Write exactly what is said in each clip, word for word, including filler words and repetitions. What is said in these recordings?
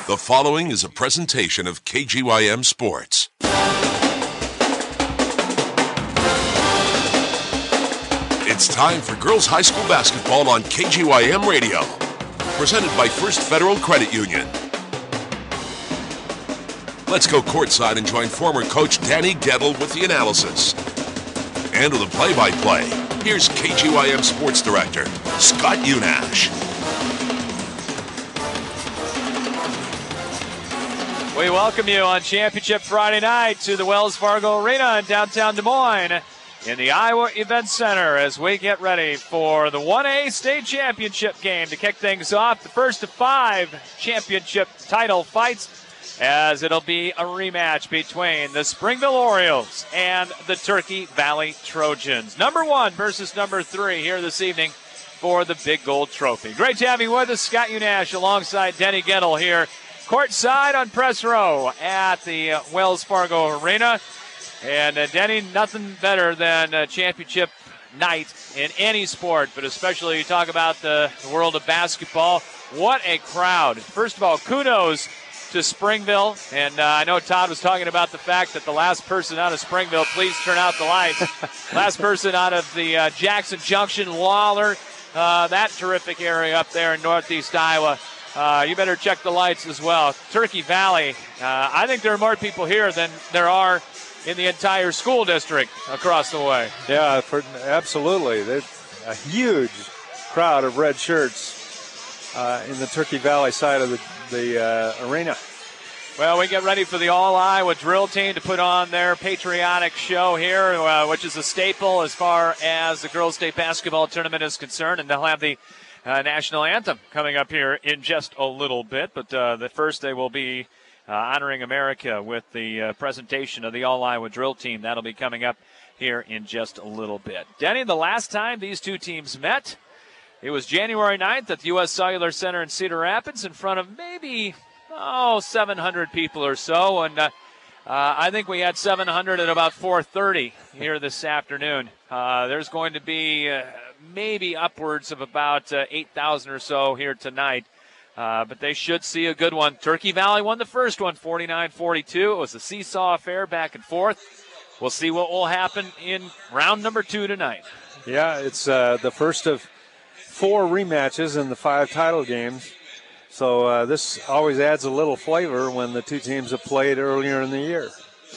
The following is a presentation of K G Y M Sports. It's time for girls high school basketball on K G Y M Radio. Presented by First Federal Credit Union. Let's go courtside and join former coach Danny Gettle with the analysis. And with a play-by-play, here's K G Y M Sports Director, Scott Unash. We welcome you on Championship Friday night to the Wells Fargo Arena in downtown Des Moines in the Iowa Event Center as we get ready for the one A state championship game to kick things off. The first of five championship title fights, as it'll be a rematch between the Springville Orioles and the Turkey Valley Trojans. Number one versus number three here this evening for the Big Gold Trophy. Great to have you with us, Scott Unash, alongside Denny Gettle here courtside on press row at the uh, Wells Fargo Arena. And uh, Denny, nothing better than a championship night in any sport, but especially you talk about the, the world of basketball. What a crowd. First of all, kudos to Springville. And uh, I know Todd was talking about the fact that the last person out of Springville, please turn out the lights. Last person out of the uh, Jackson Junction, Waller, uh, that terrific area up there in northeast Iowa. Uh, you better check the lights as well. Turkey Valley, uh, I think there are more people here than there are in the entire school district across the way. Yeah, for, absolutely. There's a huge crowd of red shirts uh, in the Turkey Valley side of the, the uh, arena. Well, we get ready for the All-Iowa drill team to put on their patriotic show here, uh, which is a staple as far as the girls' state basketball tournament is concerned, and they'll have the Uh, national anthem coming up here in just a little bit. But uh, the first they will be uh, honoring America with the uh, presentation of the All-Iowa drill team. That'll be coming up here in just a little bit. Denny, the last time these two teams met, it was January ninth at the U S Cellular Center in Cedar Rapids in front of maybe, oh, seven hundred people or so. And uh, uh, I think we had seven hundred at about four thirty here this afternoon. Uh, there's going to be Uh, maybe upwards of about uh, eight thousand or so here tonight. Uh, but they should see a good one. Turkey Valley won the first one, forty-nine forty-two. It was a seesaw affair back and forth. We'll see what will happen in round number two tonight. Yeah, it's uh, the first of four rematches in the five title games. So uh, this always adds a little flavor when the two teams have played earlier in the year.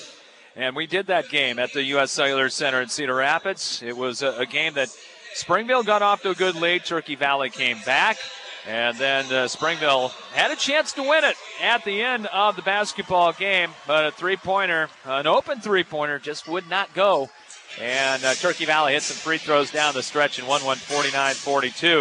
And we did that game at the U S Cellular Center in Cedar Rapids. It was a, a game that Springville got off to a good lead. Turkey Valley came back, and then uh, Springville had a chance to win it at the end of the basketball game, but a three-pointer, an open three-pointer, just would not go. And uh, Turkey Valley hit some free throws down the stretch and won one forty-nine forty-two.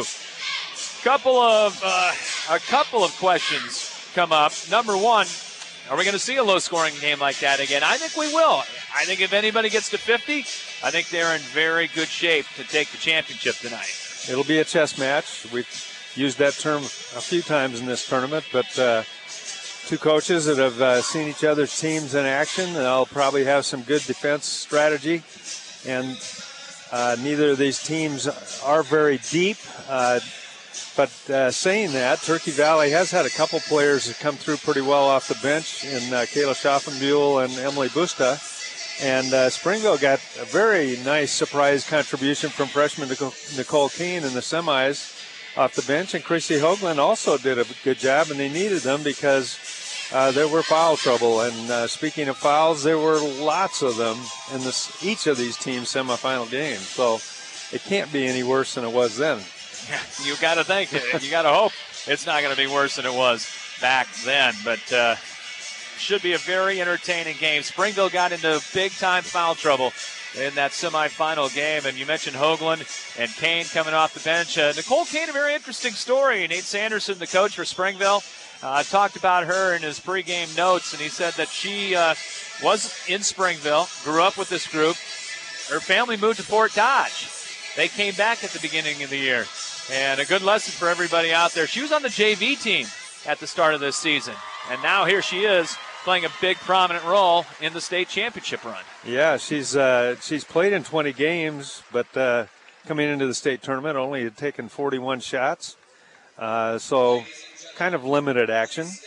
Couple of uh, a couple of questions come up. Number one, are we going to see a low-scoring game like that again? I think we will. I think if anybody gets to fifty, I think they're in very good shape to take the championship tonight. It'll be a chess match. We've used that term a few times in this tournament, but uh, two coaches that have uh, seen each other's teams in action, they'll probably have some good defense strategy. And uh, neither of these teams are very deep. Uh, But uh, saying that, Turkey Valley has had a couple players that come through pretty well off the bench in uh, Kayla Schaffenbuhl and Emily Busta. And uh, Springville got a very nice surprise contribution from freshman Nicole Keene in the semis off the bench. And Chrissy Hoagland also did a good job, and they needed them because uh, there were foul trouble. And uh, speaking of fouls, there were lots of them in this, each of these teams' semifinal games. So it can't be any worse than it was then. You got to think, you got to hope it's not going to be worse than it was back then. But uh, should be a very entertaining game. Springville got into big-time foul trouble in that semifinal game. And you mentioned Hoagland and Kane coming off the bench. Uh, Nicole Kane, a very interesting story. Nate Sanderson, the coach for Springville, uh, talked about her in his pregame notes, and he said that she uh, was in Springville, grew up with this group. Her family moved to Fort Dodge. They came back at the beginning of the year. And a good lesson for everybody out there. She was on the J V team at the start of this season. And now here she is playing a big, prominent role in the state championship run. Yeah, she's uh, she's played in twenty games, but uh, coming into the state tournament only had taken forty-one shots. Uh, so kind of limited action.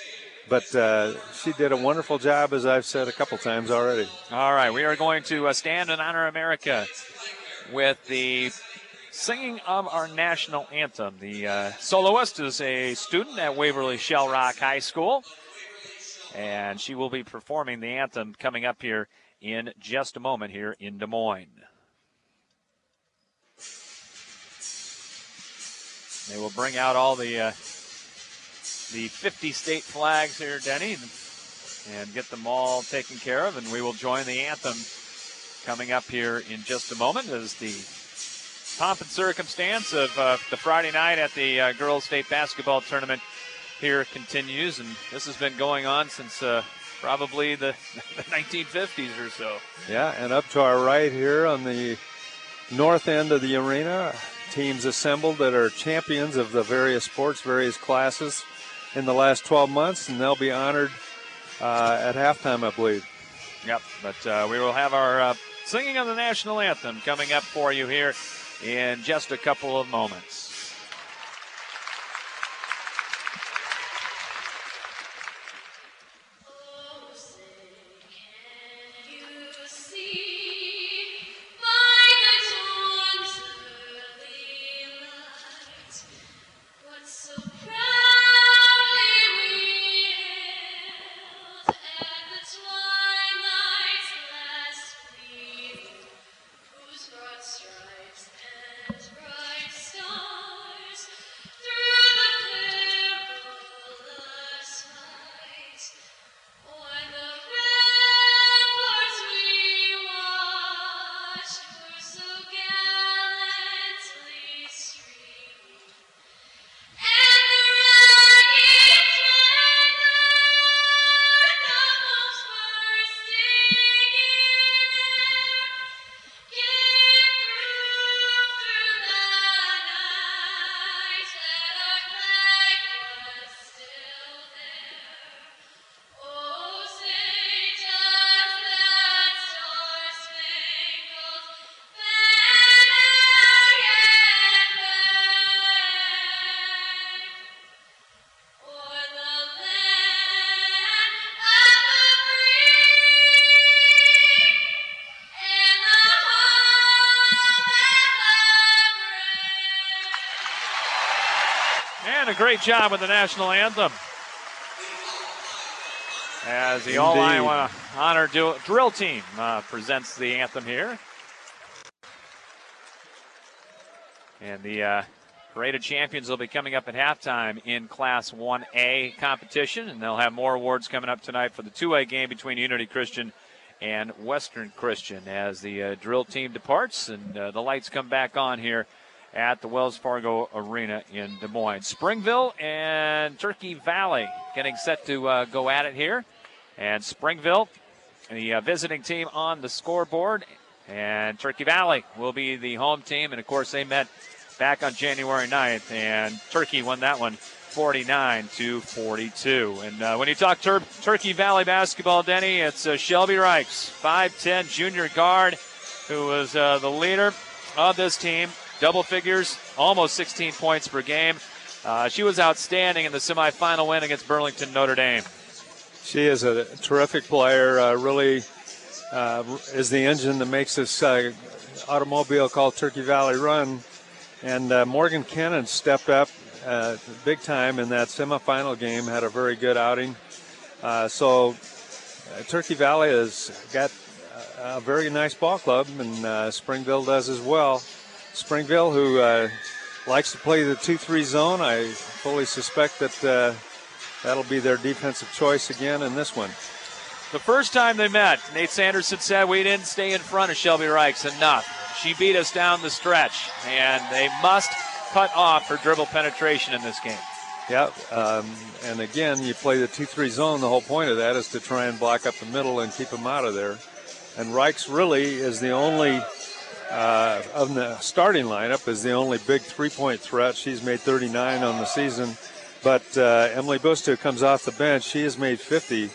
But uh, she did a wonderful job, as I've said a couple times already. All right, we are going to uh, stand and honor America with the singing of our national anthem. The uh, soloist is a student at Waverly Shell Rock High School, and she will be performing the anthem coming up here in just a moment here in Des Moines. They will bring out all the uh, the fifty state flags here, Denny, and get them all taken care of, and we will join the anthem coming up here in just a moment as the pomp and circumstance of uh, the Friday night at the uh, girls' state basketball tournament here continues, and this has been going on since uh, probably the, the nineteen fifties or so. Yeah, and up to our right here on the north end of the arena, teams assembled that are champions of the various sports, various classes in the last twelve months, and they'll be honored uh, at halftime, I believe. Yep, but uh, we will have our uh, singing of the national anthem coming up for you here in just a couple of moments. A great job with the national anthem. As the All Iowa Honor Drill Team uh, presents the anthem here. And the uh, Parade of Champions will be coming up at halftime in Class one A competition, and they'll have more awards coming up tonight for the two A game between Unity Christian and Western Christian as the uh, drill team departs and uh, the lights come back on here at the Wells Fargo Arena in Des Moines. Springville and Turkey Valley getting set to uh, go at it here. And Springville, the uh, visiting team on the scoreboard. And Turkey Valley will be the home team. And, of course, they met back on January ninth. And Turkey won that one forty-nine to forty-two. And uh, when you talk Tur- Turkey Valley basketball, Denny, it's uh, Shelby Reichs, five ten junior guard, who was uh, the leader of this team. Double figures, almost sixteen points per game. Uh, she was outstanding in the semifinal win against Burlington Notre Dame. She is a terrific player, uh, really uh, is the engine that makes this uh, automobile called Turkey Valley run. And uh, Morgan Cannon stepped up uh, big time in that semifinal game, had a very good outing. Uh, so uh, Turkey Valley has got a very nice ball club, and uh, Springville does as well. Springville, who uh, likes to play the two three zone, I fully suspect that uh, that'll be their defensive choice again in this one. The first time they met, Nate Sanderson said we didn't stay in front of Shelby Reichs enough. She beat us down the stretch, and they must cut off her dribble penetration in this game. Yeah, um, and again, you play the two three zone. The whole point of that is to try and block up the middle and keep them out of there. And Reichs really is the only Uh, of the starting lineup, is the only big three-point threat. She's made thirty-nine on the season. But uh, Emily Busta comes off the bench. She has made fifty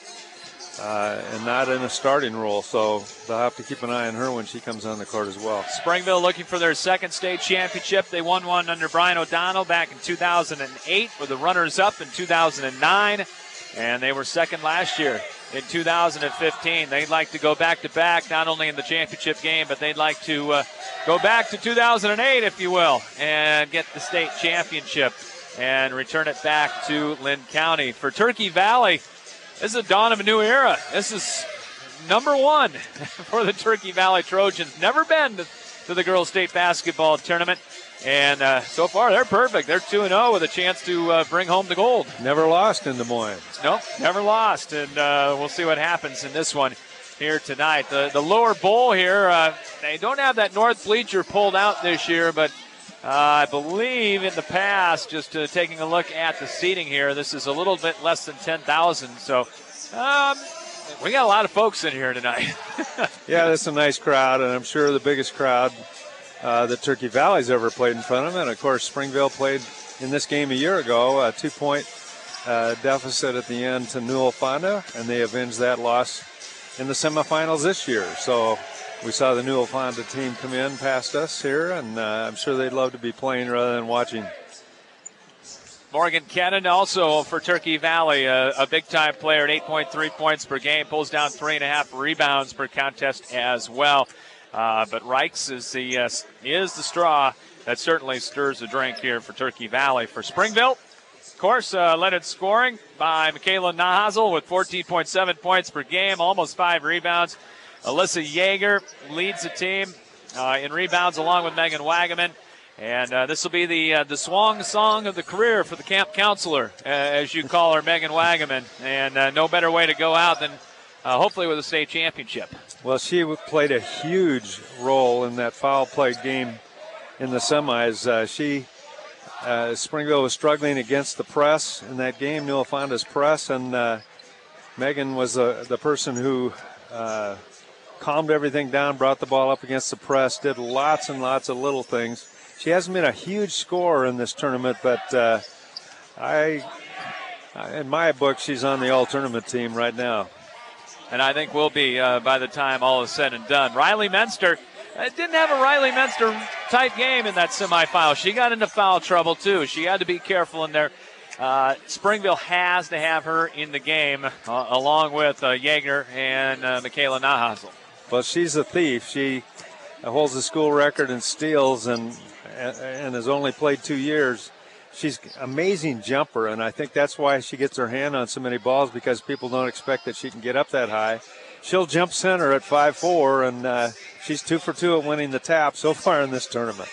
uh, and not in a starting role. So they'll have to keep an eye on her when she comes on the court as well. Springville looking for their second state championship. They won one under Brian O'Donnell back in two thousand eight. Were the runners-up in two thousand nine. and they were second last year in two thousand fifteen. They'd like to go back-to-back, not only in the championship game, but they'd like to uh, go back to two thousand eight, if you will, and get the state championship and return it back to Lynn County. For Turkey Valley, this is the dawn of a new era. This is number one for the Turkey Valley Trojans. Never been to, to the girls' state basketball tournament. And uh, so far, they're perfect. They're two and oh with a chance to uh, bring home the gold. Never lost in Des Moines. Nope, never lost. And uh, we'll see what happens in this one here tonight. The, the lower bowl here, uh, they don't have that north bleacher pulled out this year, but uh, I believe in the past, just uh, taking a look at the seating here, this is a little bit less than ten thousand. So um, we got a lot of folks in here tonight. Yeah, that's a nice crowd, and I'm sure the biggest crowd Uh, that Turkey Valley's ever played in front of. And, of course, Springville played in this game a year ago, a two-point uh, deficit at the end to Newell Fonda, and they avenged that loss in the semifinals this year. So we saw the Newell Fonda team come in past us here, and uh, I'm sure they'd love to be playing rather than watching. Morgan Cannon also for Turkey Valley, a, a big-time player at eight point three points per game, pulls down three and a half rebounds per contest as well. Uh, but Reichs is the uh, is the straw that certainly stirs the drink here for Turkey Valley. For Springville, of course, uh, led in scoring by Michaela Nahazel with fourteen point seven points per game, almost five rebounds. Alyssa Yeager leads the team uh, in rebounds along with Megan Wagaman. And uh, this will be the uh, the swung song of the career for the camp counselor, uh, as you call her, Megan Wagaman. And uh, no better way to go out than uh, hopefully with a state championship. Well, she played a huge role in that foul play game in the semis. Uh, she, uh, Springville was struggling against the press in that game, Newell Fonda's press, and uh, Megan was the, the person who uh, calmed everything down, brought the ball up against the press, did lots and lots of little things. She hasn't been a huge scorer in this tournament, but uh, I, in my book, she's on the all-tournament team right now. And I think will be uh, by the time all is said and done. Riley Menster uh, didn't have a Riley Menster type game in that semifinal. She got into foul trouble, too. She had to be careful in there. Uh, Springville has to have her in the game, uh, along with uh, Yeager and uh, Michaela Nahazel. Well, she's a thief. She uh, holds the school record in steals and, and has only played two years. She's an amazing jumper, and I think that's why she gets her hand on so many balls, because people don't expect that she can get up that high. She'll jump center at five four, and uh, she's two for two at winning the tap so far in this tournament.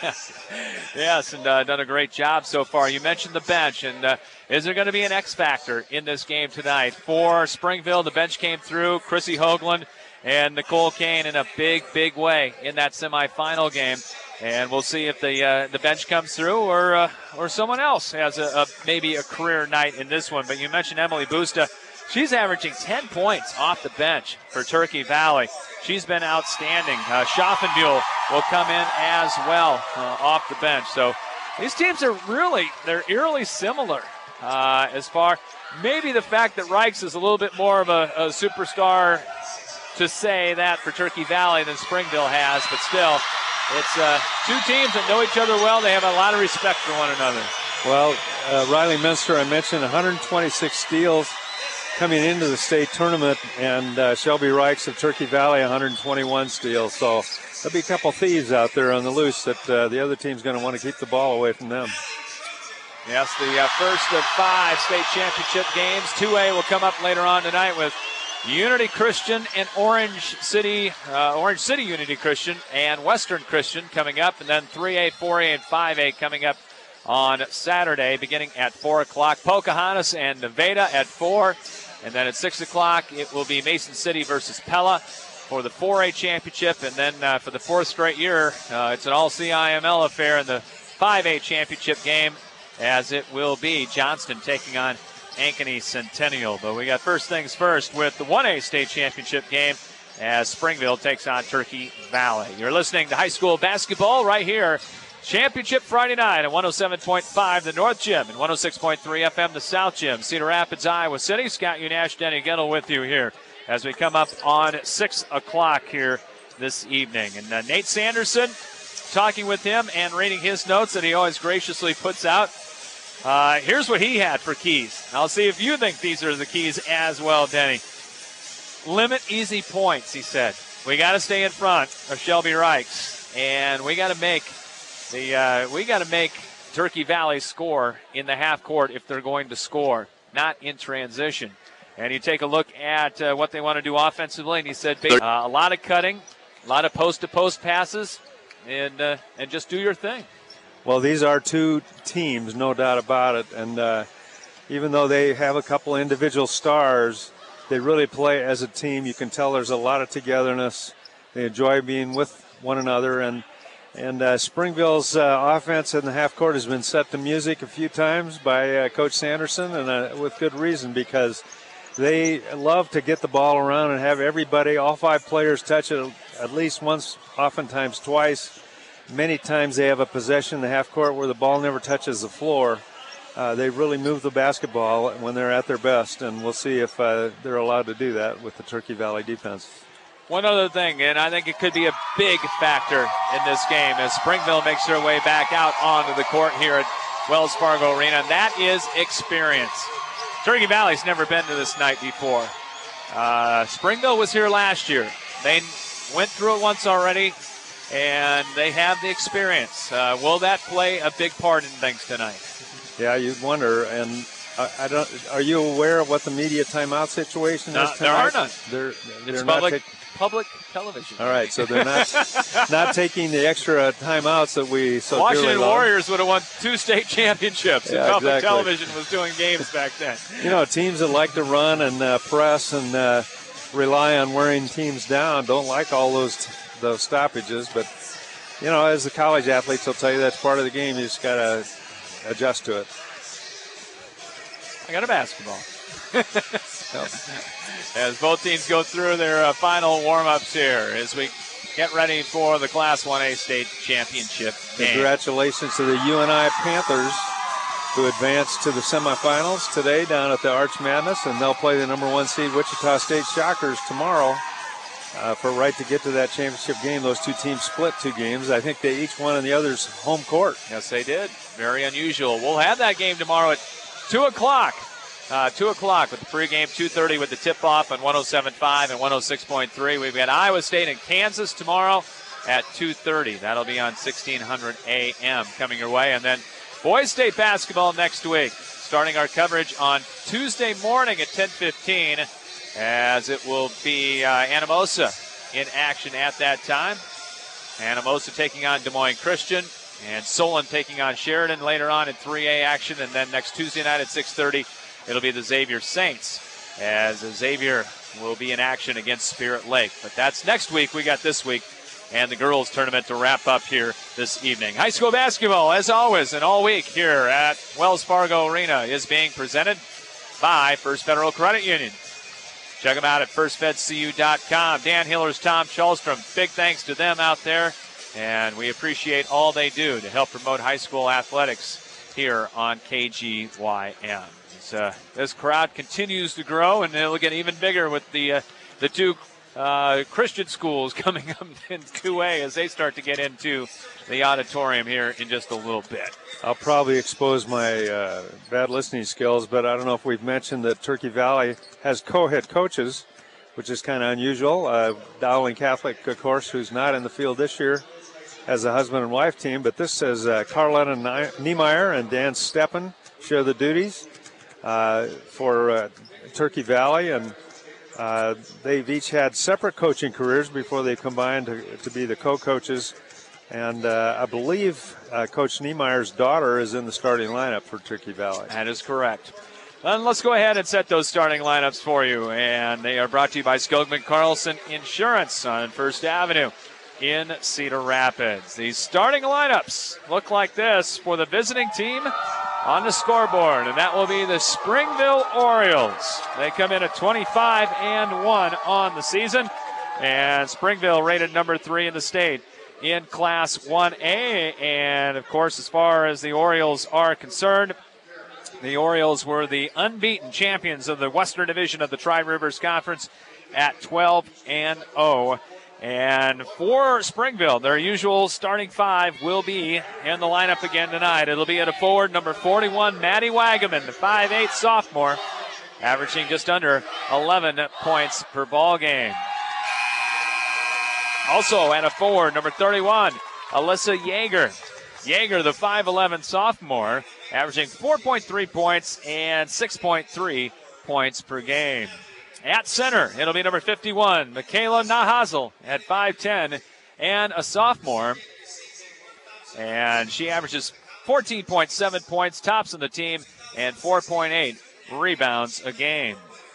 Yes, and uh, done a great job so far. You mentioned the bench, and uh, is there going to be an X factor in this game tonight? For Springville, the bench came through. Chrissy Hoagland and Nicole Kane in a big, big way in that semifinal game. And we'll see if the uh, the bench comes through, or uh, or someone else has a, a maybe a career night in this one. But you mentioned Emily Busta. She's averaging ten points off the bench for Turkey Valley. She's been outstanding. Uh, Schaffenbuhl will come in as well uh, off the bench. So these teams are really, they're eerily similar uh, as far. Maybe the fact that Reichs is a little bit more of a, a superstar to say that for Turkey Valley than Springville has, but still. It's uh, two teams that know each other well. They have a lot of respect for one another. Well, uh, Riley Minster, I mentioned one hundred twenty-six steals coming into the state tournament, and uh, Shelby Reichs of Turkey Valley, one hundred twenty-one steals. So there'll be a couple thieves out there on the loose that uh, the other team's going to want to keep the ball away from them. Yes, the uh, first of five state championship games. two A will come up later on tonight with Unity Christian and Orange City, uh, Orange City Unity Christian and Western Christian coming up, and then three A, four A, and five A coming up on Saturday, beginning at four o'clock. Pocahontas and Nevada at four, and then at six o'clock it will be Mason City versus Pella for the four A championship, and then uh, for the fourth straight year, uh, it's an all-C I M L affair in the five A championship game, as it will be Johnston taking on Ankeny Centennial. But we got first things first with the one A state championship game as Springville takes on Turkey Valley. You're listening to high school basketball right here. Championship Friday night at one oh seven point five the North Gym and one oh six point three F M the South Gym. Cedar Rapids, Iowa City. Scott Unash, Denny Gettle with you here as we come up on six o'clock here this evening. And uh, Nate Sanderson, talking with him and reading his notes that he always graciously puts out. Uh, here's what he had for keys. I'll see if you think these are the keys as well, Denny. Limit easy points, he said. We got to stay in front of Shelby Reichs, and we got to make the uh, we got to make Turkey Valley score in the half court if they're going to score, not in transition. And you take a look at uh, what they want to do offensively, and he said uh, a lot of cutting, a lot of post-to-post passes, and uh, and just do your thing. Well, these are two teams, no doubt about it. And uh, even though they have a couple individual stars, they really play as a team. You can tell there's a lot of togetherness. They enjoy being with one another. And and uh, Springville's uh, offense in the half court has been set to music a few times by uh, Coach Sanderson, and uh, with good reason, because they love to get the ball around and have everybody, all five players, touch it at least once, oftentimes twice. Many times they have a possession in the half court where the ball never touches the floor. Uh, they really move the basketball when they're at their best, and we'll see if uh, they're allowed to do that with the Turkey Valley defense. One other thing, and I think it could be a big factor in this game as Springville makes their way back out onto the court here at Wells Fargo Arena, and that is experience. Turkey Valley's never been to this night before. Uh, Springville was here last year. They went through it once already, and they have the experience. Uh, will that play a big part in things tonight? Yeah, you'd wonder. And I, I don't. Are you aware of what the media timeout situation no, is tonight? There are none. They're, they're it's not public, ta- public television. All right, so they're not not taking the extra timeouts that we so Washington dearly love. Warriors would have won two state championships Yeah, if public exactly. television was doing games back then. You know, teams that like to run and uh, press and uh, rely on wearing teams down don't like all those those stoppages, but you know, as the college athletes will tell you, that's part of the game. You just got to adjust to it. I got a basketball. As both teams go through their uh, final warm-ups here as we get ready for the Class one A state championship game. Congratulations to the U N I Panthers, who advanced to the semifinals today down at the Arch Madness, and they'll play the number one seed Wichita State Shockers tomorrow. Uh, for right to get to that championship game. Those two teams split two games. I think they each won on the other's home court. Yes, they did. Very unusual. We'll have that game tomorrow at two o'clock. Uh, two o'clock with the pregame, two thirty with the tip-off on one oh seven point five and one oh six point three. We've got Iowa State and Kansas tomorrow at two thirty. That'll be on sixteen hundred A M coming your way. And then Boys State basketball next week. Starting our coverage on Tuesday morning at ten fifteen. As it will be uh, Anamosa in action at that time. Anamosa taking on Des Moines Christian, and Solon taking on Sheridan later on in three A action. And then next Tuesday night at six thirty, it'll be the Xavier Saints, as Xavier will be in action against Spirit Lake. But that's next week. We got this week and the girls tournament to wrap up here this evening. High school basketball, as always, and all week here at Wells Fargo Arena is being presented by First Federal Credit Union. Check them out at first fed c u dot com. Dan Hillers, Tom Schulstrom, big thanks to them out there. And we appreciate all they do to help promote high school athletics here on K G Y M. This, uh, this crowd continues to grow, and it'll get even bigger with the uh, the two uh, Christian schools coming up in two A as they start to get into the auditorium here in just a little bit. I'll probably expose my uh, bad listening skills, but I don't know if we've mentioned that Turkey Valley has co-head coaches, which is kind of unusual. Uh, Dowling Catholic, of course, who's not in the field this year, has a husband and wife team, but this says uh, Carletta Niemeyer and Dan Steppen share the duties uh, for uh, Turkey Valley, and uh, they've each had separate coaching careers before they combined to, to be the co-coaches. And uh, I believe uh, Coach Niemeyer's daughter is in the starting lineup for Turkey Valley. That is correct. And let's go ahead and set those starting lineups for you. And they are brought to you by Skogman Carlson Insurance on First Avenue in Cedar Rapids. These starting lineups look like this for the visiting team on the scoreboard, and that will be the Springville Orioles. They come in at twenty-five and one on the season, and Springville rated number three in the state in Class one A. And, of course, as far as the Orioles are concerned, the Orioles were the unbeaten champions of the Western Division of the Tri-Rivers Conference at twelve and oh. And for Springville, their usual starting five will be in the lineup again tonight. It'll be at a forward, number forty-one, Maddie Wagaman, the five eight sophomore, averaging just under eleven points per ball game. Also at a forward, number thirty-one, Alyssa Yeager. Yeager, the five eleven sophomore, averaging four point three points and six point three points per game. At center, it'll be number fifty-one, Michaela Nahazel at five ten and a sophomore. And she averages fourteen point seven points, tops in the team, and four point eight rebounds a game.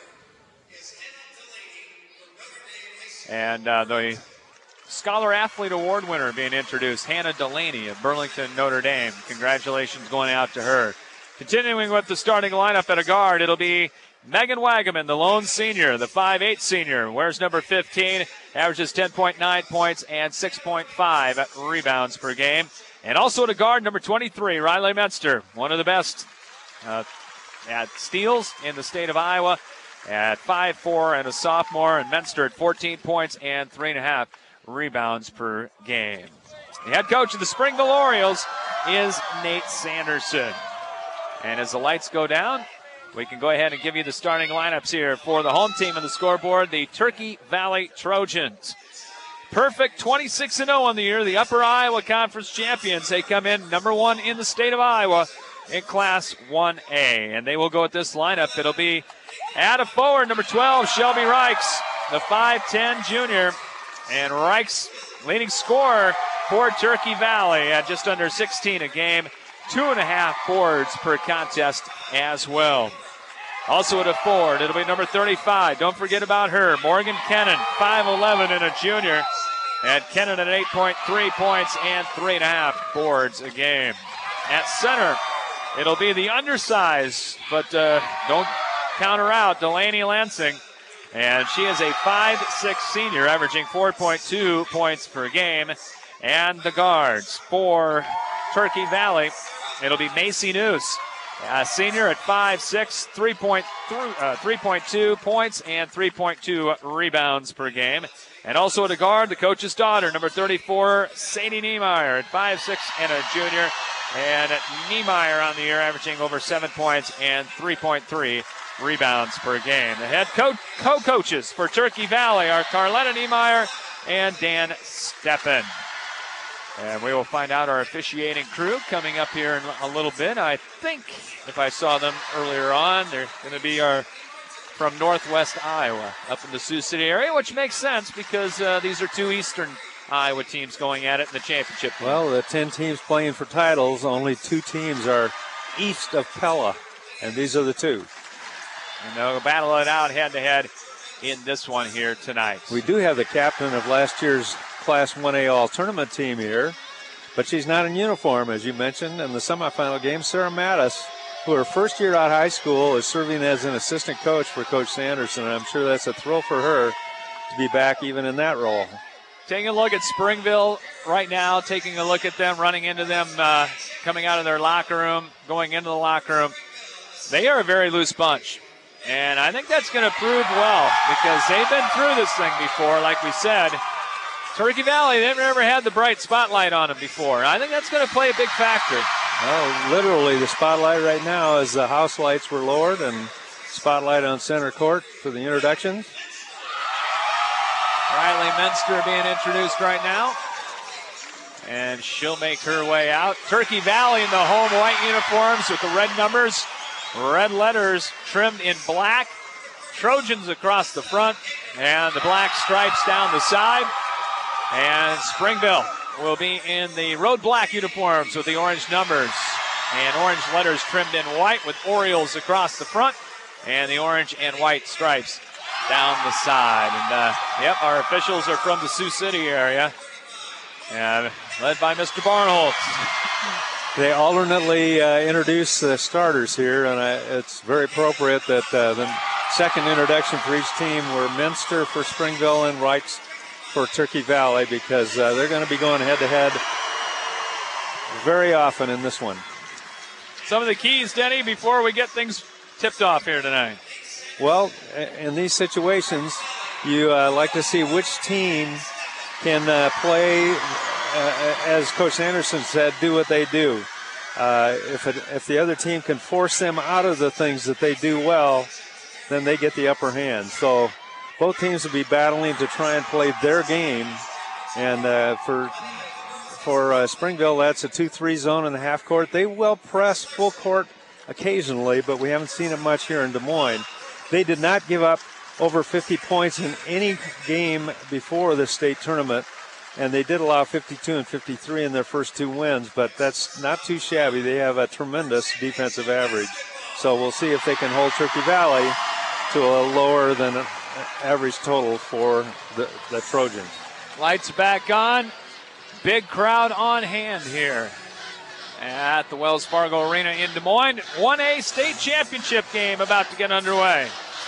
And uh, the Scholar Athlete Award winner being introduced, Hannah Delaney of Burlington, Notre Dame. Congratulations going out to her. Continuing with the starting lineup at a guard, it'll be Megan Wagaman, the lone senior, the five eight senior, wears number fifteen, averages ten point nine points and six point five rebounds per game. And also to guard, number twenty-three, Riley Menster, one of the best uh, at steals in the state of Iowa, at five four and a sophomore, and Menster at fourteen points and three and a half rebounds per game. The head coach of the Springville Orioles is Nate Sanderson. And as the lights go down, we can go ahead and give you the starting lineups here for the home team on the scoreboard, the Turkey Valley Trojans. Perfect twenty-six and oh on the year, the Upper Iowa Conference champions. They come in number one in the state of Iowa in Class one A. And they will go with this lineup. It'll be at a forward, number twelve, Shelby Reichs, the five ten junior. And Reichs, leading scorer for Turkey Valley at just under sixteen a game. Two and a half boards per contest as well. Also at a forward, it'll be number thirty-five. Don't forget about her, Morgan Kennan, five eleven and a junior. And Kennan at eight point three points and three and a half boards a game. At center, it'll be the undersized, but uh, don't count her out, Delaney Lansing. And she is a five six senior, averaging four point two points per game. And the guards for Turkey Valley, it'll be Macy Noose, a senior at five six, three point two points and three point two rebounds per game. And also to guard, the coach's daughter, number thirty-four, Sadie Niemeyer at five six and a junior. And Niemeyer on the year, averaging over seven points and three point three rebounds per game. The head co- co-coaches for Turkey Valley are Carletta Niemeyer and Dan Steppen. And we will find out our officiating crew coming up here in a little bit. I think if I saw them earlier on, they're going to be our from Northwest Iowa up in the Sioux City area, which makes sense because uh, these are two Eastern Iowa teams going at it in the championship game. Well, the ten teams playing for titles, only two teams are east of Pella, and these are the two. And they'll battle it out head-to-head in this one here tonight. We do have the captain of last year's Class one A All-Tournament team here, but she's not in uniform, as you mentioned, in the semifinal game. Sarah Mattis, who her first year out of high school is serving as an assistant coach for Coach Sanderson, and I'm sure that's a thrill for her to be back even in that role. Taking a look at Springville right now, taking a look at them, running into them, uh, coming out of their locker room, going into the locker room. They are a very loose bunch. And I think that's going to prove well because they've been through this thing before, like we said. Turkey Valley, they've never had the bright spotlight on them before. I think that's going to play a big factor. Well, literally the spotlight right now as the house lights were lowered and spotlight on center court for the introductions. Riley Menster being introduced right now. And she'll make her way out. Turkey Valley in the home white uniforms with the red numbers. Red letters trimmed in black. Trojans across the front. And the black stripes down the side. And Springville will be in the road black uniforms with the orange numbers. And orange letters trimmed in white with Orioles across the front. And the orange and white stripes down the side. And, uh, yep, our officials are from the Sioux City area. And led by Mister Barnholt. They alternately uh, introduce the starters here, and I, it's very appropriate that uh, the second introduction for each team were Minster for Springville and Reichs for Turkey Valley because uh, they're going to be going head-to-head very often in this one. Some of the keys, Denny, before we get things tipped off here tonight. Well, in these situations, you uh, like to see which team can uh, play, uh, as Coach Anderson said, do what they do. Uh, if, it, if the other team can force them out of the things that they do well, then they get the upper hand. So both teams will be battling to try and play their game. And uh, for for uh, Springville, that's a two three zone in the half court. They will press full court occasionally, but we haven't seen it much here in Des Moines. They did not give up over fifty points in any game before the state tournament, and they did allow fifty-two and fifty-three in their first two wins, but that's not too shabby. They have a tremendous defensive average. So we'll see if they can hold Turkey Valley to a lower than average total for the, the Trojans. Lights back on. Big crowd on hand here at the Wells Fargo Arena in Des Moines. one A state championship game about to get underway.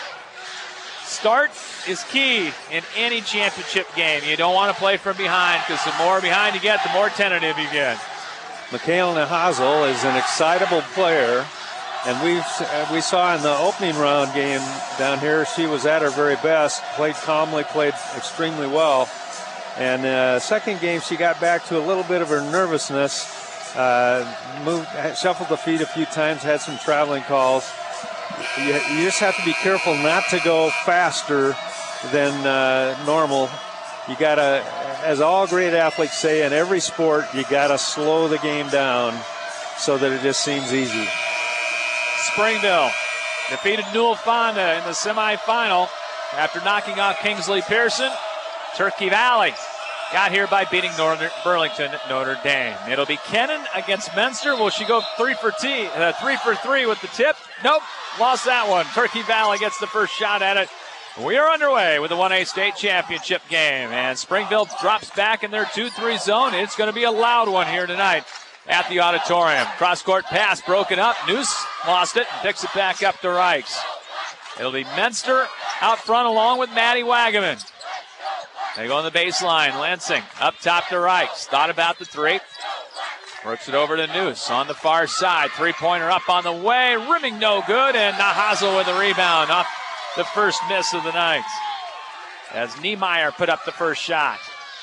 Start is key in any championship game. You don't want to play from behind because the more behind you get, the more tentative you get. Michaela Hazel is an excitable player, and we we saw in the opening round game down here, she was at her very best, played calmly, played extremely well. And uh, second game, she got back to a little bit of her nervousness, uh, moved, shuffled the feet a few times, had some traveling calls. You, you just have to be careful not to go faster than uh, normal. You got to, as all great athletes say in every sport, you got to slow the game down so that it just seems easy. Springville defeated Newell Fonda in the semifinal after knocking off Kingsley Pearson. Turkey Valley got here by beating Northern Burlington Notre Dame. It'll be Kennan against Menster. Will she go three for tea, uh, three for three with the tip? Nope, lost that one. Turkey Valley gets the first shot at it. We are underway with the one A state championship game, and Springville drops back in their two three zone. It's going to be a loud one here tonight at the auditorium. Cross-court pass broken up. Noose lost it and picks it back up to Reichs. It'll be Menster out front along with Maddie Wagaman. They go on the baseline. Lansing up top to Reichs. Thought about the three. Works it over to Noose on the far side. Three-pointer up on the way. Rimming no good, and Nahazel with the rebound off the first miss of the night as Niemeyer put up the first shot.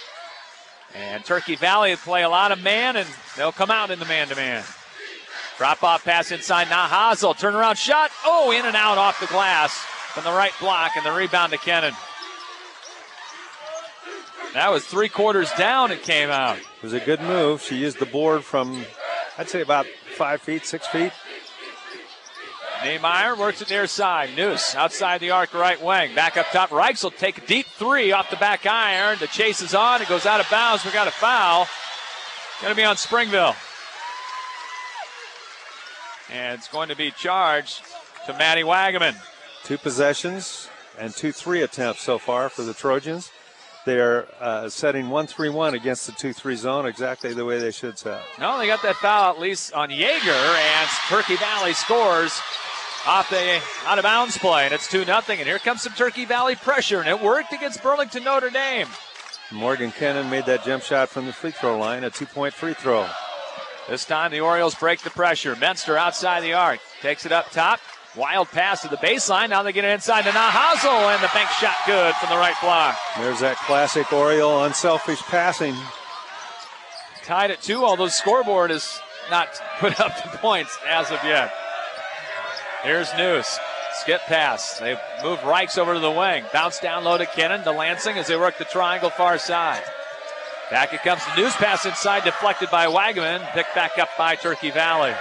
And Turkey Valley play a lot of man, and they'll come out in the man-to-man. Drop-off pass inside Nahazel. Turnaround shot. Oh, in and out off the glass from the right block, and the rebound to Kennan. That was three quarters down it came out. It was a good move. She used the board from, I'd say, about five feet, six feet. Niemeyer works it near side. Noose outside the arc right wing. Back up top. Reichs will take a deep three off the back iron. The chase is on. It goes out of bounds. We got a foul. Going to be on Springville. And it's going to be charged to Maddie Wagaman. Two possessions and two three attempts so far for the Trojans. They are uh, setting one three one against the two three zone exactly the way they should set. No, they got that foul at least on Yeager, and Turkey Valley scores off the out-of-bounds play, and it's two nothing. And here comes some Turkey Valley pressure, and it worked against Burlington Notre Dame. Morgan Kennan made that jump shot from the free throw line, a two-point free throw. This time the Orioles break the pressure. Menster outside the arc, takes it up top. Wild pass to the baseline. Now they get it inside to Nahazel, and the bank shot good from the right block. There's that classic Oriole unselfish passing. Tied at two, although the scoreboard has not put up the points as of yet. Here's Noose. Skip pass. They move Reichs over to the wing. Bounce down low to Kennan, to Lansing as they work the triangle far side. Back it comes to Noose. Pass inside, deflected by Wagaman. Picked back up by Turkey Valley.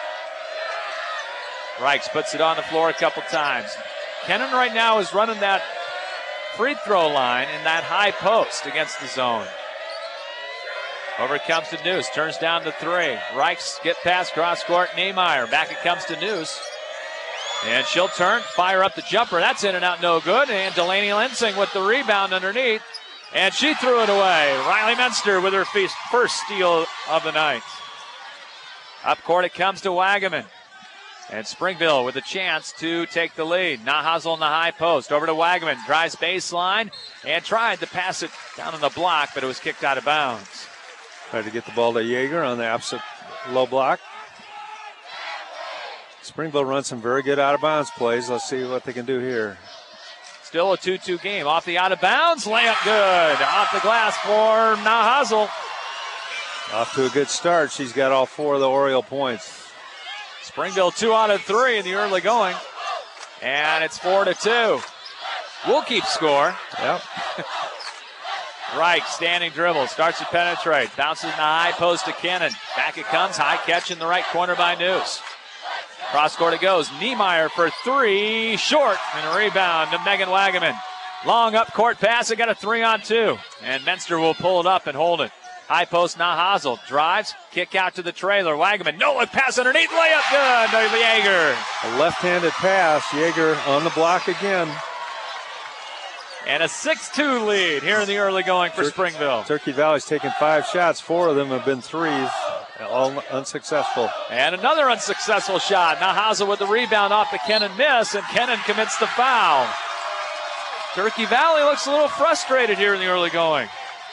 Reichs puts it on the floor a couple times. Kennan right now is running that free throw line in that high post against the zone. Over it comes to Noose. Turns down to three. Reichs get past cross court. Niemeyer. Back it comes to Noose. And she'll turn, fire up the jumper. That's in and out, no good. And Delaney Lansing with the rebound underneath. And she threw it away. Riley Menster with her first steal of the night. Up court it comes to Wagaman. And Springville with a chance to take the lead. Nahazel in the high post. Over to Wagaman. Drives baseline and tried to pass it down on the block, but it was kicked out of bounds. Tried to get the ball to Yeager on the opposite low block. Springville runs some very good out-of-bounds plays. Let's see what they can do here. Still a two two game. Off the out of bounds. Layup good. Off the glass for Nahazel. Off to a good start. She's got all four of the Oriole points. Springville two out of three in the early going. And it's four to two. We'll keep score. Yep. Reich, standing dribble, starts to penetrate, bounces in the high post to Cannon. Back it comes, high catch in the right corner by News. Cross court it goes. Niemeyer for three, short, and a rebound to Megan Wagaman. Long up court pass, it got a three on two. And Menster will pull it up and hold it. High post, Nahazel drives, kick out to the trailer. Wagaman, no look pass underneath, layup good to Yeager. A left-handed pass, Yeager on the block again. And a six two lead here in the early going for Tur- Springville. Turkey Valley's taken five shots. Four of them have been threes, all unsuccessful. And another unsuccessful shot. Nahazel with the rebound off the Kennan miss, and Kennan commits the foul. Turkey Valley looks a little frustrated here in the early going.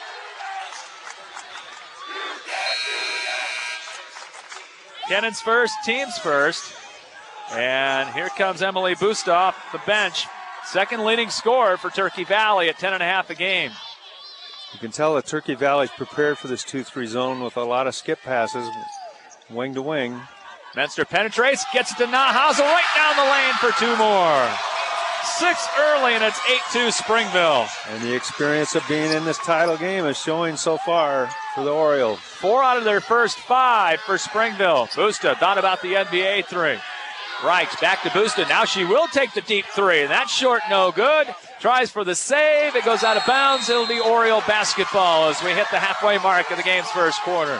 Kennan's first, team's first. And here comes Emily Busta off the bench. Second leading scorer for Turkey Valley at ten and a half a game. You can tell that Turkey Valley's prepared for this two three zone with a lot of skip passes, wing to wing. Menster penetrates, gets it to Nahazel right down the lane for two more. Six early, and it's eight two Springville. And the experience of being in this title game is showing so far for the Orioles. Four out of their first five for Springville. Busta thought about the N B A three. Reichs back to Busta. Now she will take the deep three. That's short, no good. Tries for the save. It goes out of bounds. It'll be Oriole basketball as we hit the halfway mark of the game's first quarter.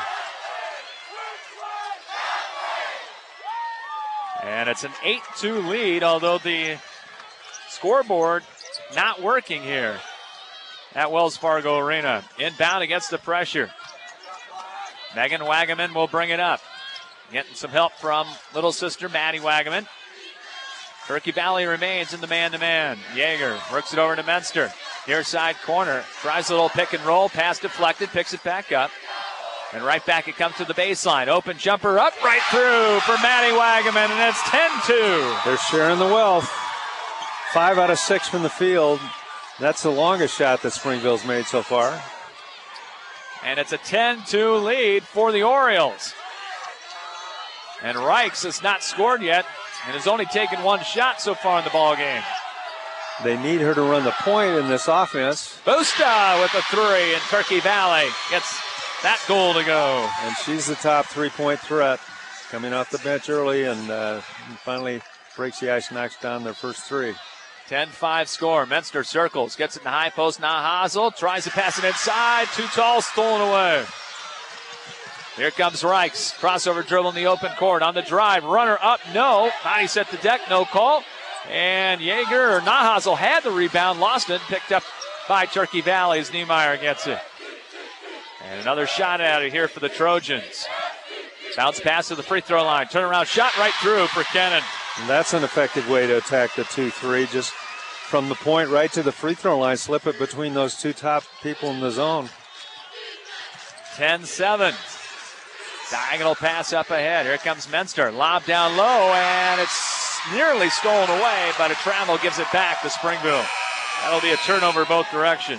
And it's an eight two lead, although the scoreboard not working here at Wells Fargo Arena. Inbound against the pressure. Megan Wagaman will bring it up. Getting some help from little sister Maddie Wagaman. Turkey Valley remains in the man-to-man. Yeager works it over to Menster. Near side corner. Tries a little pick and roll. Pass deflected. Picks it back up. And right back it comes to the baseline. Open jumper up right through for Maddie Wagaman. And it's ten two. They're sharing the wealth. Five out of six from the field. That's the longest shot that Springville's made so far. And it's a ten two lead for the Orioles. And Reichs has not scored yet and has only taken one shot so far in the ball game. They need her to run the point in this offense. Busta with a three, and Turkey Valley gets that goal to go. And she's the top three-point threat, coming off the bench early and uh, finally breaks the ice, knocks down their first three. ten five score. Menster circles, gets it in the high post. Nahazel tries to pass it inside. Too tall, stolen away. Here comes Reichs. Crossover dribble in the open court. On the drive. Runner up. No. Body set the deck. No call. And Yeager or Nahazel had the rebound. Lost it. Picked up by Turkey Valley as Niemeyer gets it. And another shot at it here for the Trojans. Bounce pass to the free throw line. Turnaround shot right through for Kennan. And that's an effective way to attack the two three. Just from the point right to the free throw line. Slip it between those two top people in the zone. ten seven. Diagonal pass up ahead. Here comes Menster. Lob down low, and it's nearly stolen away, but a travel gives it back to Springville. That'll be a turnover both directions.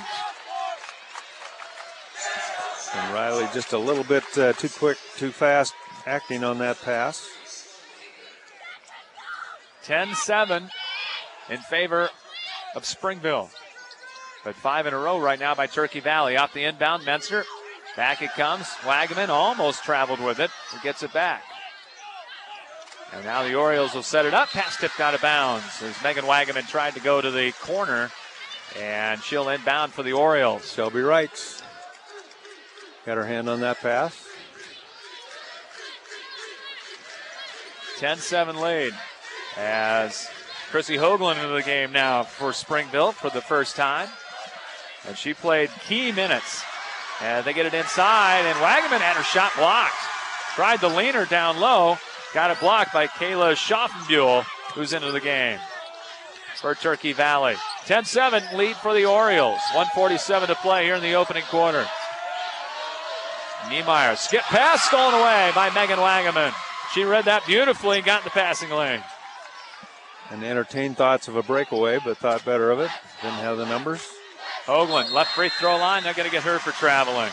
And Riley just a little bit uh, too quick, too fast acting on that pass. ten seven in favor of Springville. But five in a row right now by Turkey Valley. Off the inbound, Menster. Back it comes. Wagaman almost traveled with it. He gets it back. And now the Orioles will set it up. Pass tipped out of bounds as Megan Wagaman tried to go to the corner. And she'll inbound for the Orioles. Shelby Wright got her hand on that pass. ten seven lead as Chrissy Hoagland into the game now for Springville for the first time. And she played key minutes. And they get it inside, and Wagaman had her shot blocked. Tried the leaner down low. Got it blocked by Kayla Schaffenbuhl, who's into the game for Turkey Valley. ten seven lead for the Orioles. one forty-seven to play here in the opening quarter. Niemeyer, skip pass, stolen away by Megan Wagaman. She read that beautifully and got in the passing lane. and entertained thoughts of a breakaway, but thought better of it. Didn't have the numbers. Hoagland, left free throw line. They're going to get her for traveling.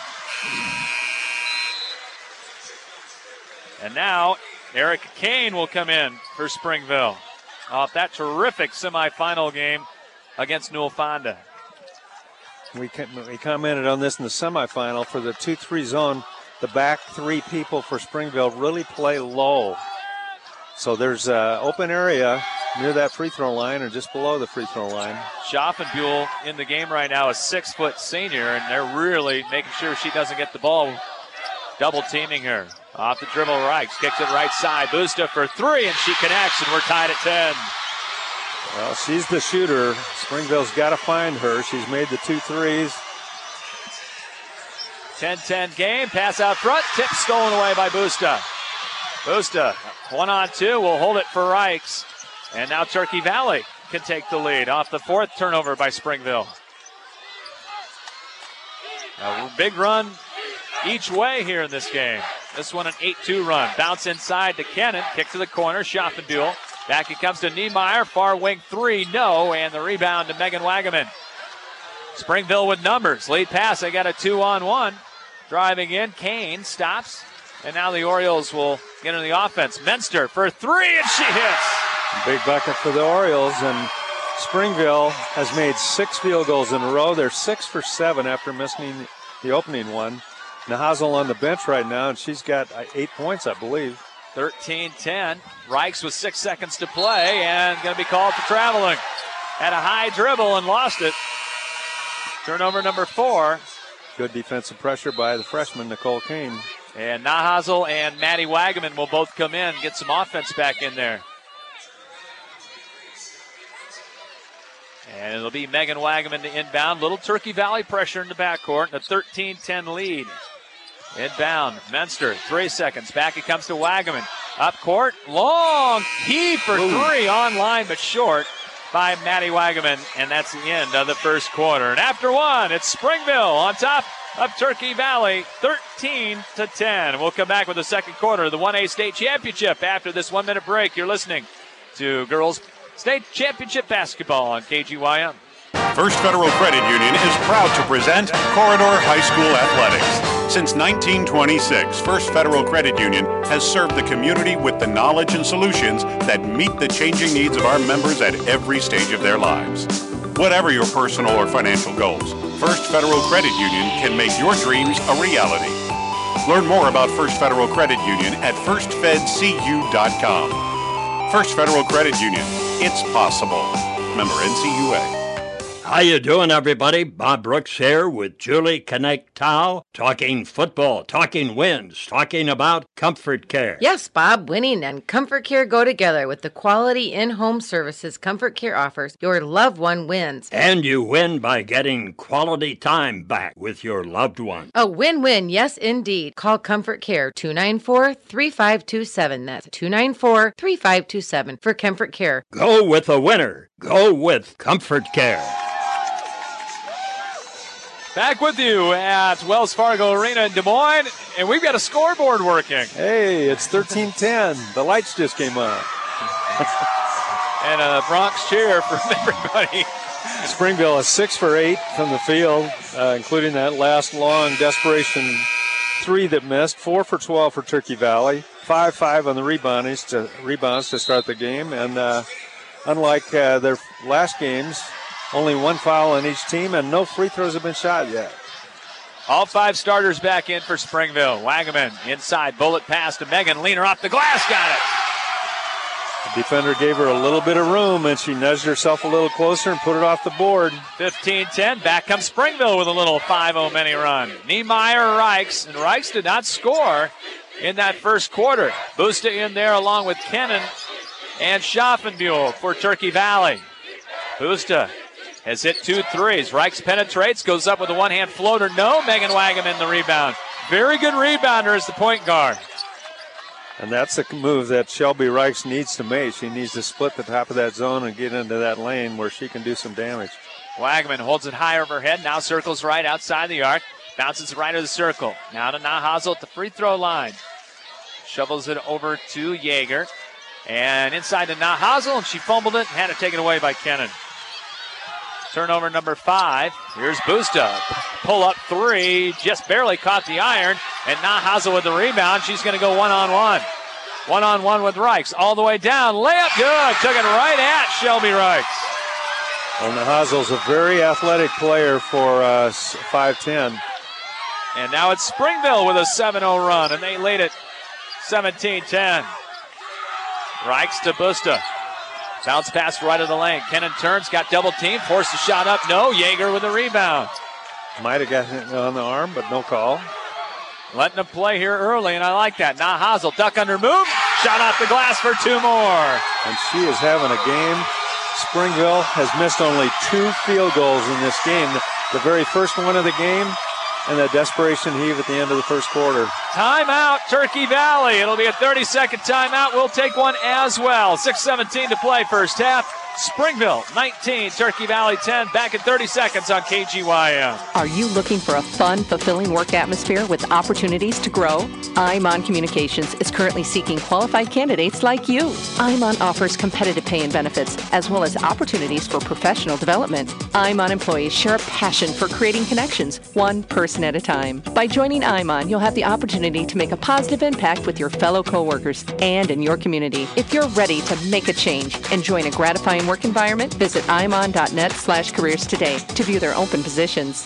And now Eric Kane will come in for Springville off that terrific semifinal game against Newell Fonda. We, we commented on this in the semifinal. For the two three zone, the back three people for Springville really play low. So there's an open area near that free throw line or just below the free throw line. Schaffenbuhl in the game right now, a six-foot senior, and they're really making sure she doesn't get the ball, double teaming her. Off the dribble, Reichs kicks it right side. Busta for three, and she connects, and we're tied at ten. Well, she's the shooter. Springville's got to find her. She's made the two threes. ten ten game, pass out front, tip stolen away by Busta. Busta, one on two, will hold it for Reichs. And now Turkey Valley can take the lead off the fourth turnover by Springville. A big run each way here in this game. This one an eight two run. Bounce inside to Kennan. Kick to the corner. Schaffenbuhl. Back it comes to Niemeyer. Far wing three. No. And the rebound to Megan Wagaman. Springville with numbers. Lead pass. They got a two on one. Driving in. Kane stops. And now the Orioles will get into the offense. Menster for three. And she hits. Big bucket for the Orioles. And Springville has made six field goals in a row. They're six for seven after missing the opening one. Nahazel on the bench right now, and she's got eight points, I believe. thirteen ten. Reichs with six seconds to play and going to be called for traveling. Had a high dribble and lost it. Turnover number four. Good defensive pressure by the freshman, Nicole Kane. And Nahazel and Maddie Wagaman will both come in, get some offense back in there. And it'll be Megan Wagaman to inbound. Little Turkey Valley pressure in the backcourt. A thirteen ten lead. Inbound. Menster, three seconds. Back it comes to Wagaman. Up court. Long key for Ooh. three. On line but short by Maddie Wagaman. And that's the end of the first quarter. And after one, it's Springville on top of Turkey Valley. thirteen to ten. We'll come back with the second quarter of the one A State Championship after this one-minute break. You're listening to Girls State Championship Basketball on K G Y M. First Federal Credit Union is proud to present Corridor High School Athletics. Since nineteen twenty-six, First Federal Credit Union has served the community with the knowledge and solutions that meet the changing needs of our members at every stage of their lives. Whatever your personal or financial goals, First Federal Credit Union can make your dreams a reality. Learn more about First Federal Credit Union at first fed c u dot com. First Federal Credit Union. It's possible. Member N C U A. How you doing, everybody? Bob Brooks here with Julie Connect-Tao, talking football, talking wins, talking about Comfort Care. Yes, Bob, winning and Comfort Care go together. With the quality in-home services Comfort Care offers, your loved one wins. And you win by getting quality time back with your loved one. A win-win, yes, indeed. Call Comfort Care, two nine four, three five two seven. That's two nine four, three five two seven for Comfort Care. Go with a winner. Go with Comfort Care. Back with you at Wells Fargo Arena in Des Moines, and we've got a scoreboard working. Hey, it's thirteen ten. The lights just came on. And a Bronx cheer from everybody. Springville is six for eight from the field, uh, including that last long desperation three that missed. Four for twelve for Turkey Valley. Five five on the rebounds to rebounds to start the game, and uh, unlike uh, their last games, only one foul on each team, and no free throws have been shot yet. All five starters back in for Springville. Wagaman inside, bullet pass to Megan. Leaner off the glass, got it. The defender gave her a little bit of room, and she nudged herself a little closer and put it off the board. fifteen ten, back comes Springville with a little five oh mini run. Niemeyer, Reichs, and Reichs did not score in that first quarter. Busta in there along with Kennan and Schaffenbuhl for Turkey Valley. Busta has hit two threes. Reichs penetrates, goes up with a one-hand floater. No, Megan Wagaman the rebound. Very good rebounder as the point guard. And that's the move that Shelby Reichs needs to make. She needs to split the top of that zone and get into that lane where she can do some damage. Wagaman holds it high over her head. Now circles right outside the arc. Bounces right of the circle. Now to Nahazel at the free throw line. Shovels it over to Yeager. And inside to Nahazel, and she fumbled it and had it taken away by Kennan. Turnover number five. Here's Busta. Pull up three. Just barely caught the iron. And Nahazel with the rebound. She's going to go one-on-one. One-on-one with Reichs. All the way down. Layup good. Took it right at Shelby Reichs. Well, Nahazel's a very athletic player for uh, five ten. And now it's Springville with a seven oh run. And they lead it seventeen ten. Reichs to Busta. Bounce pass right of the lane. Kennan turns, got double team, forced a shot up. No, Yeager with the rebound. Might have gotten it on the arm, but no call. Letting them play here early, and I like that. Nahazel, duck under move, shot off the glass for two more. And she is having a game. Springville has missed only two field goals in this game. The very first one of the game, and the desperation heave at the end of the first quarter. Timeout, Turkey Valley. It'll be a thirty-second timeout. We'll take one as well. six seventeen to play first half. Springville nineteen, Turkey Valley ten. Back in thirty seconds on K G Y M. Are you looking for a fun, fulfilling work atmosphere with opportunities to grow? Imon Communications is currently seeking qualified candidates like you. Imon offers competitive pay and benefits, as well as opportunities for professional development. Imon employees share a passion for creating connections, one person at a time. By joining Imon, you'll have the opportunity to make a positive impact with your fellow coworkers and in your community. If you're ready to make a change and join a gratifying work environment, visit imon.net slash careers today to view their open positions.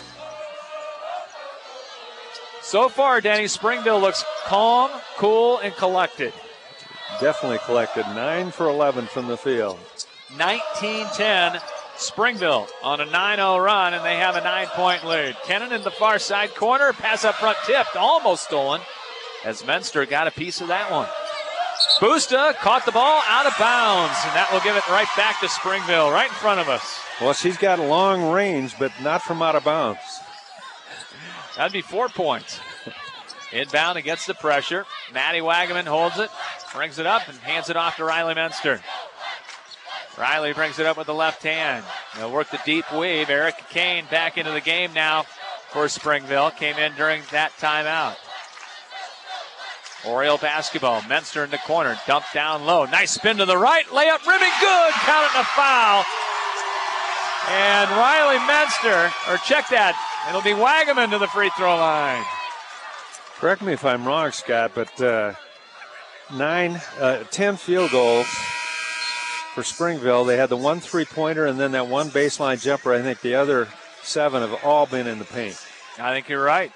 So far, Danny, Springville looks calm, cool, and collected. Definitely collected. nine for eleven from the field. nineteen ten, Springville on a nine oh run, and they have a nine-point lead. Kennan in the far side corner, pass up front tipped, almost stolen, as Menster got a piece of that one. Busta caught the ball out of bounds, and that will give it right back to Springville, right in front of us. Well, she's got long range, but not from out of bounds. That'd be four points. Inbound against the pressure. Maddie Wagaman holds it, brings it up, and hands it off to Riley Menster. Riley brings it up with the left hand. They'll work the deep weave. Erica Kane back into the game now for Springville. Came in during that timeout. Oriole basketball. Menster in the corner. Dump down low. Nice spin to the right. Layup rimming good. Count it a foul. And Riley Menster, or check that. It'll be Wagaman to the free throw line. Correct me if I'm wrong, Scott, but uh, nine, uh, ten field goals for Springville. They had the one three-pointer and then that one baseline jumper. I think the other seven have all been in the paint. I think you're right.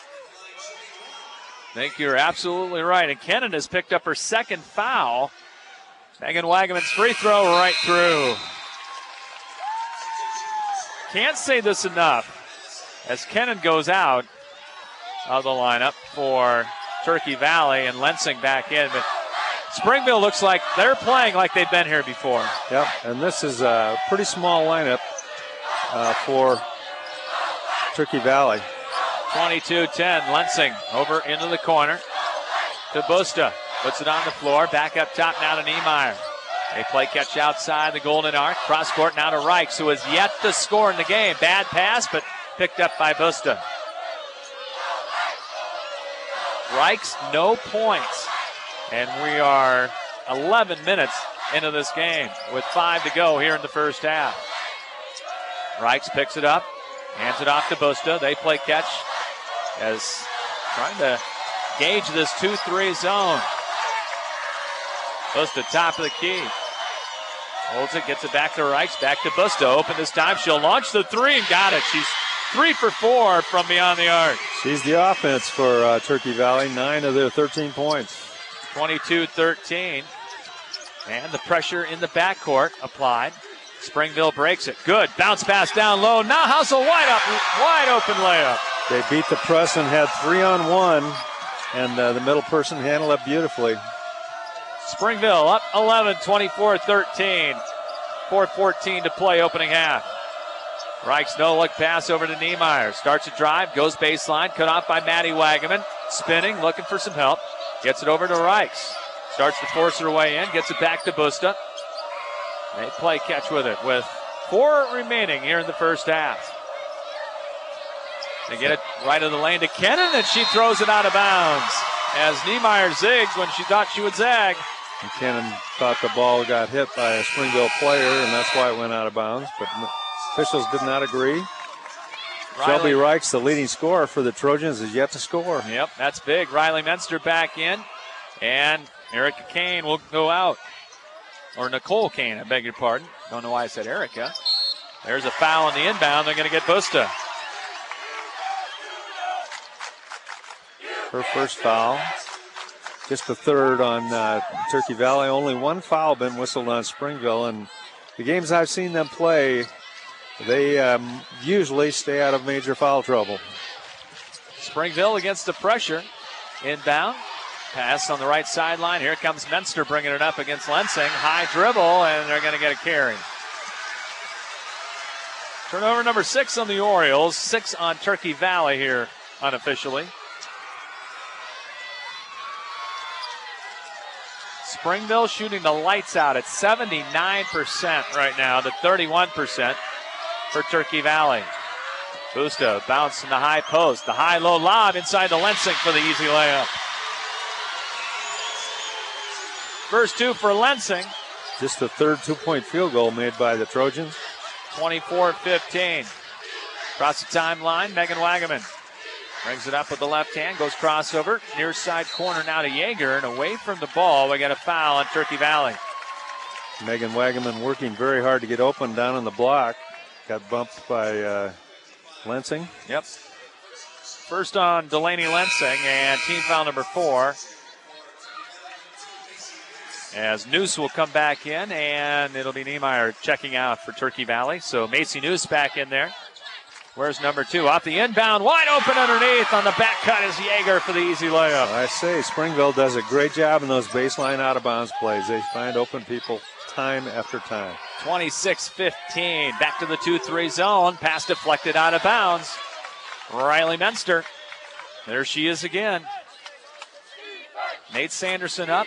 I think you're absolutely right. And Kennan has picked up her second foul. Megan Wagaman's free throw right through. Can't say this enough. As Kennan goes out of the lineup for Turkey Valley and Lensing back in. But Springville looks like they're playing like they've been here before. Yep, and this is a pretty small lineup uh, for Turkey Valley. twenty-two ten, Lensing over into the corner to Busta. Puts it on the floor, back up top now to Niemeyer. They play catch outside the Golden Arc. Cross court now to Reichs, who has yet to score in the game. Bad pass, but picked up by Busta. Reichs, no points. And we are eleven minutes into this game with five to go here in the first half. Reichs picks it up, hands it off to Busta. They play catch as trying to gauge this two three zone. Busta top of the key. Holds it, gets it back to Reichs, back to Busta. Open this time, she'll launch the three and got it. She's three for four from beyond the arc. She's the offense for uh, Turkey Valley, nine of their thirteen points. twenty-two thirteen. And the pressure in the backcourt applied. Springville breaks it. Good. Bounce pass down low. Now Hustle wide up, wide open layup. They beat the press and had three on one, and uh, the middle person handled it beautifully. Springville up eleven, twenty-four thirteen. four fourteen to play opening half. Reichs no look pass over to Niemeyer. Starts a drive, goes baseline, cut off by Maddie Wagaman. Spinning, looking for some help. Gets it over to Reichs. Starts to force her way in, gets it back to Busta. They play catch with it with four remaining here in the first half. They get it right of the lane to Kennan, and she throws it out of bounds. As Niemeyer zigs when she thought she would zag. And Cannon thought the ball got hit by a Springville player, and that's why it went out of bounds. But officials did not agree. Riley. Shelby Reichs, the leading scorer for the Trojans, is yet to score. Yep, that's big. Riley Menster back in, and Erica Kane will go out. Or Nicole Kane, I beg your pardon. Don't know why I said Erica. There's a foul on the inbound. They're going to get Busta. Her first foul. Just the third on uh, Turkey Valley. Only one foul been whistled on Springville. And the games I've seen them play, they um, usually stay out of major foul trouble. Springville against the pressure. Inbound. Pass on the right sideline. Here comes Menster bringing it up against Lensing. High dribble, and they're going to get a carry. Turnover number six on the Orioles. Six on Turkey Valley here unofficially. Springville shooting the lights out at seventy-nine percent right now to thirty-one percent for Turkey Valley. Busta bounce in the high post. The high-low lob inside the Lensing for the easy layup. First two for Lensing. Just the third two-point field goal made by the Trojans. twenty-four fifteen. Across the timeline, Megan Wagaman brings it up with the left hand, goes crossover, near side corner now to Yeager, and away from the ball, we got a foul on Turkey Valley. Megan Wagaman working very hard to get open down on the block. Got bumped by uh, Lensing. Yep. First on Delaney Lensing, and team foul number four. As Noose will come back in, and it'll be Niemeyer checking out for Turkey Valley. So Macy Noose back in there. Where's number two? Off the inbound, wide open underneath. On the back cut is Yeager for the easy layup. I say, Springville does a great job in those baseline out-of-bounds plays. They find open people time after time. twenty-six fifteen. Back to the two three zone. Pass deflected out of bounds. Riley Menster. There she is again. Nate Sanderson up.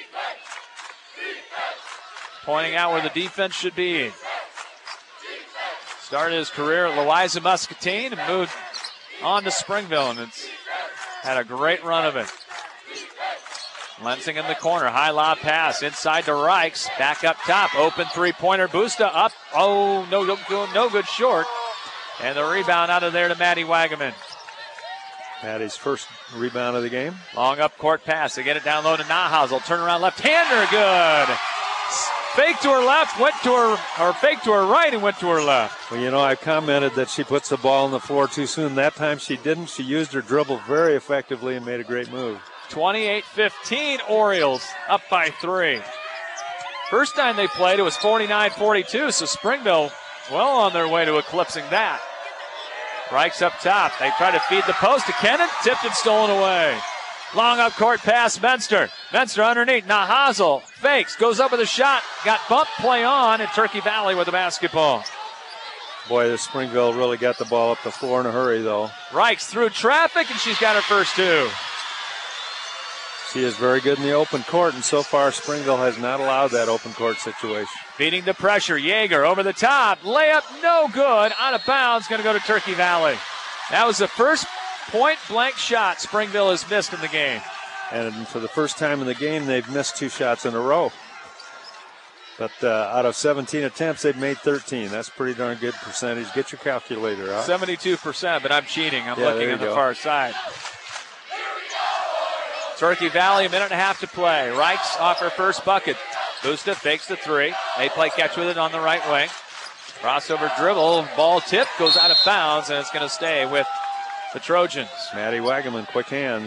Pointing out where the defense should be. Started his career at Louisa Muscatine and moved on to Springville, and it's had a great run of it. Lensing in the corner, high lob pass inside to Reichs, back up top, open three-pointer, Busta up. Oh, no, no, no good short. And the rebound out of there to Maddie Wagaman. Maddie's first rebound of the game. Long up court pass, they get it down low to Nahazel, turn around left-hander, good. Fake to her left, went to her, or fake to her right and went to her left. Well, you know, I commented that she puts the ball on the floor too soon. That time she didn't. She used her dribble very effectively and made a great move. twenty-eight fifteen, Orioles up by three. First time they played, it was forty-nine forty-two, so Springville well on their way to eclipsing that. Reichs up top. They try to feed the post to Kennan, tipped and stolen away. Long up court pass, Menster. Menster underneath, Nahazel fakes, goes up with a shot, got bumped, play on, and Turkey Valley with the basketball. Boy, the Springville really got the ball up the floor in a hurry, though. Reichs through traffic, and she's got her first two. She is very good in the open court, and so far Springville has not allowed that open court situation. Beating the pressure, Yeager over the top, layup no good, out of bounds, going to go to Turkey Valley. That was the first point-blank shot Springville has missed in the game. And for the first time in the game, they've missed two shots in a row. But uh, out of seventeen attempts, they've made thirteen. That's pretty darn good percentage. Get your calculator out. seventy-two percent, but I'm cheating. I'm yeah, looking on the go. far side. Turkey Valley, a minute and a half to play. Reichs off her first bucket. Busta fakes the three. They play catch with it on the right wing. Crossover dribble, ball tip, goes out of bounds, and it's going to stay with the Trojans. Maddie Wagaman, quick hands.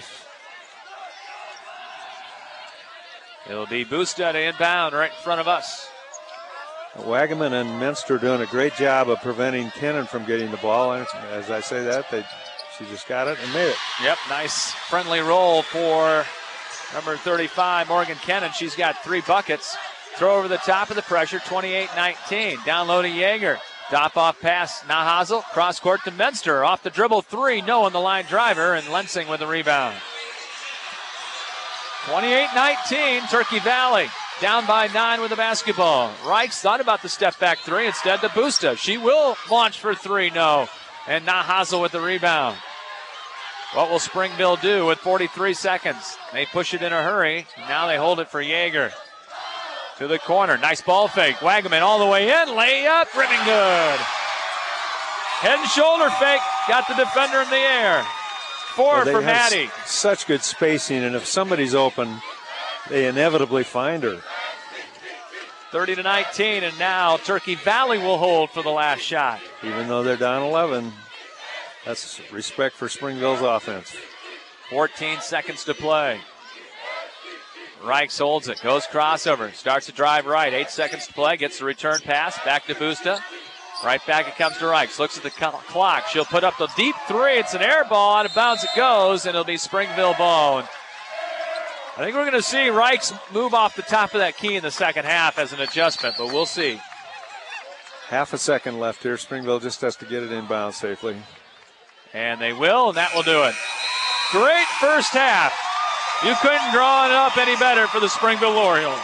It'll be Busta to inbound right in front of us. Wagaman and Menster doing a great job of preventing Kennan from getting the ball. And as I say that, they, she just got it and made it. Yep, nice friendly roll for number thirty-five, Morgan Kennan. She's got three buckets. Throw over the top of the pressure, twenty-eight nineteen. Down low to Yeager. Top off pass, Nahazel. Cross court to Menster. Off the dribble, three. No on the line driver, and Lensing with the rebound. twenty-eight nineteen, Turkey Valley. Down by nine with the basketball. Reichs thought about the step back three. Instead to Busta. She will launch for three. No. And Nahazel with the rebound. What will Springville do with forty-three seconds? They push it in a hurry. Now they hold it for Yeager. to the corner. Nice ball fake. Wagaman all the way in. Layup. Ripping good. Head and shoulder fake. Got the defender in the air. Four well, for Maddie. S- such good spacing, and if somebody's open, they inevitably find her. thirty to nineteen, and now Turkey Valley will hold for the last shot. Even though they're down eleven, that's respect for Springville's offense. fourteen seconds to play. Reichs holds it, goes crossover, starts to drive right. Eight seconds to play, gets the return pass, back to Busta. Right back it comes to Reichs, looks at the clock. She'll put up the deep three. It's an air ball, out of bounds it goes, and it'll be Springville ball. And I think we're going to see Reichs move off the top of that key in the second half as an adjustment, but we'll see. Half a second left here. Springville just has to get it inbound safely. And they will, and that will do it. Great first half. You couldn't draw it up any better for the Springville Orioles.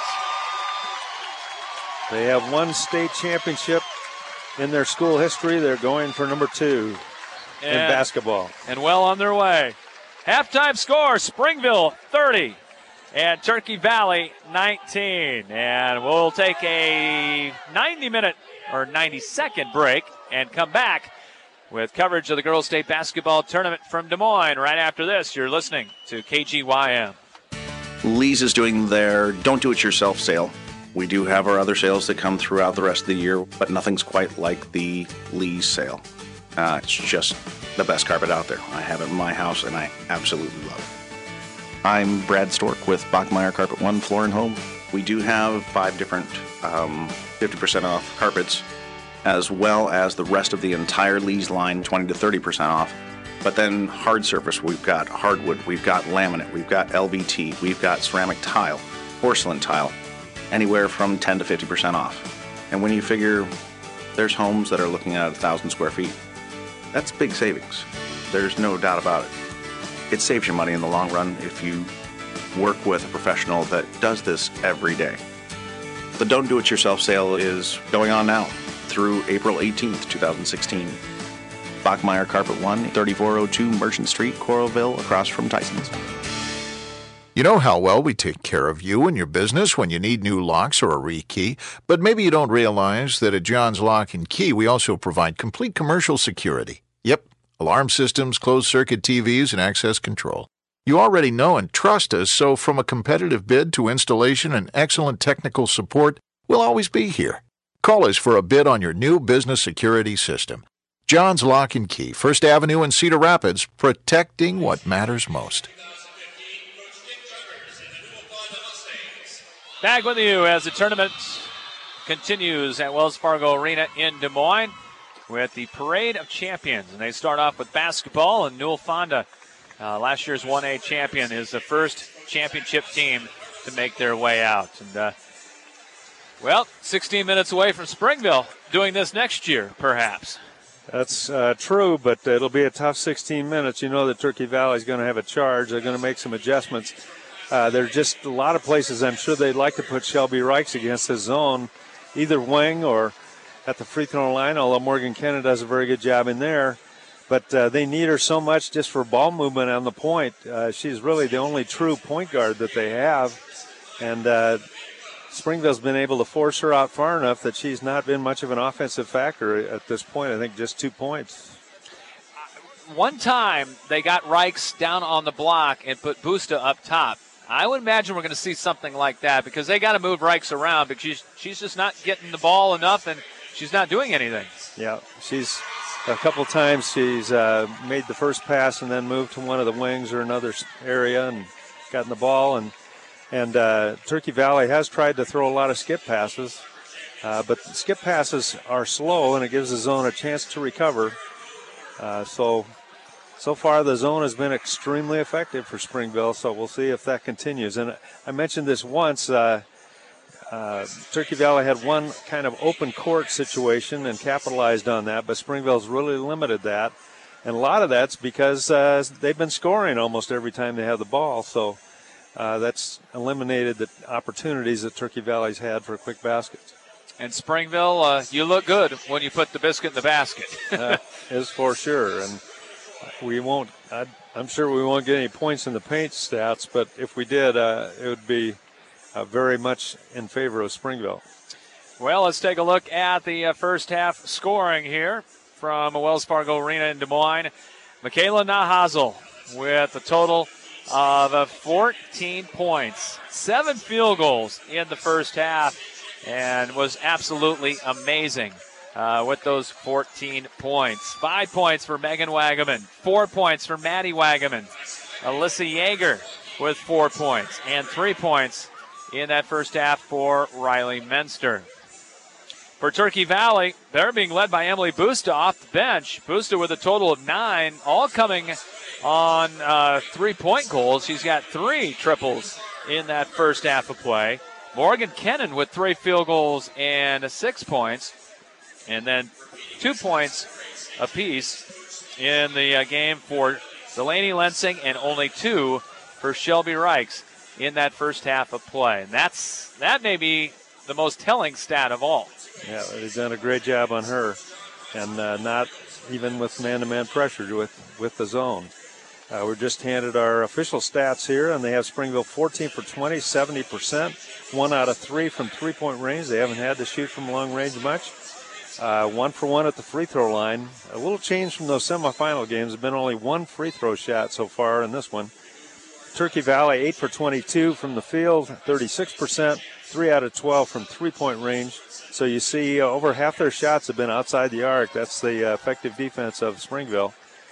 They have won state championship in their school history. They're going for number two and, in basketball. And well on their way. Halftime score, Springville thirty and Turkey Valley nineteen. And we'll take a ninety minute or ninety second break and come back with coverage of the Girls State Basketball Tournament from Des Moines. Right after this, you're listening to K G Y M. Lee's is doing their Don't Do It Yourself sale. We do have our other sales that come throughout the rest of the year, but nothing's quite like the Lee's sale. Uh, it's just the best carpet out there. I have it in my house, and I absolutely love it. I'm Brad Stork with Bachmeyer Carpet One Floor and Home. We do have five different um, fifty percent off carpets, as well as the rest of the entire Lee's line, twenty to thirty percent off. But then hard surface, we've got hardwood, we've got laminate, we've got L V T, we've got ceramic tile, porcelain tile, anywhere from ten to fifty percent off. And when you figure there's homes that are looking at one thousand square feet, that's big savings. There's no doubt about it. It saves you money in the long run if you work with a professional that does this every day. The Don't Do It Yourself sale is going on now through April eighteenth, twenty sixteen. Bachmeyer Carpet One, thirty-four oh two Merchant Street, Coralville, across from Tyson's. You know how well we take care of you and your business when you need new locks or a rekey, but maybe you don't realize that at John's Lock and Key we also provide complete commercial security. Yep, alarm systems, closed-circuit T Vs, and access control. You already know and trust us, so from a competitive bid to installation and excellent technical support, we'll always be here. Call us for a bid on your new business security system. John's Lock and Key, First Avenue in Cedar Rapids, protecting what matters most. Back with you as the tournament continues at Wells Fargo Arena in Des Moines with the Parade of Champions. And they start off with basketball, and Newell Fonda, uh, last year's one A champion, is the first championship team to make their way out. And, uh, well, sixteen minutes away from Springville doing this next year, perhaps. That's uh, true, but it'll be a tough sixteen minutes. You know that Turkey Valley is going to have a charge. They're going to make some adjustments. Uh, there are just a lot of places I'm sure they'd like to put Shelby Reichs against his zone, either wing or at the free throw line, although Morgan Kenna does a very good job in there. But uh, they need her so much just for ball movement on the point. Uh, she's really the only true point guard that they have. And uh, Springville's been able to force her out far enough that she's not been much of an offensive factor at this point. I think just two points. One time they got Reichs down on the block and put Busta up top. I would imagine we're going to see something like that because they got to move Reichs around because she's, she's just not getting the ball enough and she's not doing anything. Yeah, she's a couple times she's uh, made the first pass and then moved to one of the wings or another area and gotten the ball. And and uh, Turkey Valley has tried to throw a lot of skip passes, uh, but skip passes are slow and it gives the zone a chance to recover. Uh, so. So far, the zone has been extremely effective for Springville, so we'll see if that continues. And I mentioned this once. Uh, uh, Turkey Valley had one kind of open court situation and capitalized on that, but Springville's really limited that. And a lot of that's because uh, they've been scoring almost every time they have the ball, so uh, that's eliminated the opportunities that Turkey Valley's had for quick baskets. And Springville, uh, you look good when you put the biscuit in the basket. uh, is for sure. And we won't, I'd, I'm sure we won't get any points in the paint stats, but if we did, uh, it would be uh, very much in favor of Springville. Well, let's take a look at the uh, first half scoring here from Wells Fargo Arena in Des Moines. Michaela Nahazel with a total of uh, fourteen points, seven field goals in the first half, and was absolutely amazing uh, with those fourteen points. Five points for Megan Wagaman, four points for Maddie Wagaman, Alyssa Yeager with four points, and three points in that first half for Riley Menster. For Turkey Valley, they're being led by Emily Busta off the bench. Busta with a total of nine, all coming on uh, three-point goals. She's got three triples in that first half of play. Morgan Kennan with three field goals and six points. And then two points apiece in the uh, game for Delaney Lensing and only two for Shelby Reichs in that first half of play. And that's that may be the most telling stat of all. Yeah, they've done a great job on her, and uh, not even with man-to-man pressure with, with the zone. Uh, we're just handed our official stats here, and they have Springville fourteen for twenty, seventy percent, one out of three from three-point range. They haven't had to shoot from long range much. Uh, one for one at the free throw line. A little change from those semifinal games. There's been only one free throw shot so far in this one. Turkey Valley, eight for twenty-two from the field, thirty-six percent, three out of twelve from three-point range. So you see uh, over half their shots have been outside the arc. That's the uh, effective defense of Springville.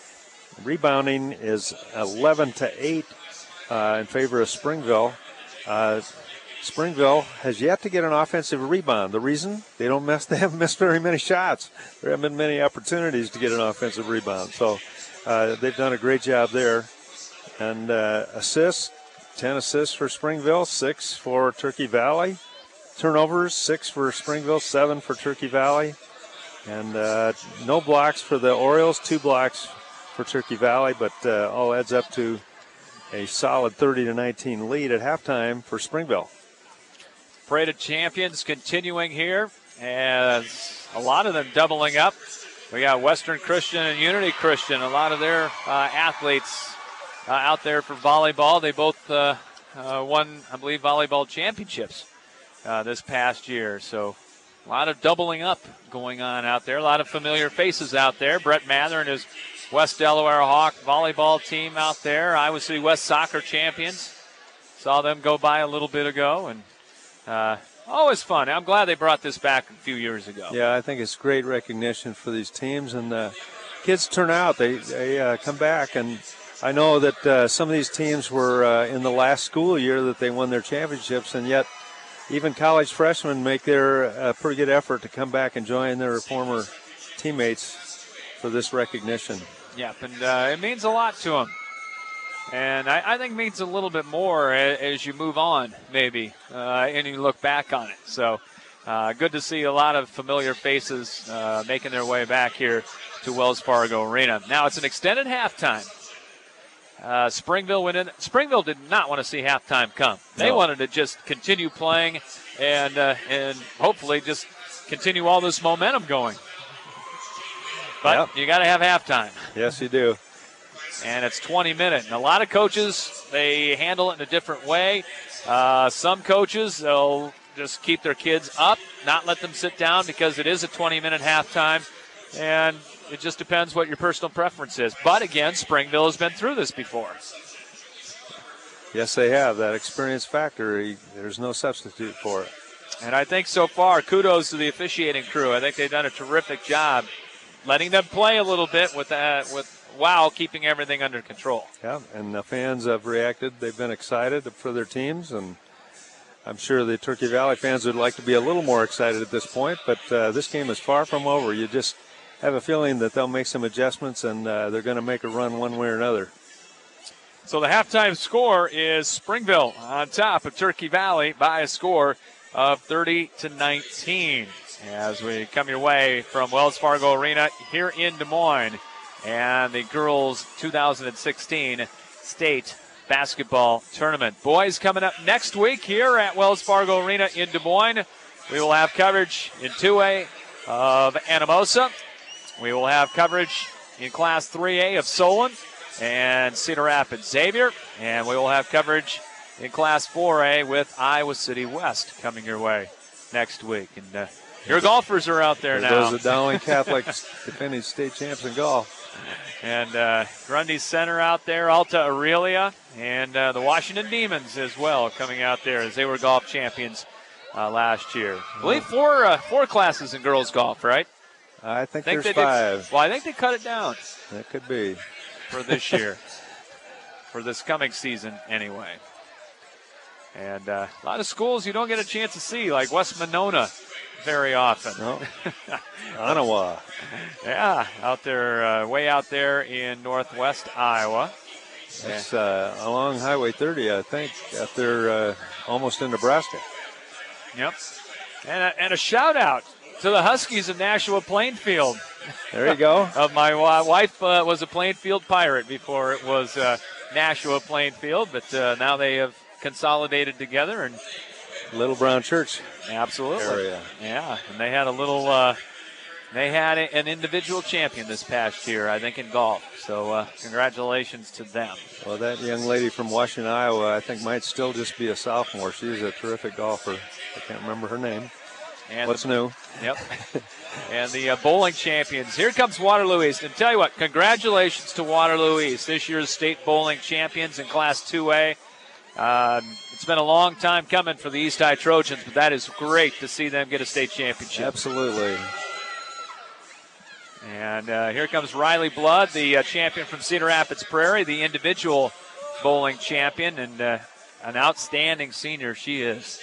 Rebounding is eleven to eight uh, in favor of Springville. Uh, Springville has yet to get an offensive rebound. The reason? They don't miss, they haven't missed very many shots. There haven't been many opportunities to get an offensive rebound. So uh, they've done a great job there. And uh, assists, ten assists for Springville, six for Turkey Valley. Turnovers, six for Springville, seven for Turkey Valley. And uh, no blocks for the Orioles, two blocks for Turkey Valley, but uh, all adds up to a solid thirty to nineteen lead at halftime for Springville. Parade of Champions continuing here, and a lot of them doubling up. We got Western Christian and Unity Christian, a lot of their uh, athletes uh, out there for volleyball. They both uh, uh, won, I believe, volleyball championships uh, this past year. So a lot of doubling up going on out there. A lot of familiar faces out there. Brett Mather and his West Delaware Hawk volleyball team out there. Iowa City West soccer champions. Saw them go by a little bit ago, and uh, always fun. I'm glad they brought this back a few years ago. Yeah, I think it's great recognition for these teams, and uh, kids turn out. They they uh, come back, and I know that uh, some of these teams were uh, in the last school year that they won their championships, and yet even college freshmen make their uh, pretty good effort to come back and join their former teammates for this recognition. Yep, and uh, it means a lot to them. And I, I think it means a little bit more as, as you move on, maybe, uh, and you look back on it. So uh, good to see a lot of familiar faces uh, making their way back here to Wells Fargo Arena. Now it's an extended halftime. Uh, Springville went in. Springville did not want to see halftime come. They No. wanted to just continue playing and uh, and hopefully just continue all this momentum going. But Yep. you got to have halftime. Yes, you do. And it's twenty minutes. And a lot of coaches, they handle it in a different way. Uh, some coaches, they'll just keep their kids up, not let them sit down because it is a twenty-minute halftime. And it just depends what your personal preference is. But, again, Springville has been through this before. Yes, they have. That experience factor, there's no substitute for it. And I think so far, kudos to the officiating crew. I think they've done a terrific job letting them play a little bit with that, with while keeping everything under control. Yeah, and the fans have reacted. They've been excited for their teams, and I'm sure the Turkey Valley fans would like to be a little more excited at this point, but uh, this game is far from over. You just have a feeling that they'll make some adjustments, and uh, they're going to make a run one way or another. So the halftime score is Springville on top of Turkey Valley by a score of thirty to nineteen. As we come your way from Wells Fargo Arena here in Des Moines and the girls' two thousand sixteen state basketball tournament. Boys coming up next week here at Wells Fargo Arena in Des Moines. We will have coverage in two A of Anamosa. We will have coverage in Class three A of Solon and Cedar Rapids Xavier. And we will have coverage in Class four A with Iowa City West coming your way next week. And uh, your golfers are out there, there now. Those are Dowling Catholic defending state champs in golf. And uh, Grundy Center out there, Alta Aurelia, and uh, the Washington Demons as well coming out there as they were golf champions uh, last year. I believe four uh, four classes in girls golf, right? I think, I think there's they five. Did, well, I think they cut it down. That could be. For this year. For this coming season, anyway. And uh, a lot of schools you don't get a chance to see, like West Monona very often. No. Ottawa. Yeah, out there, uh, way out there in northwest Iowa. That's uh, along Highway thirty, I think, out there uh, almost in Nebraska. Yep. And a, and a shout out to the Huskies of Nashua Plainfield. There you go. Of my uh, wife uh, was a Plainfield Pirate before it was uh, Nashua Plainfield, but uh, now they have consolidated together and Little Brown Church. Absolutely. Area. Yeah, and they had a little. Uh, they had a, an individual champion this past year, I think, in golf. So uh, congratulations to them. Well, that young lady from Washington, Iowa, I think might still just be a sophomore. She's a terrific golfer. I can't remember her name. And What's the, new? Yep. And the uh, bowling champions. Here comes Waterloo East. And tell you what, congratulations to Waterloo East, this year's state bowling champions in Class two A. Um, it's been a long time coming for the East High Trojans, but that is great to see them get a state championship. Absolutely. And uh, here comes Riley Blood, the uh, champion from Cedar Rapids Prairie, the individual bowling champion, and uh, an outstanding senior she is.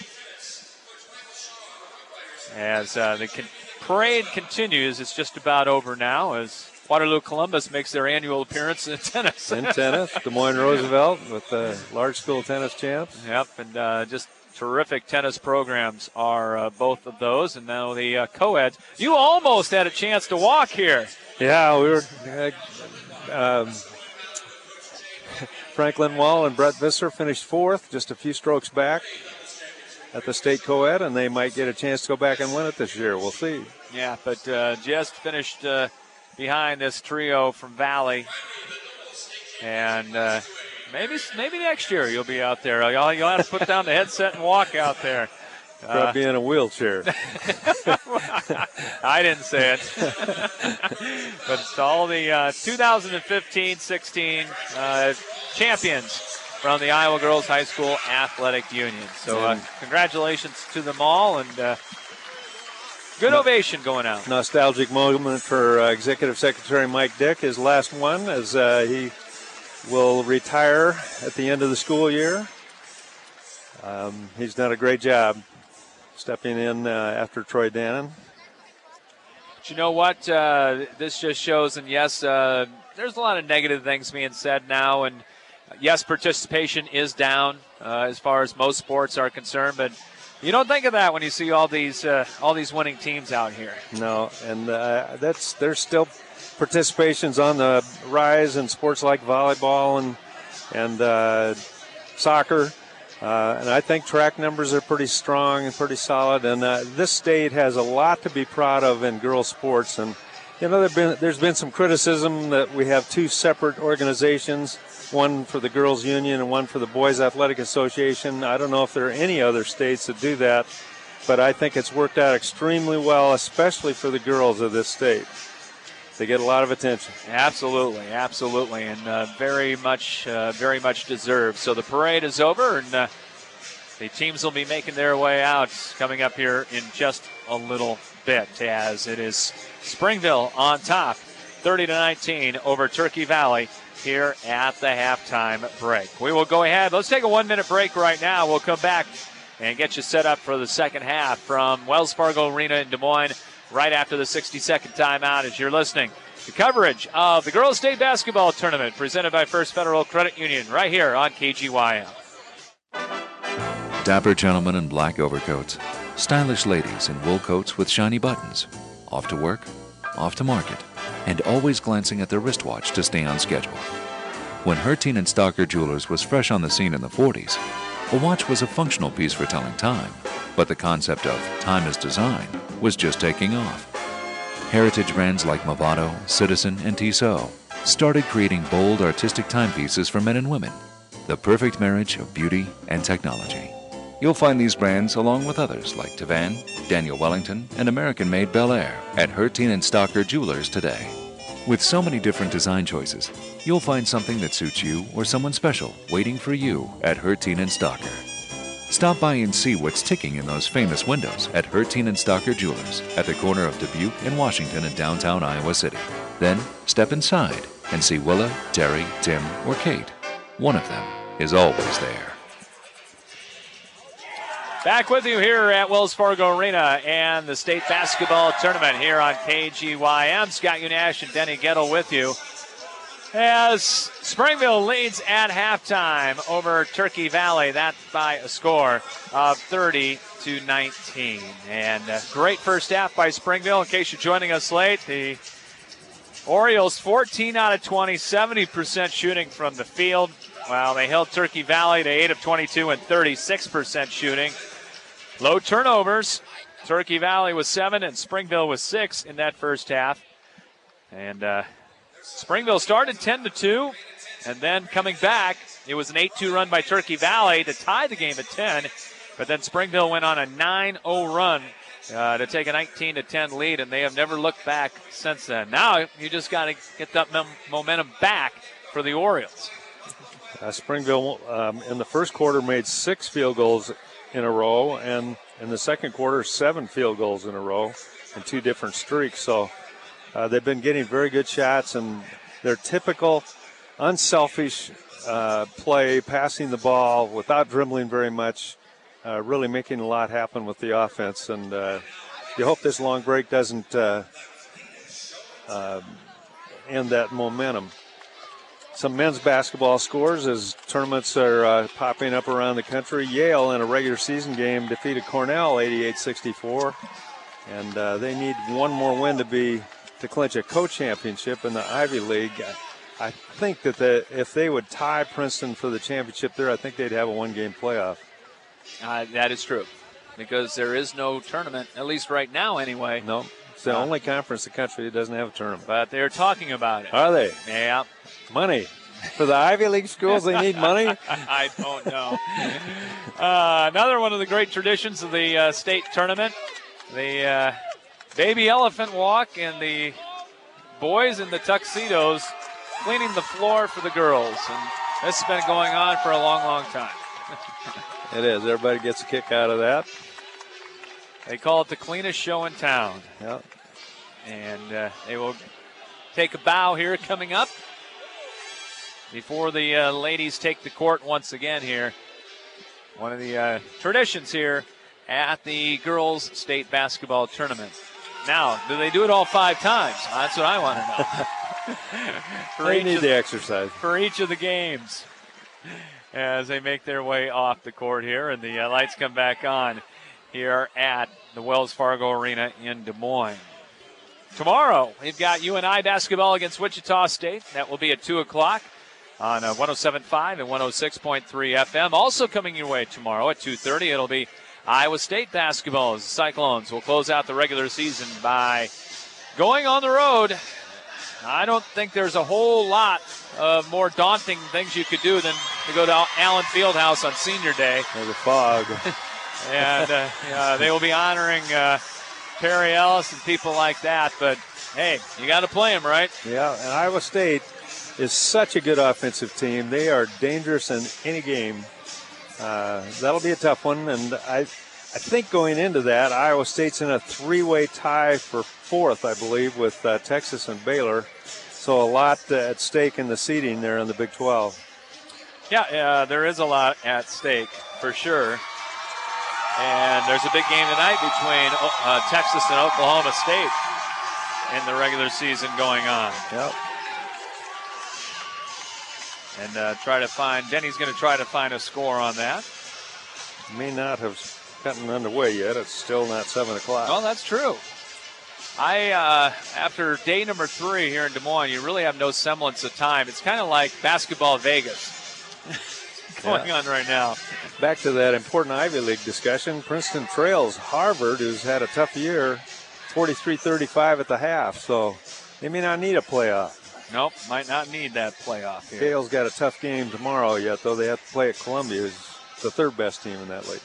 As uh, the con- parade continues, it's just about over now as Waterloo Columbus makes their annual appearance in tennis. In tennis, Des Moines Roosevelt with the large school tennis champs. Yep, and uh, just terrific tennis programs are uh, both of those. And now the uh, co-eds. You almost had a chance to walk here. Yeah, we were. Uh, um, Franklin Wall and Brett Visser finished fourth, just a few strokes back at the state co-ed, and they might get a chance to go back and win it this year. We'll see. Yeah, but uh, just finished uh, behind this trio from Valley. And uh, maybe maybe next year you'll be out there. You'll, you'll have to put down the headset and walk out there. Probably uh, be in a wheelchair. I didn't say it. But it's all the uh, twenty fifteen sixteen uh, champions from the Iowa Girls High School Athletic Union. So uh, congratulations to them all, and uh, good no, ovation going out. Nostalgic moment for uh, Executive Secretary Mike Dick, his last one, as uh, he will retire at the end of the school year. Um, he's done a great job stepping in uh, after Troy Dannon. But you know what? Uh, this just shows, and yes, uh, there's a lot of negative things being said now, and yes, participation is down uh, as far as most sports are concerned, but you don't think of that when you see all these uh, all these winning teams out here. No, and uh, that's there's still participations on the rise in sports like volleyball and and uh, soccer. Uh, and I think track numbers are pretty strong and pretty solid. And uh, this state has a lot to be proud of in girls sports. And, you know, there've been, there's been some criticism that we have two separate organizations, one for the Girls Union and one for the Boys Athletic Association. I don't know if there are any other states that do that, but I think it's worked out extremely well, especially for the girls of this state. They get a lot of attention. Absolutely, absolutely, and uh, very much, uh, very much deserved. So the parade is over, and uh, the teams will be making their way out coming up here in just a little bit, as it is Springville on top, thirty to nineteen over Turkey Valley here at the halftime break. We will go ahead. Let's take a one-minute break right now. We'll come back and get you set up for the second half from Wells Fargo Arena in Des Moines, right after the sixty-second timeout, as you're listening to coverage of the Girls State Basketball Tournament presented by First Federal Credit Union right here on K G Y M. Dapper gentlemen in black overcoats, stylish ladies in wool coats with shiny buttons, off to work, off to market, and always glancing at their wristwatch to stay on schedule. When Hertine and Stalker Jewelers was fresh on the scene in the forties, a watch was a functional piece for telling time, but the concept of time as design was just taking off. Heritage brands like Movado, Citizen, and Tissot started creating bold, artistic timepieces for men and women, the perfect marriage of beauty and technology. You'll find these brands along with others like Tavan, Daniel Wellington, and American-made Bel Air at Herteen and Stocker Jewelers today. With so many different design choices, you'll find something that suits you or someone special waiting for you at Herteen and Stocker. Stop by and see what's ticking in those famous windows at Herteen and Stocker Jewelers at the corner of Dubuque and Washington in downtown Iowa City. Then step inside and see Willa, Terry, Tim, or Kate. One of them is always there. Back with you here at Wells Fargo Arena and the state basketball tournament here on K G Y M. Scott Unash and Denny Gettle with you as Springville leads at halftime over Turkey Valley. That by a score of thirty to nineteen. And a great first half by Springville. In case you're joining us late, the Orioles fourteen out of twenty, seventy percent shooting from the field. Well, they held Turkey Valley to eight of twenty-two and thirty-six percent shooting. Low turnovers. Turkey Valley was seven and Springville was six in that first half. And uh, Springville started ten to two, and then coming back, it was an eight two run by Turkey Valley to tie the game at ten. But then Springville went on a nine oh run uh, to take a nineteen to ten lead, and they have never looked back since then. Now you just got to get that mem- momentum back for the Orioles. Uh, Springville um, in the first quarter made six field goals in a row, and in the second quarter, seven field goals in a row in two different streaks. So uh, they've been getting very good shots, and their typical unselfish uh, play, passing the ball without dribbling very much, uh, really making a lot happen with the offense. And uh, you hope this long break doesn't uh, uh, end that momentum. Some men's basketball scores as tournaments are uh, popping up around the country. Yale, in a regular season game, defeated Cornell eighty-eight sixty-four. And uh, they need one more win to be to clinch a co-championship in the Ivy League. I think that the, if they would tie Princeton for the championship there, I think they'd have a one-game playoff. Uh, that is true, because there is no tournament, at least right now anyway. No, it's the uh, only conference in the country that doesn't have a tournament. But they're talking about it. Are they? Yeah. Money. For the Ivy League schools, they need money? I don't know. uh, another one of the great traditions of the uh, state tournament, the uh, baby elephant walk, and the boys in the tuxedos cleaning the floor for the girls. And this has been going on for a long, long time. It is. Everybody gets a kick out of that. They call it the cleanest show in town. Yep. And uh, they will take a bow here coming up before the uh, ladies take the court once again here. One of the uh, traditions here at the girls' state basketball tournament. Now, do they do it all five times? That's what I want to know. They need of, the exercise. For each of the games as they make their way off the court here, and the uh, lights come back on here at the Wells Fargo Arena in Des Moines. Tomorrow, we've got U N I basketball against Wichita State. That will be at two o'clock. On uh, one oh seven point five and one oh six point three F M. Also coming your way tomorrow at two thirty, it'll be Iowa State basketball as the Cyclones will close out the regular season by going on the road. I don't think there's a whole lot of more daunting things you could do than to go to Allen Fieldhouse on Senior Day. There's a fog. and uh, uh, they will be honoring uh, Perry Ellis and people like that. But, hey, you got to play them, right? Yeah, and Iowa State is such a good offensive team. They are dangerous in any game. Uh, that'll be a tough one, and I, I think going into that, Iowa State's in a three-way tie for fourth, I believe, with uh, Texas and Baylor. So a lot uh, at stake in the seeding there in the Big twelve. Yeah, uh, there is a lot at stake for sure. And there's a big game tonight between uh, Texas and Oklahoma State in the regular season going on. Yep. And uh, try to find, Denny's going to try to find a score on that. May not have gotten underway yet. It's still not seven o'clock. Well, that's true. I, uh, after day number three here in Des Moines, you really have no semblance of time. It's kind of like basketball Vegas going yeah. on right now. Back to that important Ivy League discussion. Princeton trails Harvard, who's had a tough year, forty-three thirty-five at the half. So they may not need a playoff. Nope, might not need that playoff here. Gale's got a tough game tomorrow yet, though. They have to play at Columbia, who's the third best team in that league.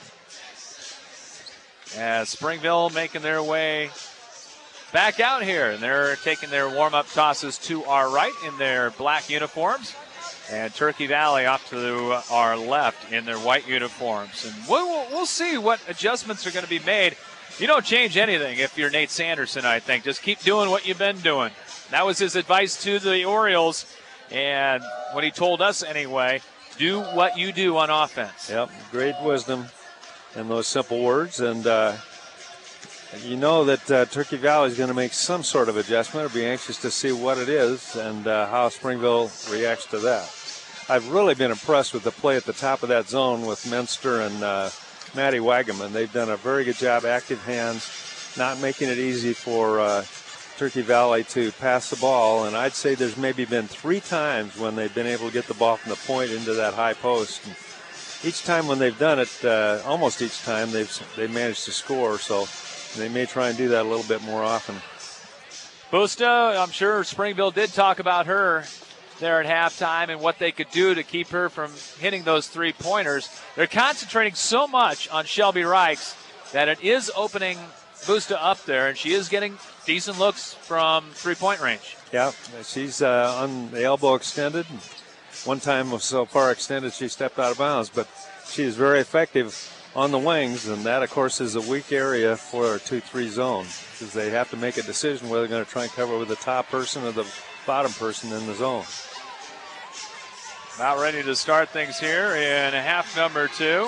As Springville making their way back out here, and they're taking their warm-up tosses to our right in their black uniforms, and Turkey Valley off to our left in their white uniforms. And we'll, we'll see what adjustments are going to be made. You don't change anything if you're Nate Sanderson, I think. Just keep doing what you've been doing. That was his advice to the Orioles, and what he told us anyway, do what you do on offense. Yep, great wisdom in those simple words. And uh, you know that uh, Turkey Valley is going to make some sort of adjustment. I'll be anxious to see what it is and uh, how Springville reacts to that. I've really been impressed with the play at the top of that zone with Menster and uh, Maddie Wagaman. They've done a very good job, active hands, not making it easy for uh, Turkey Valley to pass the ball. And I'd say there's maybe been three times when they've been able to get the ball from the point into that high post. And each time when they've done it, uh, almost each time, they've, they've managed to score. So they may try and do that a little bit more often. Busta, I'm sure Springville did talk about her there at halftime and what they could do to keep her from hitting those three-pointers. They're concentrating so much on Shelby Reichs that it is opening Busta up there, and she is getting decent looks from three-point range. Yeah, she's uh, on the elbow extended. One time was so far extended she stepped out of bounds, but she is very effective on the wings, and that, of course, is a weak area for a two three zone because they have to make a decision whether they're going to try and cover with the top person or the bottom person in the zone. About ready to start things here in half number two.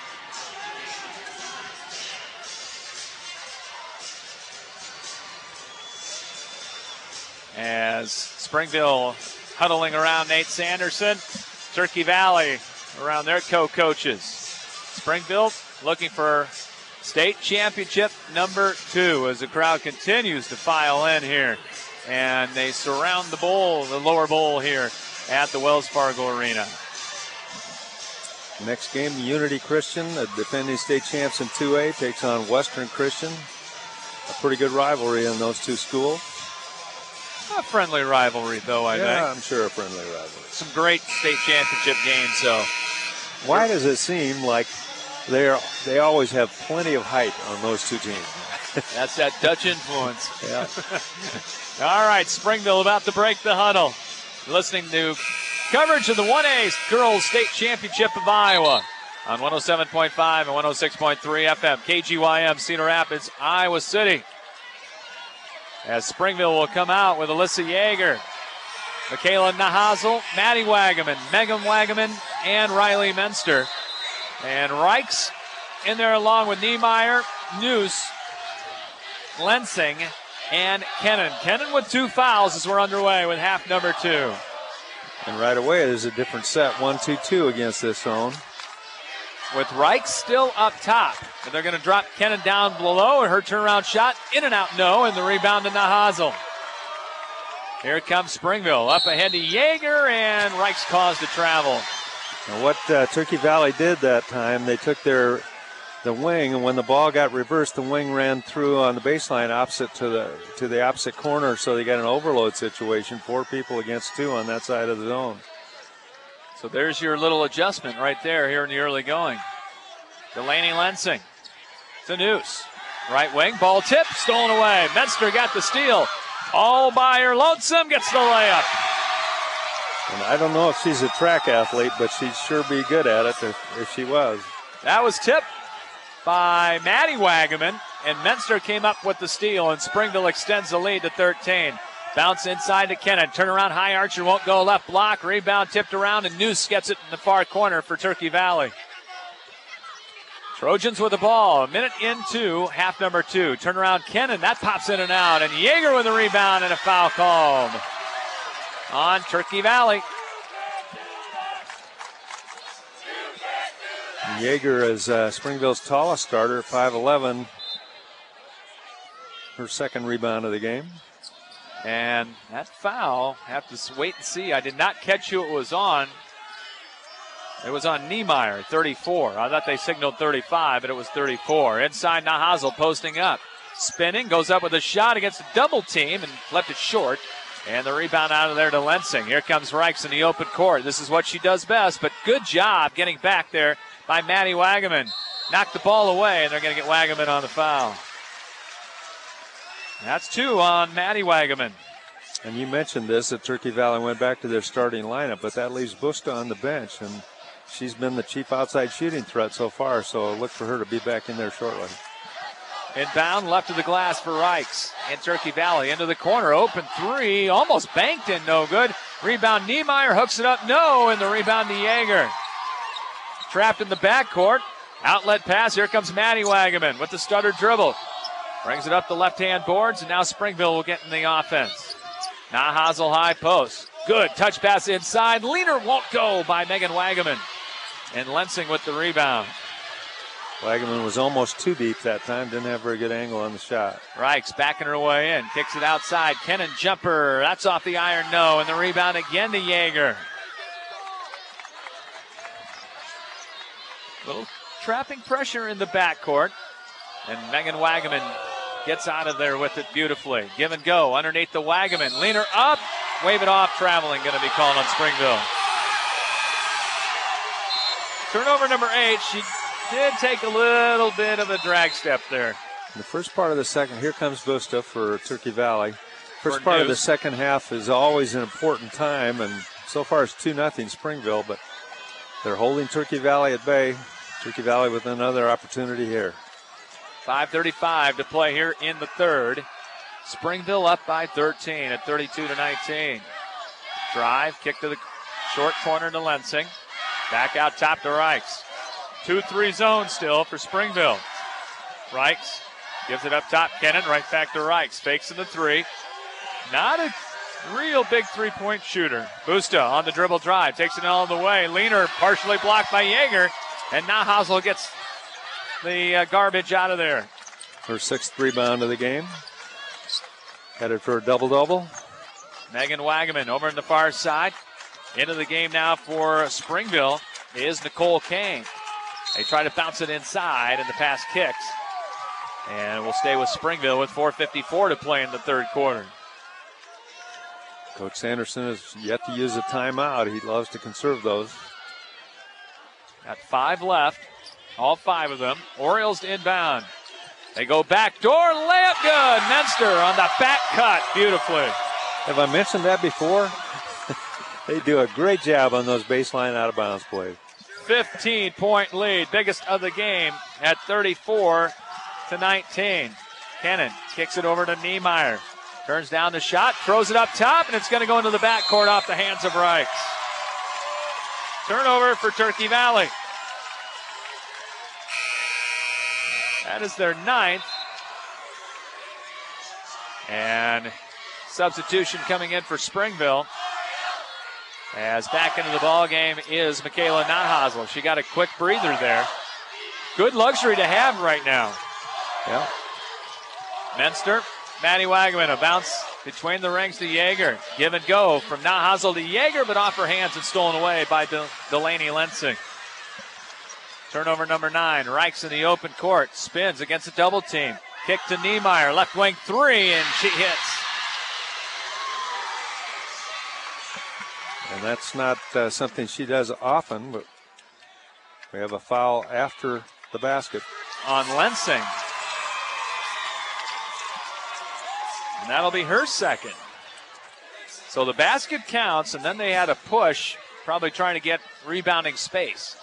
As Springville huddling around Nate Sanderson, Turkey Valley around their co-coaches. Springville looking for state championship number two as the crowd continues to file in here. And they surround the bowl, the lower bowl here at the Wells Fargo Arena. Next game, Unity Christian, the defending state champs in two A, takes on Western Christian. A pretty good rivalry in those two schools. A friendly rivalry, though, I yeah, think. Yeah, I'm sure a friendly rivalry. Some great state championship games, so. Why does it seem like they're, they always have plenty of height on those two teams? That's that Dutch influence. Yeah. All right, Springville about to break the huddle. You're listening to coverage of the one A Girls State Championship of Iowa on one oh seven point five and one oh six point three F M. K G Y M, Cedar Rapids, Iowa City. As Springville will come out with Alyssa Yeager, Michaela Nahazel, Maddie Wagaman, Megan Wagaman, and Riley Menster. And Reichs in there along with Niemeyer, Noose, Lensing, and Kennan. Kennan with two fouls as we're underway with half number two. And right away, there's a different set, one two two against this zone. With Reichs still up top. But they're going to drop Kennan down below, and her turnaround shot in and out, no, and the rebound to Nahazel. Here comes Springville, up ahead to Yeager, and Reichs caused to travel. Now what uh, Turkey Valley did that time, they took their the wing, and when the ball got reversed, the wing ran through on the baseline opposite to the to the opposite corner, so they got an overload situation, four people against two on that side of the zone. So there's your little adjustment right there here in the early going. Delaney Lensing to Noose. Right wing, ball tip, stolen away. Menster got the steal. All by her lonesome, gets the layup. And I don't know if she's a track athlete, but she'd sure be good at it if, if she was. That was tipped by Maddie Wagaman, and Menster came up with the steal, and Springville extends the lead to thirteen. Bounce inside to Kennan. Turnaround high archer won't go left block. Rebound tipped around, and Noose gets it in the far corner for Turkey Valley. Trojans with the ball. A minute into half number two. Turnaround Kennan. That pops in and out. And Yeager with a rebound and a foul called on Turkey Valley. Yeager is uh, Springville's tallest starter, five eleven. Her second rebound of the game. And that foul, have to wait and see. I did not catch who it was on. It was on Niemeyer, thirty-four. I thought they signaled thirty-five, but it was thirty-four. Inside, Nahazel posting up. Spinning, goes up with a shot against a double team and left it short. And the rebound out of there to Lensing. Here comes Reichs in the open court. This is what she does best, but good job getting back there by Maddie Wagaman. Knocked the ball away, and they're going to get Wagaman on the foul. That's two on Maddie Wagaman. And you mentioned this, that Turkey Valley went back to their starting lineup, but that leaves Busta on the bench, and she's been the chief outside shooting threat so far, so look for her to be back in there shortly. Inbound, left of the glass for Reichs. And Turkey Valley into the corner. Open three. Almost banked in. No good. Rebound Niemeyer. Hooks it up. No. And the rebound to Yeager. Trapped in the backcourt. Outlet pass. Here comes Maddie Wagaman with the stutter dribble. Brings it up the left-hand boards. And now Springville will get in the offense. Nahazel high post. Good. Touch pass inside. Leaner won't go by Megan Wagaman. And Lensing with the rebound. Wagaman was almost too deep that time. Didn't have a very good angle on the shot. Reichs backing her way in. Kicks it outside. Kennan jumper. That's off the iron. No. And the rebound again to Yeager. Little trapping pressure in the backcourt. And Megan Wagaman gets out of there with it beautifully. Give and go underneath the Wagaman. Leaner up. Wave it off. Traveling going to be called on Springville. Turnover number eight. She did take a little bit of a drag step there. In the first part of the second, here comes Busta for Turkey Valley. First For part news. of the second half is always an important time, and so far it's two nothing Springville, but they're holding Turkey Valley at bay. Turkey Valley with another opportunity here. five thirty-five to play here in the third. Springville up by thirteen at thirty-two to nineteen. Drive, kick to the short corner to Lensing. Back out top to Reichs. two three zone still for Springville. Reichs gives it up top. Kennan right back to Reichs. Fakes in the three. Not a real big three-point shooter. Busta on the dribble drive. Takes it all the way. Leaner partially blocked by Yeager. And Nahazel gets the uh, garbage out of there. Her sixth rebound of the game. Headed for a double-double. Megan Wagaman over on the far side. Into the game now for Springville is Nicole Kane. They try to bounce it inside, and the pass kicks. And we'll stay with Springville with four fifty-four to play in the third quarter. Coach Sanderson has yet to use a timeout. He loves to conserve those. Got five left, all five of them. Orioles to inbound. They go back door, layup good. Menster on the back cut, beautifully. Have I mentioned that before? They do a great job on those baseline out-of-bounds plays. fifteen-point lead, biggest of the game at thirty-four to nineteen. Kennan kicks it over to Niemeyer. Turns down the shot, throws it up top, and it's going to go into the backcourt off the hands of Reichs. Turnover for Turkey Valley. That is their ninth. And substitution coming in for Springville. As back into the ball game is Michaela Nahazel. She got a quick breather there. Good luxury to have right now. Yeah. Menster, Maddie Wagaman, a bounce between the rings to Yeager. Give and go from Nahazel to Yeager, but off her hands and stolen away by De- Delaney Lensing. Turnover number nine. Reichs in the open court. Spins against a double team. Kick to Niemeyer. Left wing three, and she hits. And that's not uh, something she does often, but we have a foul after the basket. On Lensing. And that'll be her second. So the basket counts, and then they had a push, probably trying to get rebounding space.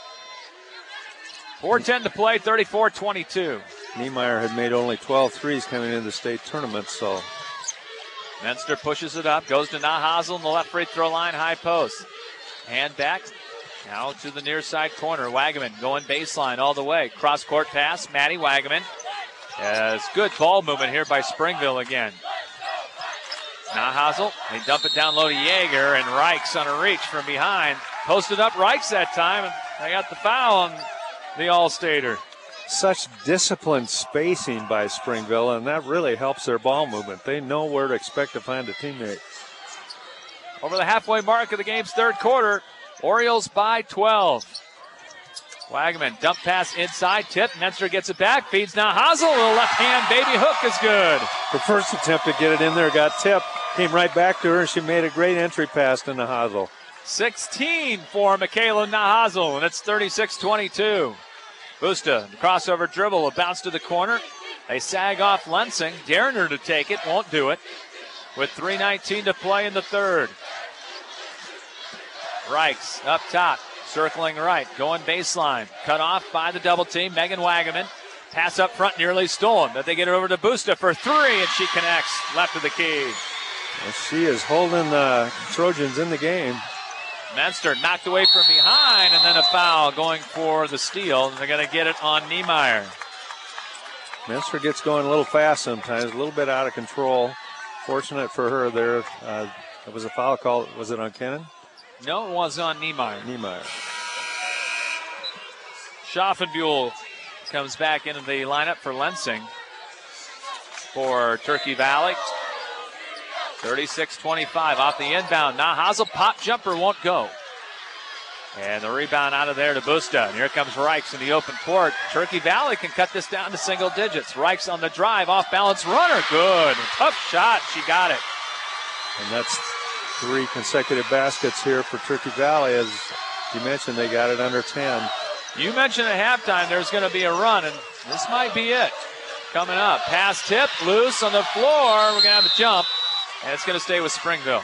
four ten to play, thirty-four twenty-two. Niemeyer had made only twelve threes coming into the state tournament, so. Menster pushes it up, goes to Nahazel in the left free throw line, high post. Hand back, now to the near side corner. Wagaman going baseline all the way. Cross court pass, Maddie Wagaman. As good ball movement here by Springville again. Nahazel, they dump it down low to Yeager, and Reichs on a reach from behind. Posted up Reichs that time, and they got the foul on the All-Stater. Such disciplined spacing by Springville, and that really helps their ball movement. They know where to expect to find a teammate. Over the halfway mark of the game's third quarter, Orioles by twelve. Wagaman, dump pass inside, tip. Menster gets it back, feeds Nahazel. A left hand baby hook is good. The first attempt to get it in there got tipped. came right back to her, and she made a great entry pass to Nahazl. sixteen for Michaela Nahazl, and it's thirty-six twenty-two. Busta, crossover dribble, a bounce to the corner. They sag off Lensing, daring her to take it, won't do it. With three nineteen to play in the third. Reichs up top, circling right, going baseline. Cut off by the double team, Megan Wagaman. Pass up front, nearly stolen, but they get it over to Busta for three, and she connects left of the key. Well, she is holding the Trojans in the game. Menster knocked away from behind, and then a foul going for the steal. They're going to get it on Niemeyer. Menster gets going a little fast sometimes, a little bit out of control. Fortunate for her there. Uh, it was a foul call. Was it on Kennan? No, it was on Niemeyer. Niemeyer. Schaffenbuhl comes back into the lineup for Lensing for Turkey Valley. thirty-six twenty-five off the inbound. Nahazl pop jumper won't go. And the rebound out of there to Busta. And here comes Reichs in the open court. Turkey Valley can cut this down to single digits. Reichs on the drive, off balance runner. Good. Tough shot. She got it. And that's three consecutive baskets here for Turkey Valley. As you mentioned, they got it under ten. You mentioned at halftime there's going to be a run, and this might be it. Coming up. Pass tip, loose on the floor. We're going to have a jump, and it's going to stay with Springville.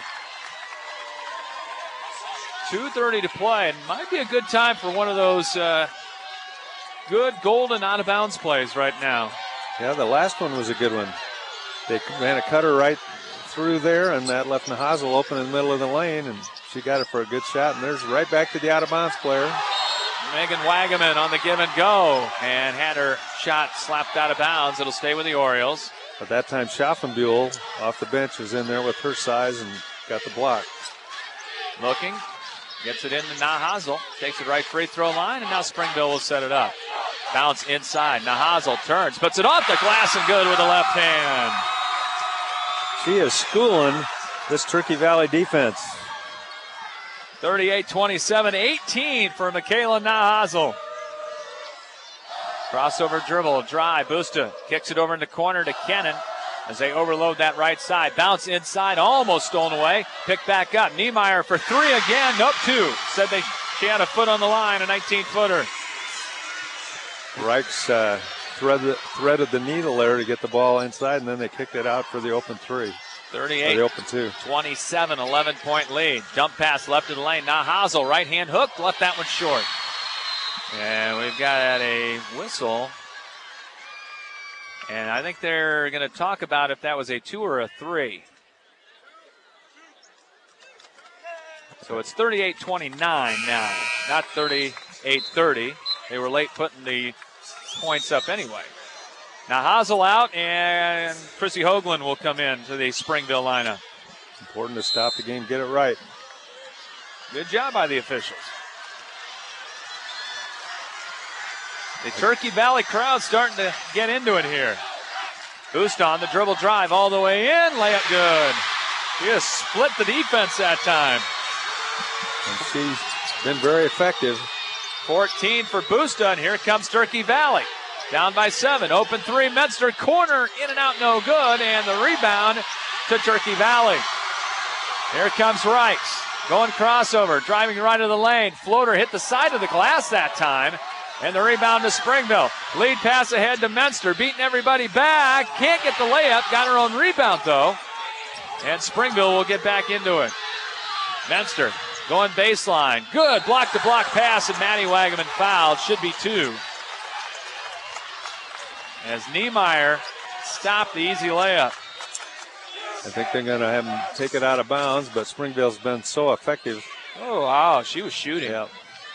two thirty to play, and might be a good time for one of those uh, good golden out-of-bounds plays right now. Yeah, the last one was a good one. They ran a cutter right through there, and that left Nahazl open in the middle of the lane, and she got it for a good shot, and there's right back to the out-of-bounds player. Megan Wagaman on the give and go, and had her shot slapped out of bounds. It'll stay with the Orioles. At that time, Schaffenbuhl off the bench was in there with her size and got the block. Looking, gets it into Nahazl, takes it right free throw line, and now Springville will set it up. Bounce inside, Nahazl turns, puts it off the glass and good with the left hand. She is schooling this Turkey Valley defense. thirty-eight twenty-seven, eighteen for Michaela Nahazl. Crossover dribble, drive, Busta kicks it over in the corner to Kennan as they overload that right side. Bounce inside, almost stolen away. Picked back up, Niemeyer for three again. Nope, two. Said they she had a foot on the line, a nineteen-footer. Reichs uh, threaded, threaded the needle there to get the ball inside, and then they kicked it out for the open three. thirty-eight the open two. twenty-seven, eleven-point lead. Dump pass left of the lane. Nahazl, right-hand hook, left that one short. And we've got a whistle. And I think they're going to talk about if that was a two or a three. So it's thirty-eight twenty-nine now, not thirty-eight thirty. They were late putting the points up anyway. Nahazl out, and Chrissy Hoagland will come in to the Springville lineup. Important to stop the game, get it right. Good job by the officials. The Turkey Valley crowd starting to get into it here. Busta on the dribble drive all the way in, layup good. She has split the defense that time. And she's been very effective. fourteen for Busta, and here comes Turkey Valley. Down by seven, open three, Menster corner, in and out, no good, and the rebound to Turkey Valley. Here comes Reichs, going crossover, driving right of the lane. Floater hit the side of the glass that time, and the rebound to Springville. Lead pass ahead to Menster, beating everybody back. Can't get the layup, got her own rebound though, and Springville will get back into it. Menster going baseline, good block-to-block pass, and Maddie Wagaman fouled, should be two. As Niemeyer stopped the easy layup. I think they're going to have him take it out of bounds, but Springville's been so effective. Oh, wow, she was shooting. Yep.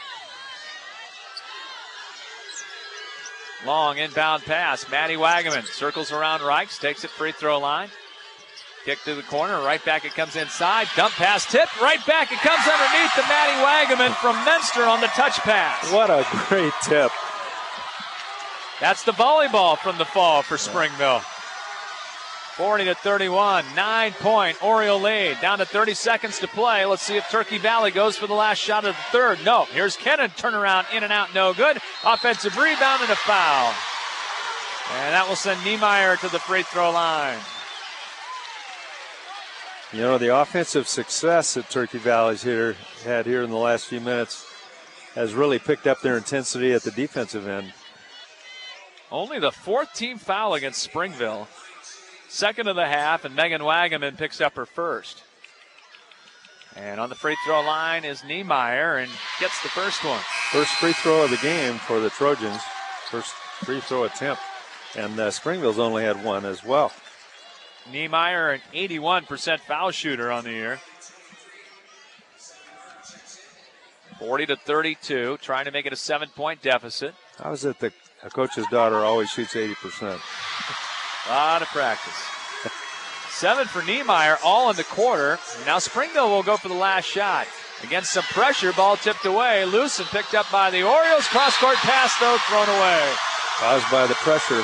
Long inbound pass. Maddie Wagaman circles around Reichs, takes it free throw line. Kick to the corner, right back it comes inside. Dump pass tipped, right back it comes underneath to Maddie Wagaman from Menster on the touch pass. What a great tip. That's the volleyball from the fall for Springville. forty to thirty-one, nine-point Oriole lead. Down to thirty seconds to play. Let's see if Turkey Valley goes for the last shot of the third. No, here's Kennan, turnaround, in and out, no good. Offensive rebound and a foul. And that will send Niemeyer to the free throw line. You know, the offensive success that Turkey Valley's here had here in the last few minutes has really picked up their intensity at the defensive end. Only the fourth team foul against Springville. Second of the half, and Megan Wagaman picks up her first. And on the free throw line is Niemeyer and gets the first one. First free throw of the game for the Trojans. First free throw attempt. And uh, Springville's only had one as well. Niemeyer, an eighty-one percent foul shooter on the year. forty to thirty-two, trying to make it a seven-point deficit. How is it that a coach's daughter always shoots eighty percent? A lot of practice. Seven for Niemeyer, all in the quarter. Now Springville will go for the last shot. Against some pressure, ball tipped away. Loose and picked up by the Orioles. Cross-court pass, though, thrown away. Caused by the pressure.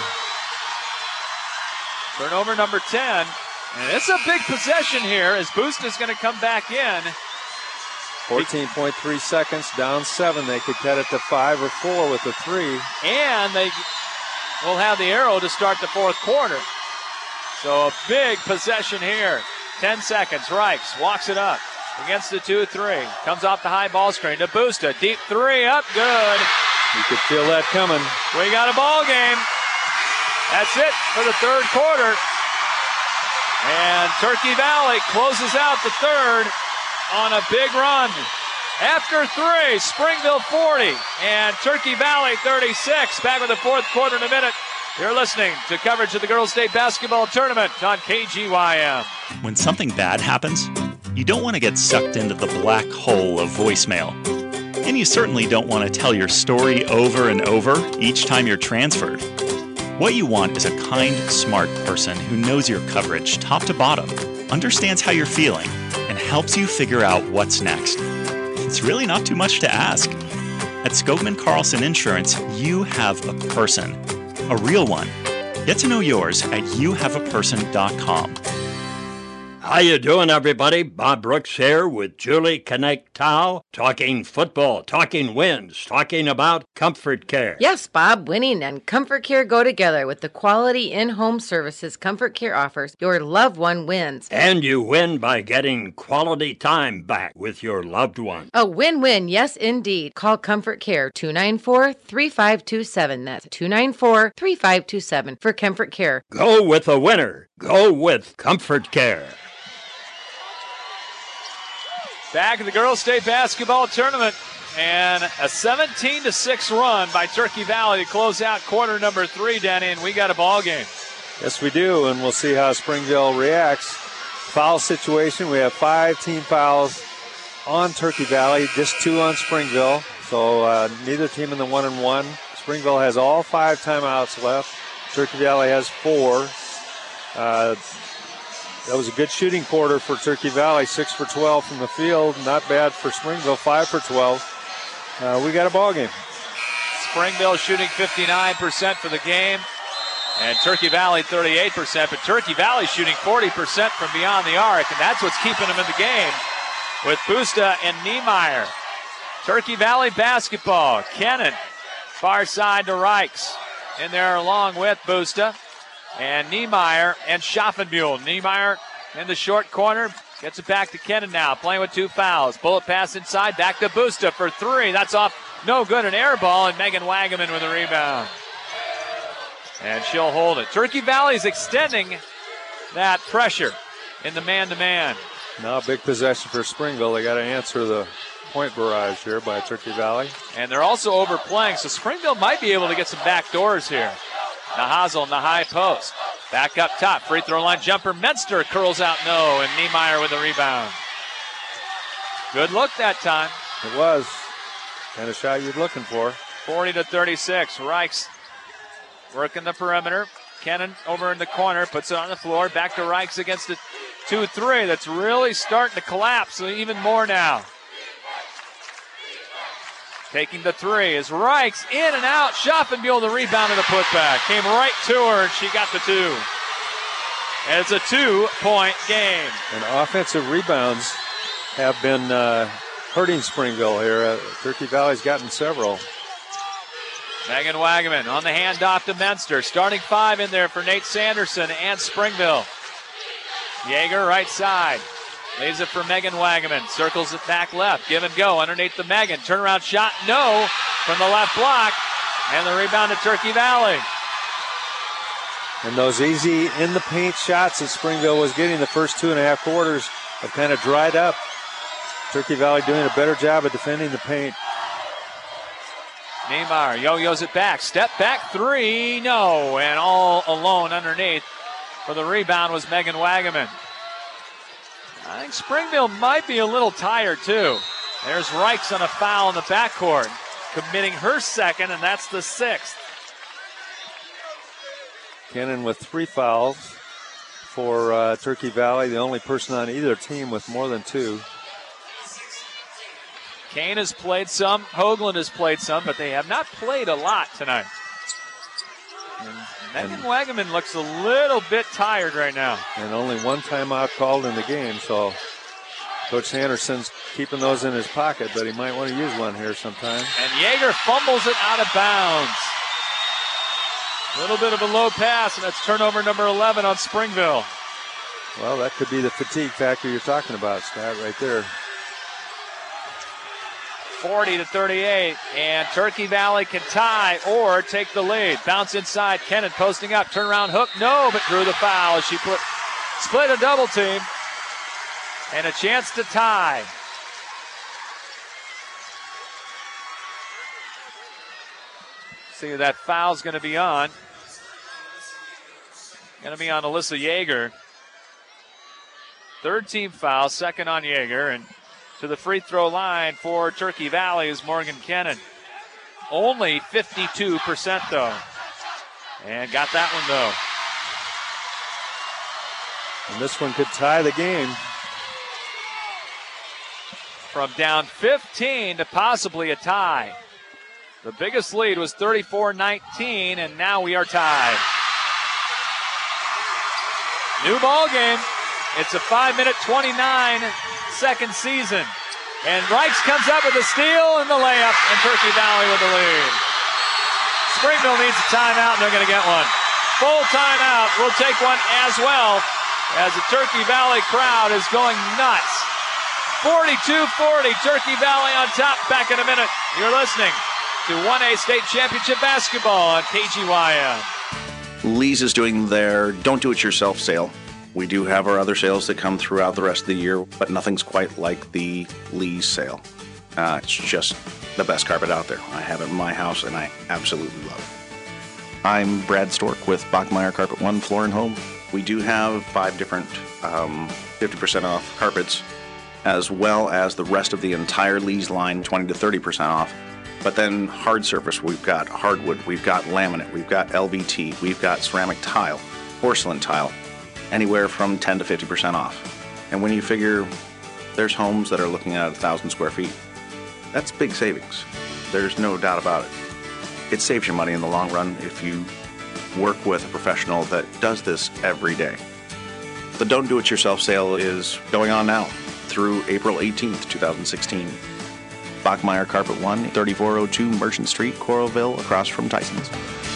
Turnover number ten. And it's a big possession here as Busta's going to come back in. fourteen point three seconds, down seven. They could cut it to five or four with a three. And they will have the arrow to start the fourth quarter. So a big possession here. Ten seconds. Reichs walks it up against the two three. Comes off the high ball screen to Busta. Deep three up. Good. You could feel that coming. We got a ball game. That's it for the third quarter. And Turkey Valley closes out the third on a big run. After three, Springville forty and Turkey Valley thirty-six. Back with the fourth quarter in a minute. You're listening to coverage of the Girls State Basketball Tournament on K G Y M. When something bad happens, you don't want to get sucked into the black hole of voicemail. And you certainly don't want to tell your story over and over each time you're transferred. What you want is a kind, smart person who knows your coverage top to bottom, understands how you're feeling, and helps you figure out what's next. It's really not too much to ask. At Skogman Carlson Insurance, you have a person, a real one. Get to know yours at you have a person dot com. How you doing, everybody? Bob Brooks here with Julie Connect-Tao, talking football, talking wins, talking about Comfort Care. Yes, Bob, winning and Comfort Care go together with the quality in-home services Comfort Care offers. Your loved one wins. And you win by getting quality time back with your loved one. A win-win, yes, indeed. Call Comfort Care, two nine four, three five two seven. That's two nine four, three five two seven for Comfort Care. Go with a winner. Go with Comfort Care. Back in the Girls State Basketball Tournament, and a seventeen to six run by Turkey Valley to close out quarter number three, Denny, and we got a ball game. Yes, we do, and we'll see how Springville reacts. Foul situation, we have five team fouls on Turkey Valley, just two on Springville, so uh, neither team in the one and one. Springville has all five timeouts left. Turkey Valley has four. Uh, That was a good shooting quarter for Turkey Valley, six for twelve from the field. Not bad for Springville, five for twelve. Uh, we got a ball game. Springville shooting fifty-nine percent for the game, and Turkey Valley thirty-eight percent. But Turkey Valley shooting forty percent from beyond the arc, and that's what's keeping them in the game with Busta and Niemeyer. Turkey Valley basketball. Kennan, far side to Reichs. In there along with Busta. And Niemeyer and Schaffenbuhl. Niemeyer in the short corner. Gets it back to Kennan now. Playing with two fouls. Bullet pass inside. Back to Busta for three. That's off. No good. An air ball. And Megan Wagaman with a rebound. And she'll hold it. Turkey Valley's extending that pressure in the man-to-man. Now a big possession for Springville. They got to answer the point barrage here by Turkey Valley. And they're also overplaying. So Springville might be able to get some back doors here. Nahazel in the high post. Back up top. Free throw line jumper. Menster curls out no. And Niemeyer with the rebound. Good look that time. It was. And a shot you're looking for. forty to thirty-six. Reichs working the perimeter. Kennan over in the corner. Puts it on the floor. Back to Reichs against the two three. That's really starting to collapse even more now. Taking the three is Reichs in and out. Schaffenbuhl the rebound and the putback. Came right to her and she got the two. And it's a two-point game. And offensive rebounds have been uh, hurting Springville here. Uh, Turkey Valley's gotten several. Megan Wagaman on the handoff to Menster. Starting five in there for Nate Sanderson and Springville. Yeager right side. Leaves it for Megan Wagaman. Circles it back left. Give and go underneath the Megan. Turnaround shot, no, from the left block. And the rebound to Turkey Valley. And those easy in the paint shots that Springville was getting the first two and a half quarters have kind of dried up. Turkey Valley doing a better job of defending the paint. Neymar yo-yos it back. Step back three, no. And all alone underneath for the rebound was Megan Wagaman. I think Springville might be a little tired too. There's Reichs on a foul in the backcourt, committing her second, and that's the sixth. Kennan with three fouls for uh, Turkey Valley, the only person on either team with more than two. Kane has played some, Hoagland has played some, but they have not played a lot tonight. And Megan and Wagaman looks a little bit tired right now. And only one timeout called in the game, so Coach Sanderson's keeping those in his pocket, but he might want to use one here sometime. And Yeager fumbles it out of bounds. A little bit of a low pass, and that's turnover number eleven on Springville. Well, that could be the fatigue factor you're talking about, Scott, right there. forty to thirty-eight, and Turkey Valley can tie or take the lead. Bounce inside, Kennan posting up, turnaround hook, no, but drew the foul as she put, split a double team, and a chance to tie. See who that foul's going to be on. Going to be on Alyssa Yeager. Third team foul, second on Yeager, and to the free throw line for Turkey Valley is Morgan Kennan. Only fifty-two percent though. And got that one though. And this one could tie the game. From down fifteen to possibly a tie. The biggest lead was thirty-four nineteen, and now we are tied. New ball game. It's a five minute, twenty-nine second season. And Reichs comes up with a steal and the layup, and Turkey Valley with the lead. Springville needs a timeout, and they're going to get one. Full timeout. We'll take one as well, as the Turkey Valley crowd is going nuts. forty-two forty, Turkey Valley on top. Back in a minute. You're listening to one A State Championship Basketball on K G Y M. Lee's is doing their don't-do-it-yourself sale. We do have our other sales that come throughout the rest of the year, but nothing's quite like the Lee's sale. Uh, it's just the best carpet out there. I have it in my house, and I absolutely love it. I'm Brad Stork with Bachmeyer Carpet One Floor and Home. We do have five different um, fifty percent off carpets, as well as the rest of the entire Lee's line, twenty to thirty percent off. But then hard surface, we've got hardwood, we've got laminate, we've got L V T, we've got ceramic tile, porcelain tile, anywhere from ten to fifty percent off. And when you figure there's homes that are looking at one thousand square feet, that's big savings. There's no doubt about it. It saves your money in the long run if you work with a professional that does this every day. The Don't Do It Yourself sale is going on now through April eighteenth, twenty sixteen. Bachmeyer Carpet One, thirty-four oh two Merchant Street, Coralville, across from Tyson's.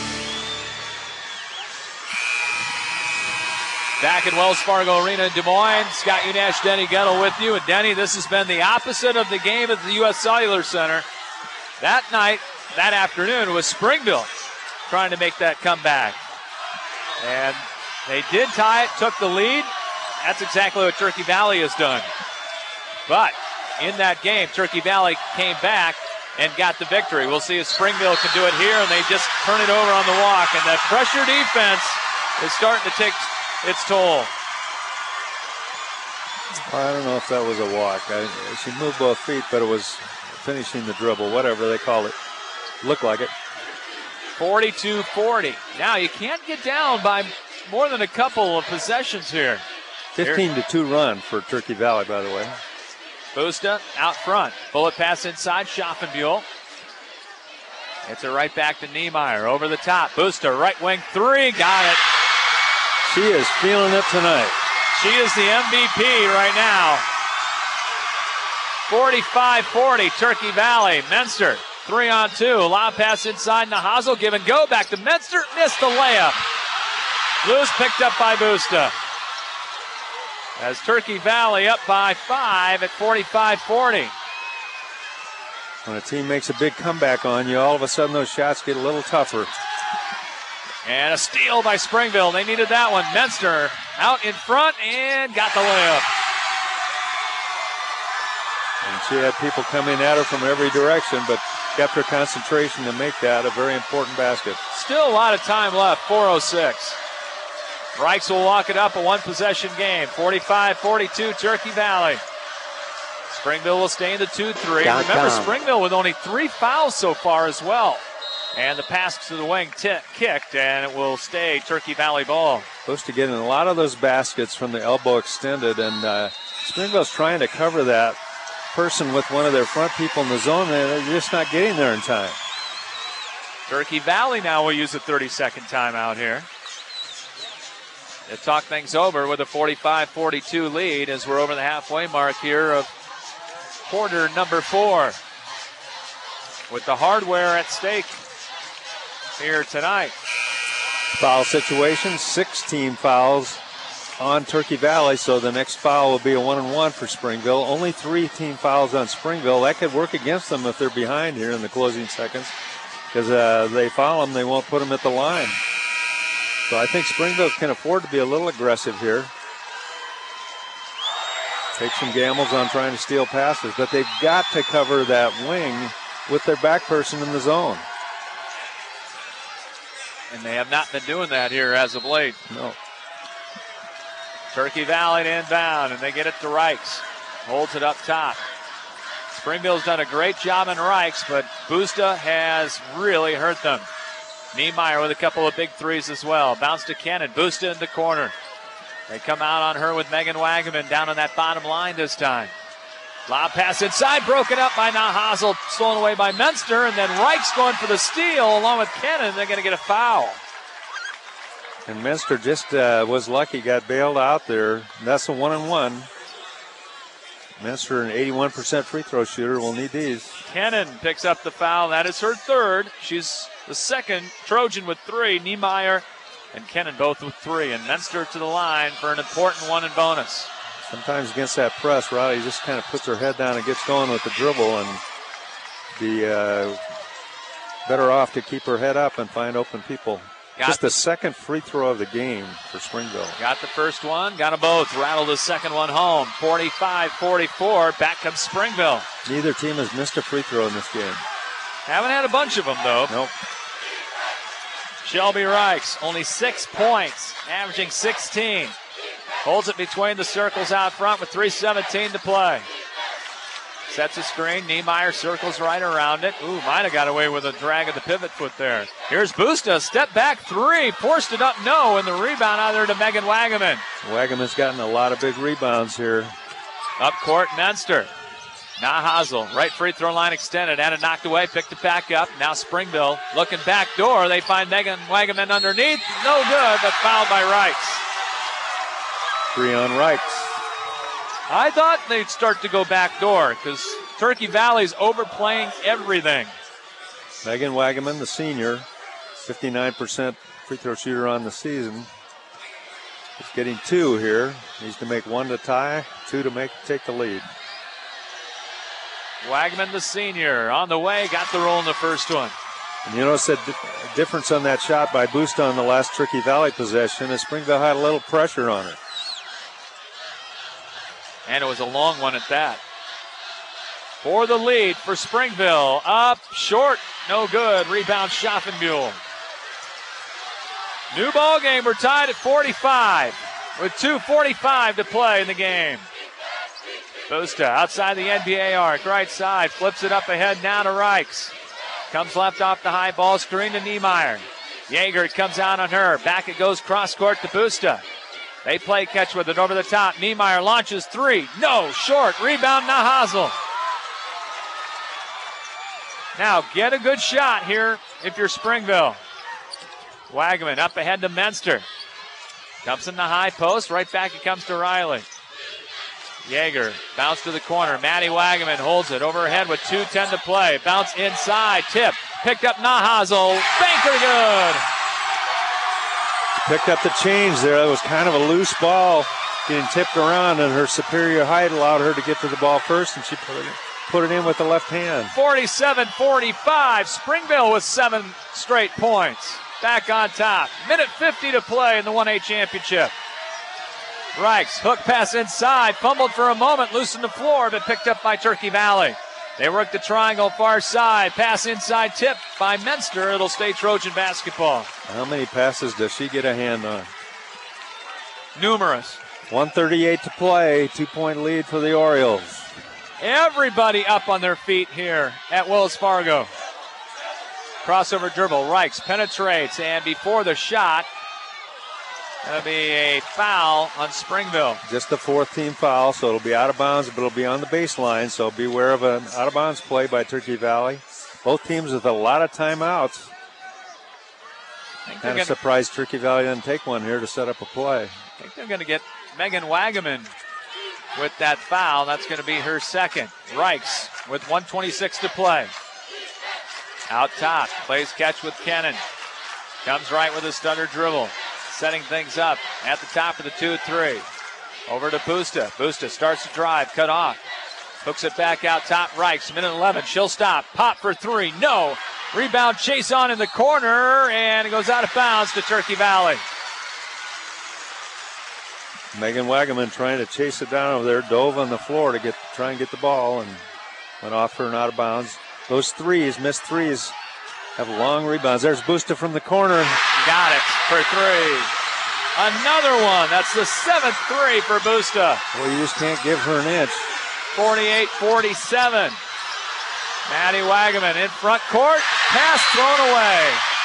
Back at Wells Fargo Arena in Des Moines, Scott Unash, Denny Gettle with you. And Denny, this has been the opposite of the game at the U S Cellular Center. That night, that afternoon, was Springville trying to make that comeback. And they did tie it, took the lead. That's exactly what Turkey Valley has done. But in that game, Turkey Valley came back and got the victory. We'll see if Springville can do it here, and they just turn it over on the walk. And that pressure defense is starting to take its toll. I don't know if that was a walk. I, she moved both feet, but it was finishing the dribble, whatever they call it. Looked like it. forty-two forty. Now, you can't get down by more than a couple of possessions here. fifteen to two run for Turkey Valley, by the way. Busta out front. Bullet pass inside. Schaffenbuhl. It's a right back to Niemeyer. Over the top. Busta, right wing three. Got it. She is feeling it tonight. She is the M V P right now. forty-five forty, Turkey Valley. Menster, three on two. Lob pass inside. Nahazel, give and go. Back to Menster. Missed the layup. Loose picked up by Busta. as Turkey Valley up by five at forty-five forty. When a team makes a big comeback on you, all of a sudden those shots get a little tougher. And a steal by Springville. They needed that one. Menster out in front and got the layup. And she had people coming at her from every direction, but kept her concentration to make that a very important basket. Still a lot of time left, four oh six. Reichs will walk it up, a one-possession game. forty-five forty-two, Turkey Valley. Springville will stay in the two three. Remember, down. Springville with only three fouls so far as well. And the pass to the wing t- kicked, and it will stay Turkey Valley ball. Supposed to get in a lot of those baskets from the elbow extended, and uh, Springville's trying to cover that person with one of their front people in the zone, and they're just not getting there in time. Turkey Valley now will use a thirty-second timeout here. They talk things over with a forty-five forty-two lead as we're over the halfway mark here of quarter number four. With the hardware at stake here tonight. Foul situation, six team fouls on Turkey Valley, so the next foul will be a one and one for Springville. Only three team fouls on Springville. That could work against them if they're behind here in the closing seconds, because uh, they foul them, they won't put them at the line. So I think Springville can afford to be a little aggressive here. Take some gambles on trying to steal passes, but they've got to cover that wing with their back person in the zone. And they have not been doing that here as of late. No. Turkey Valley to inbound, and they get it to Reichs. Holds it up top. Springville's done a great job in Reichs, but Busta has really hurt them. Niemeyer with a couple of big threes as well. Bounce to Cannon. Busta in the corner. They come out on her with Megan Wagaman down on that bottom line this time. Lob pass inside, broken up by Nahazel, stolen away by Menster, and then Reichs going for the steal along with Cannon. They're going to get a foul. And Menster just uh, was lucky, got bailed out there. That's a one and one. Menster, an eighty-one percent free throw shooter, will need these. Cannon picks up the foul. That is her third. She's the second Trojan with three. Niemeyer and Cannon both with three. And Menster to the line for an important one and bonus. Sometimes against that press, Riley just kind of puts her head down and gets going with the dribble, and be uh, better off to keep her head up and find open people. Got just the, the second free throw of the game for Springville. Got the first one, got them both. Rattled the second one home. forty-five forty-four. Back comes Springville. Neither team has missed a free throw in this game. Haven't had a bunch of them, though. Nope. Shelby Reichs, only six points, averaging sixteen. Holds it between the circles out front with three seventeen to play. Sets a screen. Niemeyer circles right around it. Ooh, might have got away with a drag of the pivot foot there. Here's Busta. Step back three. Forced it up. No. And the rebound out there to Megan Wagaman. Wagaman's gotten a lot of big rebounds here. Up court, Menster. Nahazel. Right free throw line extended. Had it knocked away. Picked it back up. Now Springville looking back door. They find Megan Wagaman underneath. No good, but fouled by Reichs. Three on Reichs. I thought they'd start to go back door because Turkey Valley's overplaying everything. Megan Wagaman, the senior, fifty-nine percent free throw shooter on the season. Is getting two here. Needs to make one to tie, two to make take the lead. Wagaman, the senior, on the way, got the roll in the first one. And you notice that di- difference on that shot by Busta on the last Turkey Valley possession as Springville had a little pressure on her. And it was a long one at that. For the lead for Springville. Up, short, no good. Rebound, Schaffenbuhl. New ball game. We're tied at forty-five with two forty-five to play in the game. Busta outside the N B A arc. Right side. Flips it up ahead now to Reichs. Comes left off the high ball screen to Niemeyer. Yeager comes out on her. Back it goes cross court to Busta. They play catch with it over the top. Niemeyer launches three. No, short. Rebound, Nahazel. Now get a good shot here if you're Springville. Wagaman up ahead to Menster. Dumps in the high post. Right back it comes to Riley. Yeager bounce to the corner. Maddie Wagaman holds it overhead with two ten to play. Bounce inside. Tip. Picked up Nahazel. Banker good. Picked up the change there. It was kind of a loose ball. getting tipped around, and her superior height allowed her to get to the ball first, and she put it in, put it in with the left hand. forty-seven forty-five. Springville with seven straight points. Back on top. Minute fifty to play in the one A championship. Reichs, hook pass inside, fumbled for a moment, loosened the floor, but picked up by Turkey Valley. They work the triangle far side, pass inside, tip by Menster. It'll stay Trojan basketball. How many passes does she get a hand on? Numerous. one thirty-eight to play, two-point lead for the Orioles. Everybody up on their feet here at Wells Fargo. Crossover dribble, Reichs penetrates, and before the shot, that'll be a foul on Springville. Just the fourth team foul, so it'll be out of bounds, but it'll be on the baseline, so beware of an out of bounds play by Turkey Valley. Both teams with a lot of timeouts. Kind of gonna, surprised Turkey Valley didn't take one here to set up a play. I think they're going to get Megan Wagaman with that foul. That's going to be her second. Reichs with one twenty-six to play. Out top, plays catch with Kennan. Comes right with a stutter dribble. Setting things up at the top of the two three. Over to Busta. Busta starts to drive, cut off. Hooks it back out top. Reichs, minute eleven. She'll stop. Pop for three. No. Rebound chase on in the corner, and it goes out of bounds to Turkey Valley. Megan Wagaman trying to chase it down over there, dove on the floor to get try and get the ball, and went off for an out of bounds. Those threes, missed threes, have long rebounds. There's Busta from the corner. Got it for three. Another one. That's the seventh three for Busta. Well, you just can't give her an inch. forty-eight forty-seven. Maddie Wagaman in front court. Pass thrown away.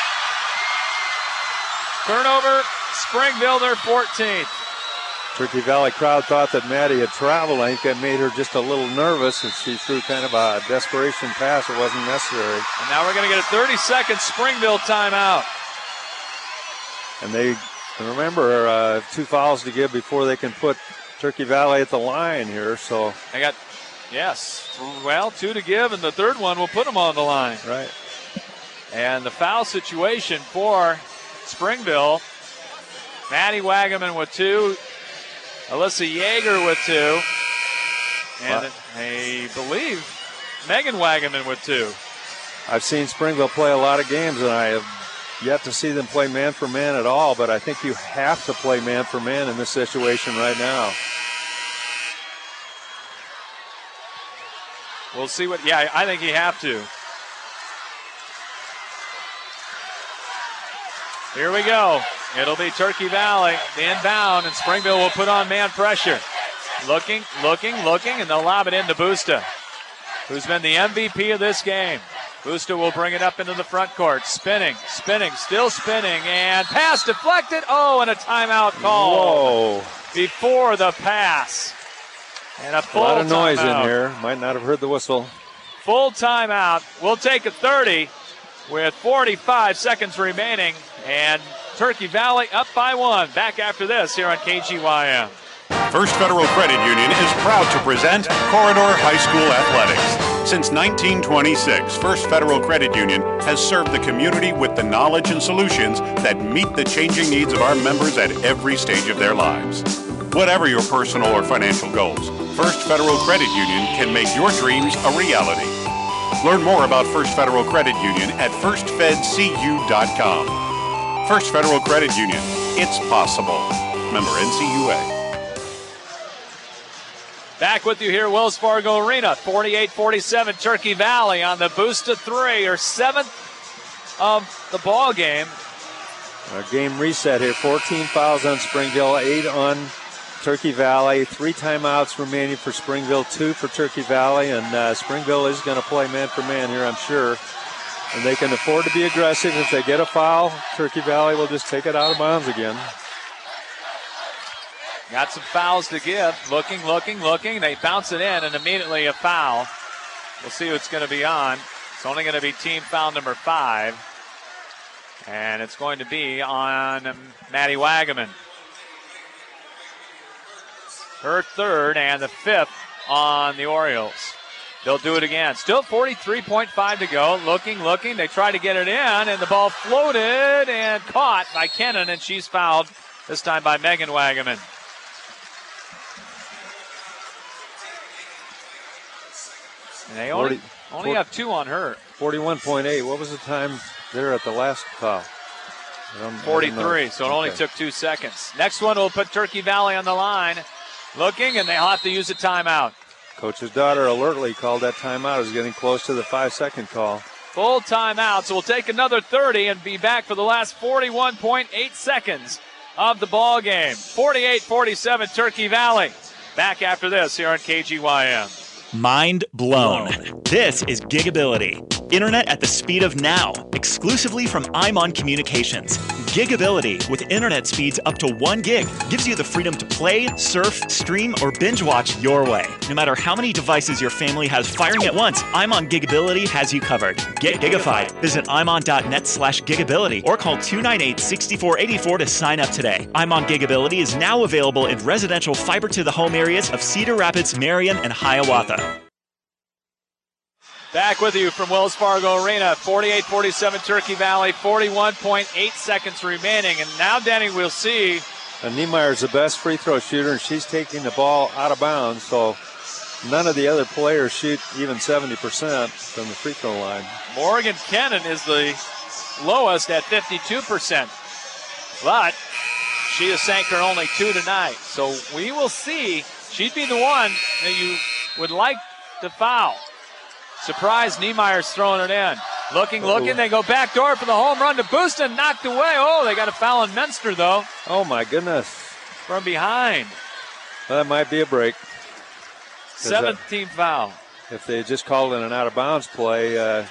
Turnover, Springville, their fourteenth. Turkey Valley crowd thought that Maddie had traveled. I think that made her just a little nervous, and she threw kind of a desperation pass. It wasn't necessary. And now we're going to get a thirty-second Springville timeout. And they, remember, uh, two fouls to give before they can put Turkey Valley at the line here. So they got, yes, well, two to give, and the third one will put them on the line. Right. And the foul situation for Springville, Maddie Wagaman with two, Alyssa Yeager with two, and I believe Megan Wagaman with two. I've seen Springville play a lot of games, and I have yet to see them play man for man at all, but I think you have to play man for man in this situation right now. We'll see what, yeah, I think you have to. Here we go. It'll be Turkey Valley inbound, and Springville will put on man pressure. Looking, looking, looking, and they'll lob it into Busta, who's been the M V P of this game. Busta will bring it up into the front court. Spinning, spinning, still spinning, and pass deflected. Oh, and a timeout call. Whoa. Before the pass. And a full A lot of noise timeout. in here. Might not have heard the whistle. Full timeout. We'll take a thirty with forty-five seconds remaining, and Turkey Valley up by one. Back after this here on K G Y M. First Federal Credit Union is proud to present Corridor High School Athletics. Since nineteen twenty-six, First Federal Credit Union has served the community with the knowledge and solutions that meet the changing needs of our members at every stage of their lives. Whatever your personal or financial goals, First Federal Credit Union can make your dreams a reality. Learn more about First Federal Credit Union at first fed c u dot com. First Federal Credit Union. It's possible. Member N C U A. Back with you here, Wells Fargo Arena. forty-eight forty-seven, Turkey Valley on the Busta three, or seventh of the ball game. A game reset here. fourteen fouls on Springville, eight on Turkey Valley. Three timeouts remaining for Springville, two for Turkey Valley, and uh, Springville is going to play man for man here, I'm sure. And they can afford to be aggressive. If they get a foul, Turkey Valley will just take it out of bounds again. Got some fouls to give. Looking, looking, looking. They bounce it in, and immediately a foul. We'll see what's going to be on. It's only going to be team foul number five. And it's going to be on Maddie Wagaman. Her third and the fifth on the Orioles. They'll do it again. Still forty-three point five to go. Looking, looking. They try to get it in, and the ball floated and caught by Kennan, and she's fouled, this time by Megan Wagaman. And they only, forty, only forty, have two on her. forty-one point eight. What was the time there at the last call? forty-three, so it only okay. took two seconds. Next one will put Turkey Valley on the line. Looking, and they'll have to use a timeout. Coach's daughter alertly called that timeout. Is getting close to the five-second call. Full timeout, so we'll take another thirty and be back for the last forty-one point eight seconds of the ball game. forty-eight forty-seven Turkey Valley. Back after this here on K G Y M. Mind blown. This is Gigability. Internet at the speed of now, exclusively from Imon Communications. Gigability, with internet speeds up to one gig, gives you the freedom to play, surf, stream, or binge watch your way. No matter how many devices your family has firing at once, Imon Gigability has you covered. Get gigified. Visit imon.net slash gigability or call two nine eight, six four eight four to sign up today. Imon Gigability is now available in residential fiber-to-the-home areas of Cedar Rapids, Marion, and Hiawatha. Back with you from Wells Fargo Arena. forty-eight forty-seven Turkey Valley, forty-one point eight seconds remaining. And now, Danny, we'll see. And Niemeyer's the best free throw shooter, and she's taking the ball out of bounds. So none of the other players shoot even seventy percent from the free throw line. Morgan Kennan is the lowest at fifty-two percent. But she has sank her only two tonight. So we will see. She'd be the one that you would like to foul. Surprise, Niemeyer's throwing it in. Looking, Uh-oh. looking, they go back door for the home run to Busta, knocked away. Oh, they got a foul on Menster, though. Oh, my goodness. From behind. Well, that might be a break. Seventh team foul. If they just called it an out-of-bounds play, uh,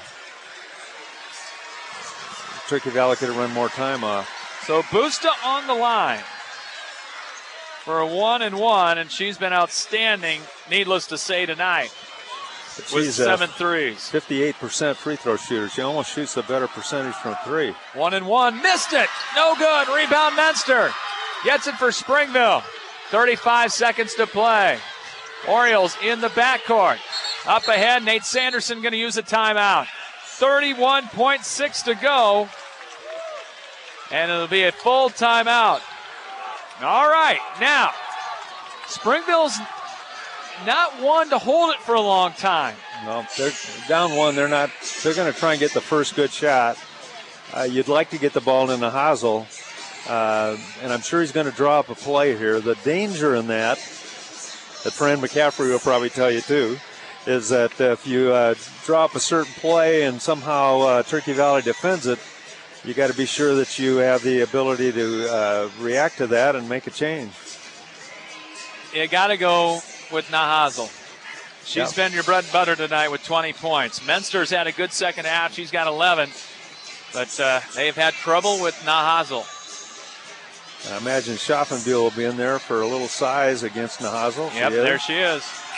Turkey Valley could have run more time off. So Busta on the line for a one and one, and she's been outstanding, needless to say, tonight. With She's seven threes. fifty-eight percent free throw shooter. She almost shoots a better percentage from three. One and one. Missed it. No good. Rebound Menster. Gets it for Springville. thirty-five seconds to play. Orioles in the backcourt. Up ahead, Nate Sanderson going to use a timeout. thirty-one point six to go. And it'll be a full timeout. All right. Now, Springville's not one to hold it for a long time. No, they're down one. They're not. They're going to try and get the first good shot. Uh, you'd like to get the ball in the Hazel, uh, and I'm sure he's going to draw up a play here. The danger in that, that Fran McCaffrey will probably tell you too, is that if you uh, draw up a certain play and somehow uh, Turkey Valley defends it, you got to be sure that you have the ability to uh, react to that and make a change. You got to go with Nahazel. She's yep. been your bread and butter tonight with twenty points. Menster's had a good second half. She's got eleven. But uh, they've had trouble with Nahazel. I imagine Schaffenbuhl will be in there for a little size against Nahazel. Yep, she there she is.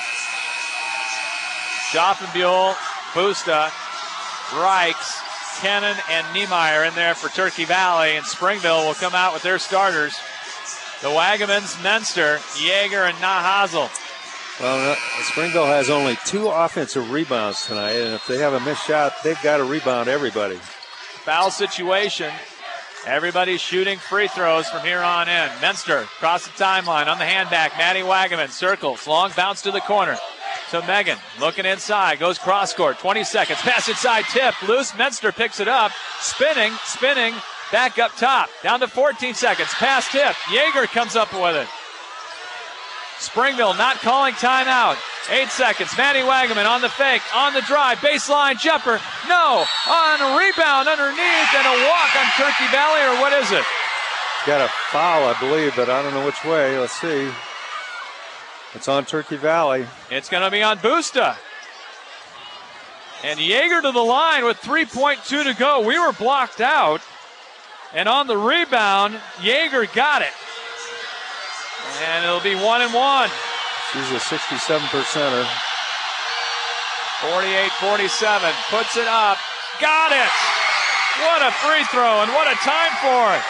Schaffenbuhl, Busta, Reichs, Kennan, and Niemeyer in there for Turkey Valley. And Springville will come out with their starters. The Wagamans, Menster, Yeager, and Nahazel. Well, Springville has only two offensive rebounds tonight, and if they have a missed shot, they've got to rebound everybody. Foul situation. Everybody's shooting free throws from here on in. Menster across the timeline on the handback. Maddie Wagaman circles. Long bounce to the corner. To Megan. Looking inside. Goes cross court. twenty seconds. Pass inside. Tip. Loose. Menster picks it up. Spinning. Spinning. Back up top. Down to fourteen seconds. Pass tip. Yeager comes up with it. Springville not calling timeout. Eight seconds. Maddie Wagaman on the fake. On the drive. Baseline. Jumper. No. On a rebound underneath and a walk on Turkey Valley, or what is it? Got a foul, I believe, but I don't know which way. Let's see. It's on Turkey Valley. It's going to be on Busta. And Yeager to the line with three point two to go. We were blocked out. And on the rebound, Yeager got it. And it'll be one and one. She's a sixty-seven percenter. forty-eight forty-seven. Puts it up. Got it. What a free throw and what a time for it.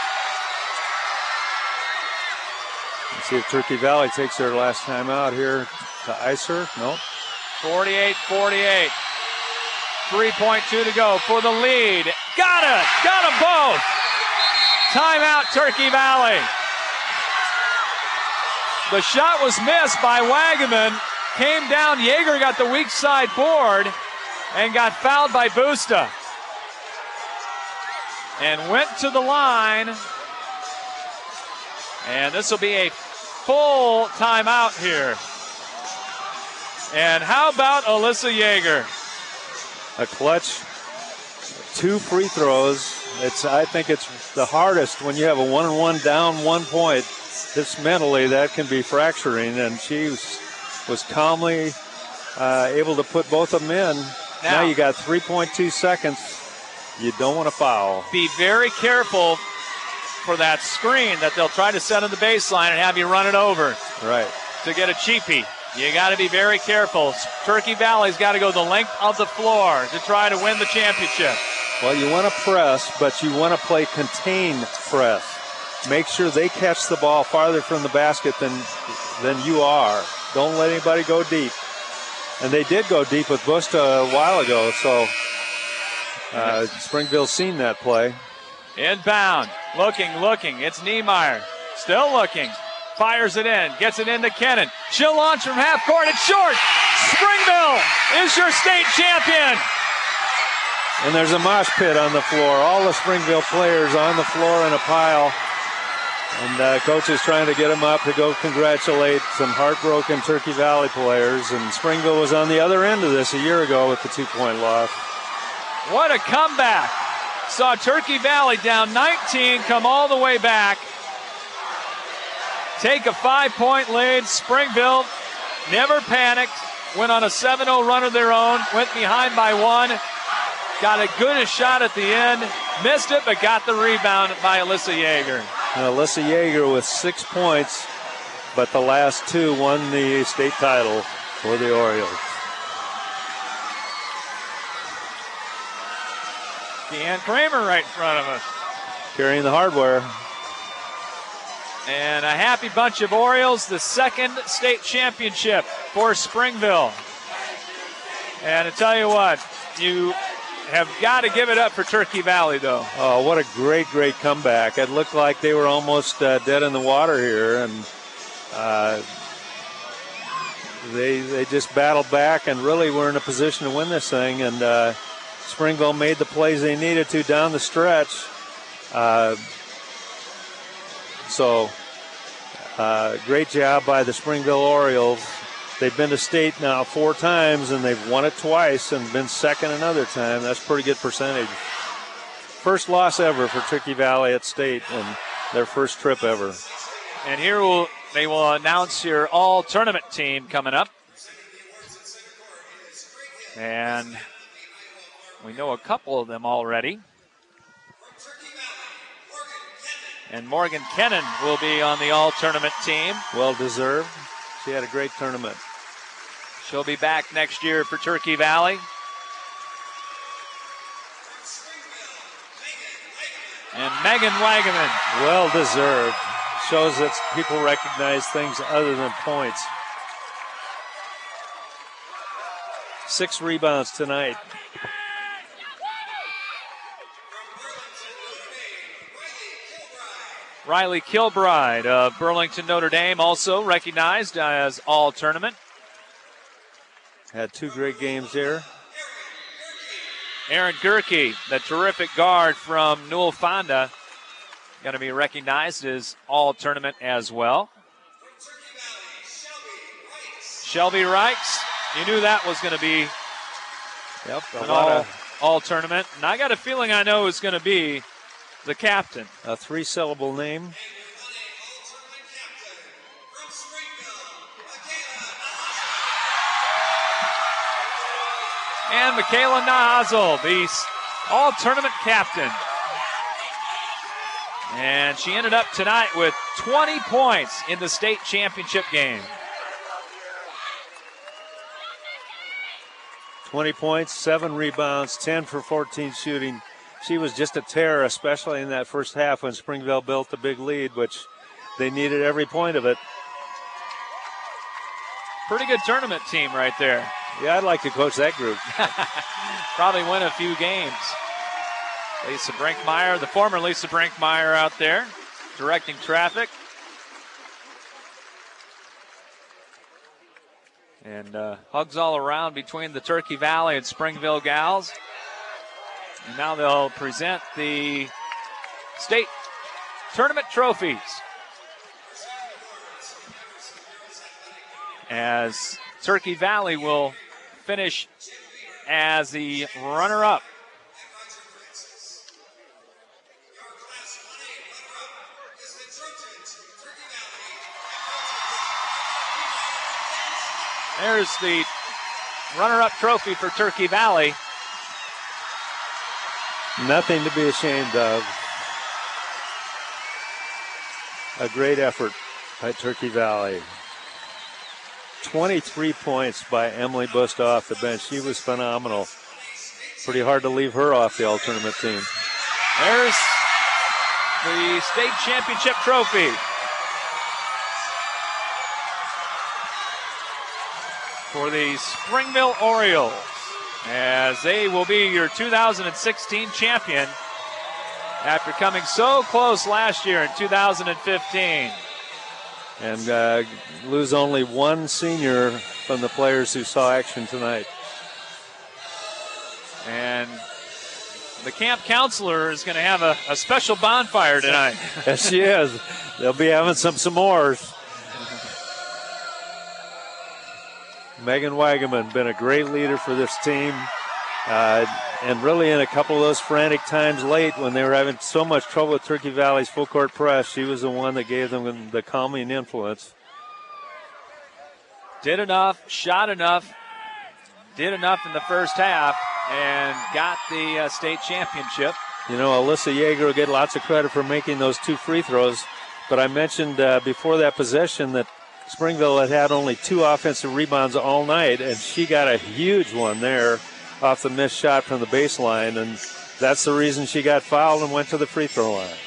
Let's see if Turkey Valley takes their last time out here to ice her. Nope. forty-eight forty-eight. three point two to go for the lead. Got it. Got them both. Timeout, Turkey Valley. The shot was missed by Wagaman, came down. Yeager got the weak side board and got fouled by Busta. And went to the line. And this will be a full timeout here. And how about Alyssa Yeager? A clutch, two free throws. It's I think it's the hardest when you have a one and one down one point. This mentally that can be fracturing, and she was, was calmly uh, able to put both of them in. Now, now you got three point two seconds. You don't want to foul. Be very careful for that screen that they'll try to set on the baseline and have you run it over. Right. To get a cheapie. You got to be very careful. Turkey Valley's got to go the length of the floor to try to win the championship. Well, you want to press, but you want to play contained press. Make sure they catch the ball farther from the basket than than you are. Don't let anybody go deep. And they did go deep with Busta a while ago, so uh, Springville's seen that play. Inbound. Looking, looking. It's Niemeyer. Still looking. Fires it in. Gets it into Kennan. She'll launch from half court. It's short. Springville is your state champion. And there's a mosh pit on the floor. All the Springville players on the floor in a pile. And uh, coach is trying to get them up to go congratulate some heartbroken Turkey Valley players. And Springville was on the other end of this a year ago with the two-point loss. What a comeback. Saw Turkey Valley down nineteen, come all the way back. Take a five-point lead. Springville never panicked. Went on a seven oh run of their own. Went behind by one. Got a good shot at the end. Missed it, but got the rebound by Alyssa Yeager. Now, Alyssa Yeager with six points, but the last two won the state title for the Orioles. Deanne Kramer right in front of us. Carrying the hardware. And a happy bunch of Orioles, the second state championship for Springville. And I tell you what, you have got to give it up for Turkey Valley, though. Oh, what a great, great comeback. It looked like they were almost uh, dead in the water here, and uh, they they just battled back and really were in a position to win this thing, and uh, Springville made the plays they needed to down the stretch. Uh, so, uh, great job by the Springville Orioles. They've been to state now four times, and they've won it twice and been second another time. That's a pretty good percentage. First loss ever for Turkey Valley at state and their first trip ever. And here will they will announce your all-tournament team coming up. And we know a couple of them already. And Morgan Kennan will be on the all-tournament team. Well deserved. She had a great tournament. She'll be back next year for Turkey Valley. And Megan Wagaman. Well deserved. Shows that people recognize things other than points. Six rebounds tonight. Riley Kilbride of Burlington Notre Dame, also recognized as all-tournament. Had two great games here. Aaron Gerke, the terrific guard from Newell Fonda, going to be recognized as all-tournament as well. Shelby Reichs, you knew that was going to be yep, an all, all-tournament. And I got a feeling I know it's going to be the captain. A three-syllable name. And Michaela Nahazel, the all-tournament captain. And she ended up tonight with twenty points in the state championship game. twenty points, seven rebounds, ten for fourteen shooting. She was just a terror, especially in that first half when Springville built the big lead, which they needed every point of it. Pretty good tournament team right there. Yeah, I'd like to coach that group. Probably win a few games. Lisa Brinkmeyer, the former Lisa Brinkmeyer out there, directing traffic. And uh, hugs all around between the Turkey Valley and Springville Gals. And now they'll present the state tournament trophies. As Turkey Valley will finish as the runner-up. There's the runner-up trophy for Turkey Valley. Nothing to be ashamed of. A great effort by Turkey Valley. twenty-three points by Emily Busta off the bench. She was phenomenal. Pretty hard to leave her off the all-tournament team. There's the state championship trophy. For the Springville Orioles, as they will be your two thousand sixteen champion after coming so close last year in two thousand fifteen. And uh, lose only one senior from the players who saw action tonight. And the camp counselor is going to have a, a special bonfire tonight. Yes, she is. They'll be having some s'mores. Megan Wagaman, been a great leader for this team. Uh, and really in a couple of those frantic times late when they were having so much trouble with Turkey Valley's full court press, she was the one that gave them the calming influence. Did enough, shot enough, did enough in the first half, and got the uh, state championship. You know, Alyssa Yeager will get lots of credit for making those two free throws, but I mentioned uh, before that possession that Springville had had only two offensive rebounds all night, and she got a huge one there off the missed shot from the baseline, and that's the reason she got fouled and went to the free throw line.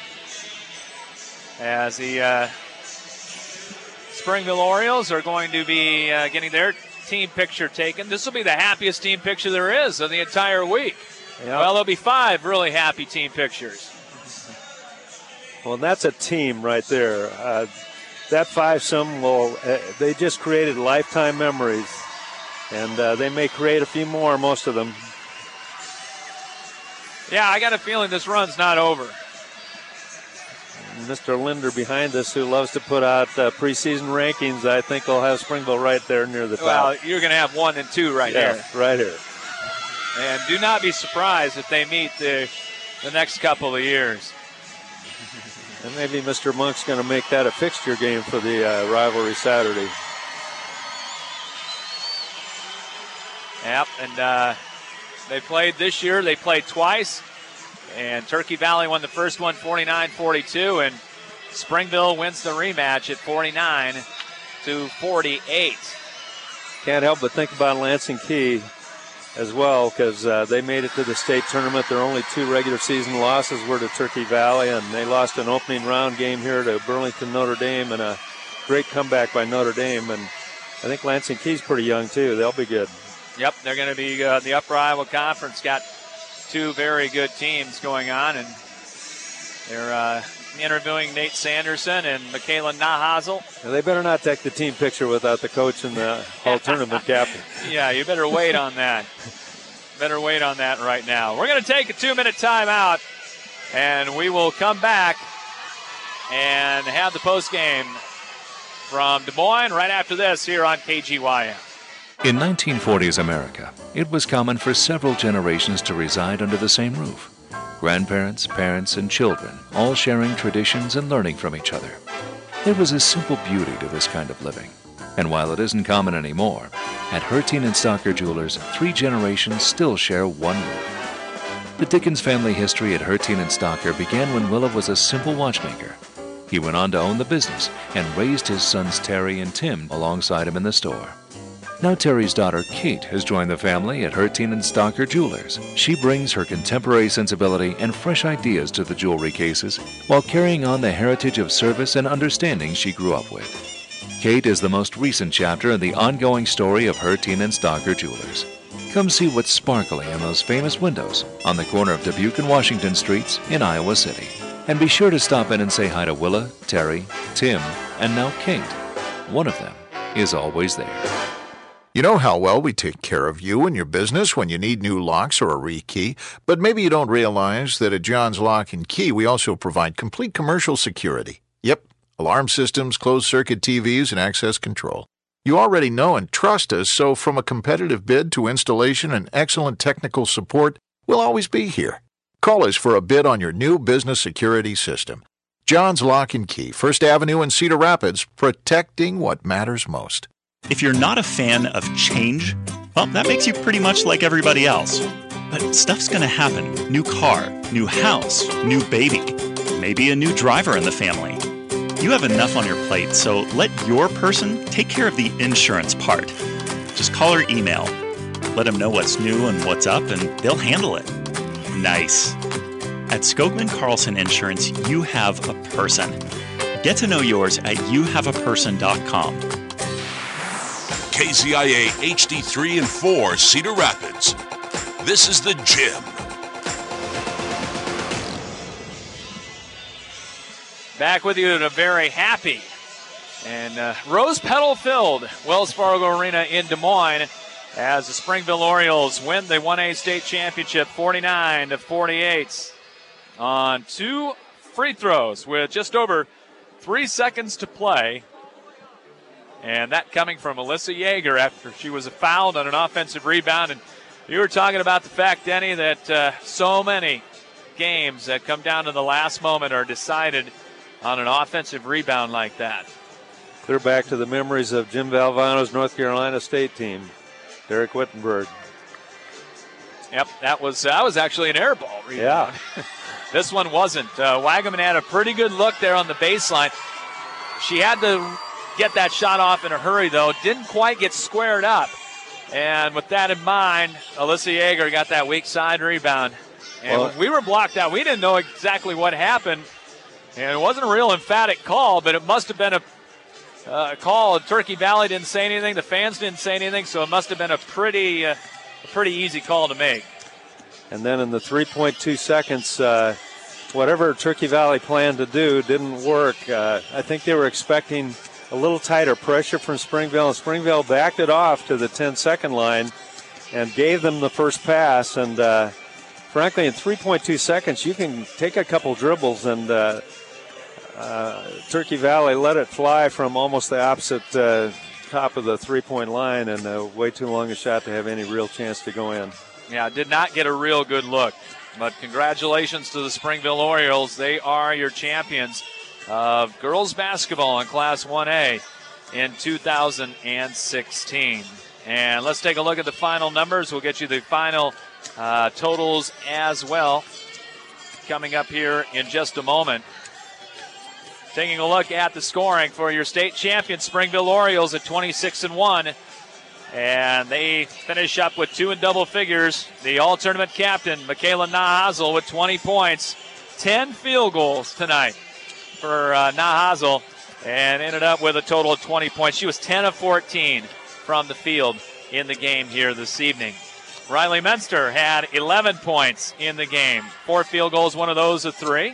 As the uh, Springville Orioles are going to be uh, getting their team picture taken. This will be the happiest team picture there is of the entire week. Yep. Well, there'll be five really happy team pictures. Well, that's a team right there. Uh, that five-some will, uh, they just created lifetime memories. And uh, they may create a few more, most of them. Yeah, I got a feeling this run's not over. Mister Linder behind us, who loves to put out uh, preseason rankings, I think will have Springville right there near the top. Well, you're going to have one and two right yeah, here. right here. And do not be surprised if they meet the, the next couple of years. And maybe Mister Monk's going to make that a fixture game for the uh, rivalry Saturday. Yep, and uh, they played this year. They played twice, and Turkey Valley won the first one forty-nine forty-two, and Springville wins the rematch at forty-nine to forty-eight. Can't help but think about Lansing Key as well, because uh, they made it to the state tournament. Their only two regular season losses were to Turkey Valley, and they lost an opening round game here to Burlington Notre Dame, and a great comeback by Notre Dame. And I think Lansing Key's pretty young too. They'll be good. Yep, they're going to be uh, the Upper Iowa Conference. Got two very good teams going on, and they're uh, interviewing Nate Sanderson and Michaela Nahazel. Now they better not take the team picture without the coach and the whole tournament captain. Yeah, you better wait on that. Better wait on that right now. We're going to take a two-minute timeout, and we will come back and have the postgame from Des Moines right after this here on K G Y M. In nineteen forties America, it was common for several generations to reside under the same roof. Grandparents, parents, and children, all sharing traditions and learning from each other. There was a simple beauty to this kind of living. And while it isn't common anymore, at Hertine and Stocker Jewelers, three generations still share one roof. The Dickens family history at Hertine and Stocker began when Willa was a simple watchmaker. He went on to own the business and raised his sons Terry and Tim alongside him in the store. Now Terry's daughter, Kate, has joined the family at Hertine and Stocker Jewelers. She brings her contemporary sensibility and fresh ideas to the jewelry cases while carrying on the heritage of service and understanding she grew up with. Kate is the most recent chapter in the ongoing story of Hertine and Stocker Jewelers. Come see what's sparkly in those famous windows on the corner of Dubuque and Washington Streets in Iowa City. And be sure to stop in and say hi to Willa, Terry, Tim, and now Kate. One of them is always there. You know how well we take care of you and your business when you need new locks or a rekey, but maybe you don't realize that at John's Lock and Key we also provide complete commercial security. Yep, alarm systems, closed-circuit T Vs, and access control. You already know and trust us, so from a competitive bid to installation and excellent technical support, we'll always be here. Call us for a bid on your new business security system. John's Lock and Key, First Avenue in Cedar Rapids, protecting what matters most. If you're not a fan of change, well, that makes you pretty much like everybody else. But stuff's going to happen. New car, new house, new baby, maybe a new driver in the family. You have enough on your plate, so let your person take care of the insurance part. Just call or email. Let them know what's new and what's up, and they'll handle it. Nice. At Skogman Carlson Insurance, you have a person. Get to know yours at you have a person dot com. K Z I A H D three and four Cedar Rapids. This is the Gym. Back with you at a very happy and uh, rose petal filled Wells Fargo Arena in Des Moines as the Springville Orioles win the one A state championship forty-nine to forty-eight on two free throws with just over three seconds to play. And that coming from Alyssa Yeager after she was fouled on an offensive rebound. And you were talking about the fact, Denny, that uh, so many games that come down to the last moment are decided on an offensive rebound like that. Clear back to the memories of Jim Valvano's North Carolina State team, Derek Wittenberg. Yep, that was that was actually an air ball rebound. Yeah. This one wasn't. Uh, Wagaman had a pretty good look there on the baseline. She had to get that shot off in a hurry, though. Didn't quite get squared up. And with that in mind, Alyssa Yeager got that weak side rebound. And Well, when we were blocked out, we didn't know exactly what happened. And it wasn't a real emphatic call, but it must have been a uh, call. Turkey Valley didn't say anything. The fans didn't say anything, so it must have been a pretty, uh, a pretty easy call to make. And then in the three point two seconds, uh, whatever Turkey Valley planned to do didn't work. Uh, I think they were expecting a little tighter pressure from Springville, and Springville backed it off to the ten-second line and gave them the first pass. And uh, frankly, in three point two seconds, you can take a couple dribbles, and uh, uh, Turkey Valley let it fly from almost the opposite uh, top of the three-point line, and uh, way too long a shot to have any real chance to go in. Yeah, did not get a real good look. But congratulations to the Springville Orioles. They are your champions of girls basketball in Class one A in two thousand sixteen. And let's take a look at the final numbers. We'll get you the final uh, totals as well coming up here in just a moment. Taking a look at the scoring for your state champion Springville Orioles at twenty-six and one. And they finish up with two in double figures. The all-tournament captain, Michaela Nahazel, with twenty points, ten field goals tonight for uh, Nahazel, and ended up with a total of twenty points. She was ten of fourteen from the field in the game here this evening. Riley Menster had eleven points in the game. Four field goals, one of those a three.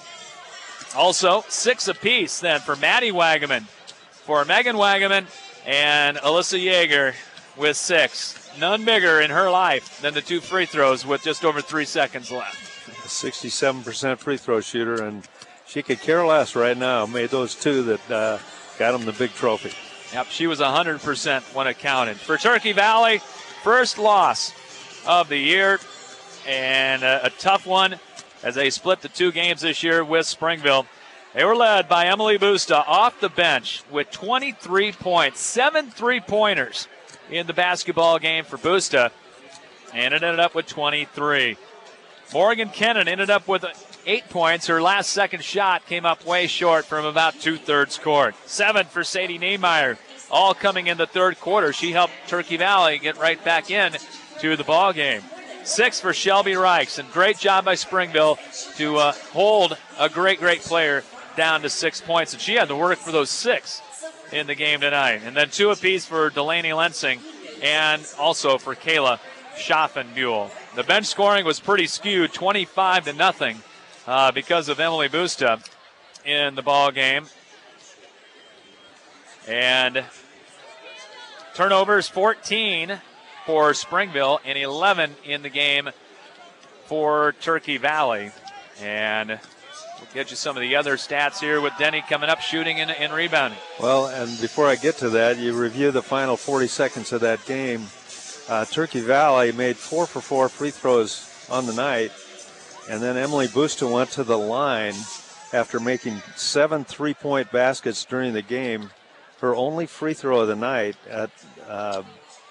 Also, six apiece then for Maddie Wagaman, for Megan Wagaman, and Alyssa Yeager with six. None bigger in her life than the two free throws with just over three seconds left. A sixty-seven percent free throw shooter, and she could care less right now. Made those two that uh, got them the big trophy. Yep, she was one hundred percent when it counted. For Turkey Valley, first loss of the year, and a, a tough one as they split the two games this year with Springville. They were led by Emily Busta off the bench with twenty-three points, seven three-pointers in the basketball game for Busta, and it ended up with twenty-three. Morgan Kennan ended up with eight points. Her last second shot came up way short from about two-thirds court. Seven for Sadie Niemeyer, all coming in the third quarter. She helped Turkey Valley get right back in to the ball game. Six for Shelby Reichs, and great job by Springville to uh, hold a great, great player down to six points, and she had to work for those six in the game tonight. And then two apiece for Delaney Lensing and also for Kayla Schaffenbuhl. The bench scoring was pretty skewed, twenty-five to nothing, uh, because of Emily Busta in the ball game. And Turnovers, fourteen for Springville and eleven in the game for Turkey Valley. And we'll get you some of the other stats here with Denny coming up, shooting and, and rebounding. Well, and before I get to that, you review the final forty seconds of that game. Uh, Turkey Valley made four for four free throws on the night, and then Emily Busta went to the line after making seven three-point baskets during the game. Her only free throw of the night at uh,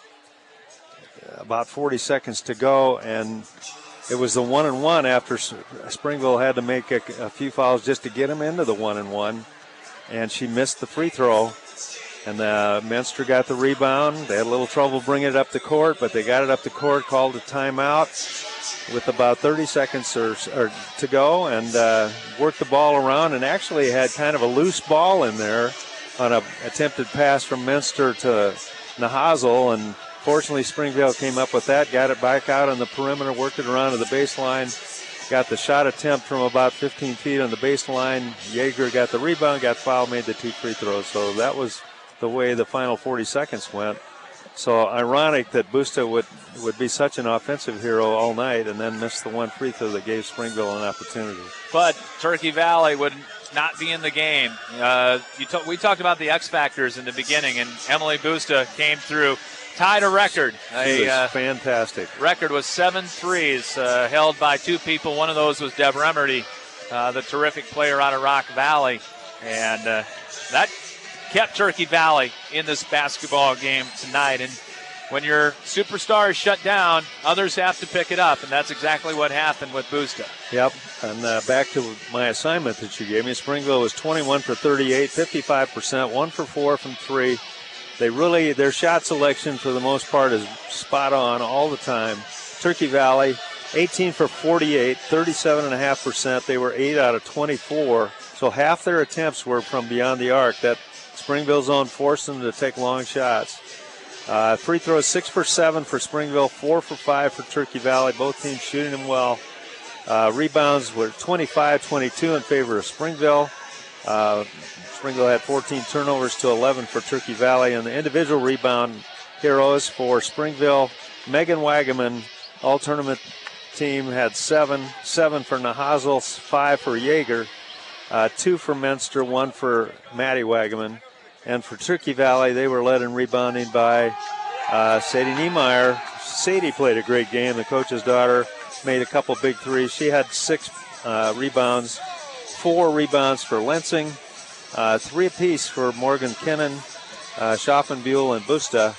about forty seconds to go, and it was the one and one after Springville had to make a, a few fouls just to get them into the one and one, and she missed the free throw. And uh, Minster got the rebound. They had a little trouble bringing it up the court, but they got it up the court, called a timeout with about thirty seconds or, or to go, and uh, worked the ball around, and actually had kind of a loose ball in there on an attempted pass from Minster to Nahazel, and fortunately Springville came up with that, got it back out on the perimeter, worked it around to the baseline, got the shot attempt from about fifteen feet on the baseline. Yeager got the rebound, got fouled, made the two free throws. So that was the way the final forty seconds went. So ironic that Busta would, would be such an offensive hero all night and then miss the one free throw that gave Springville an opportunity. But Turkey Valley would not be in the game. Uh, you t- we talked about the X factors in the beginning, and Emily Busta came through, tied a record. She a was uh, fantastic. Record was seven threes, uh, held by two people. One of those was Deb Remerty, uh, the terrific player out of Rock Valley, and uh, that kept Turkey Valley in this basketball game tonight. And when your superstar is shut down, others have to pick it up, and that's exactly what happened with Busta. Yep, and uh, back to my assignment that you gave me. Springville was twenty-one for thirty-eight, fifty-five percent, one for four from three. They really, their shot selection for the most part is spot on all the time. Turkey Valley, eighteen for forty-eight, thirty-seven point five percent. They were eight out of twenty-four, so half their attempts were from beyond the arc. That Springville zone forced them to take long shots. Uh, free throws, six for seven for Springville, four for five for Turkey Valley. Both teams shooting them well. Uh, rebounds were twenty-five twenty-two in favor of Springville. Uh, Springville had fourteen turnovers to eleven for Turkey Valley. And the individual rebound heroes for Springville, Megan Wagaman, all-tournament team, had seven. Seven for Nahazel, five for Yeager, uh, two for Minster, one for Maddie Wagaman. And for Turkey Valley, they were led in rebounding by uh, Sadie Niemeyer. Sadie played a great game. The coach's daughter made a couple big threes. She had six uh, rebounds, four rebounds for Lensing, uh, three apiece for Morgan Kinnan, uh, Schaffenbuhl, and Busta,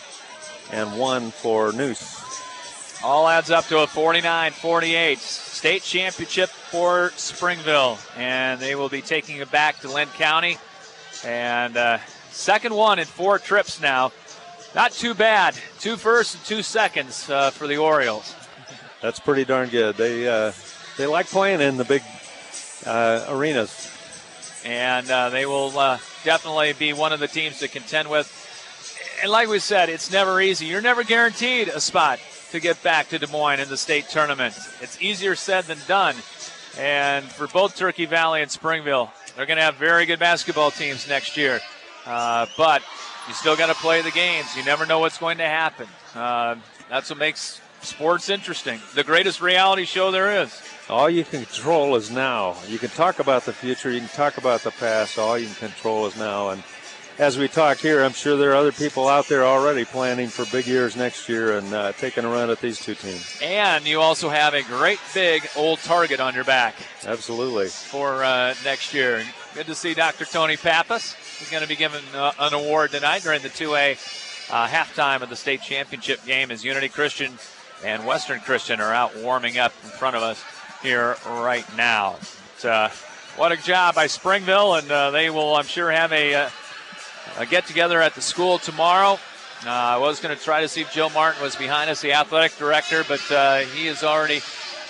and one for Noose. All adds up to a forty-nine forty-eight state championship for Springville, and they will be taking it back to Lynn County. And uh, second one in four trips now. Not too bad. Two firsts and two seconds uh, for the Orioles. That's pretty darn good. They uh, they like playing in the big uh, arenas. And uh, they will uh, definitely be one of the teams to contend with. And like we said, it's never easy. You're never guaranteed a spot to get back to Des Moines in the state tournament. It's easier said than done. And for both Turkey Valley and Springville, they're going to have very good basketball teams next year. Uh, but you still got to play the games. You never know what's going to happen. Uh, that's what makes sports interesting. The greatest reality show there is. All you can control is now. You can talk about the future. You can talk about the past. All you can control is now. And as we talk here, I'm sure there are other people out there already planning for big years next year and uh, taking a run at these two teams. And you also have a great big old target on your back. Absolutely. For uh, next year. Good to see Doctor Tony Pappas. He's going to be given uh, an award tonight during the two A uh, halftime of the state championship game as Unity Christian and Western Christian are out warming up in front of us here right now. But, uh, what a job by Springville, and uh, they will, I'm sure, have a, uh, a get-together at the school tomorrow. Uh, I was going to try to see if Joe Martin was behind us, the athletic director, but uh, he is already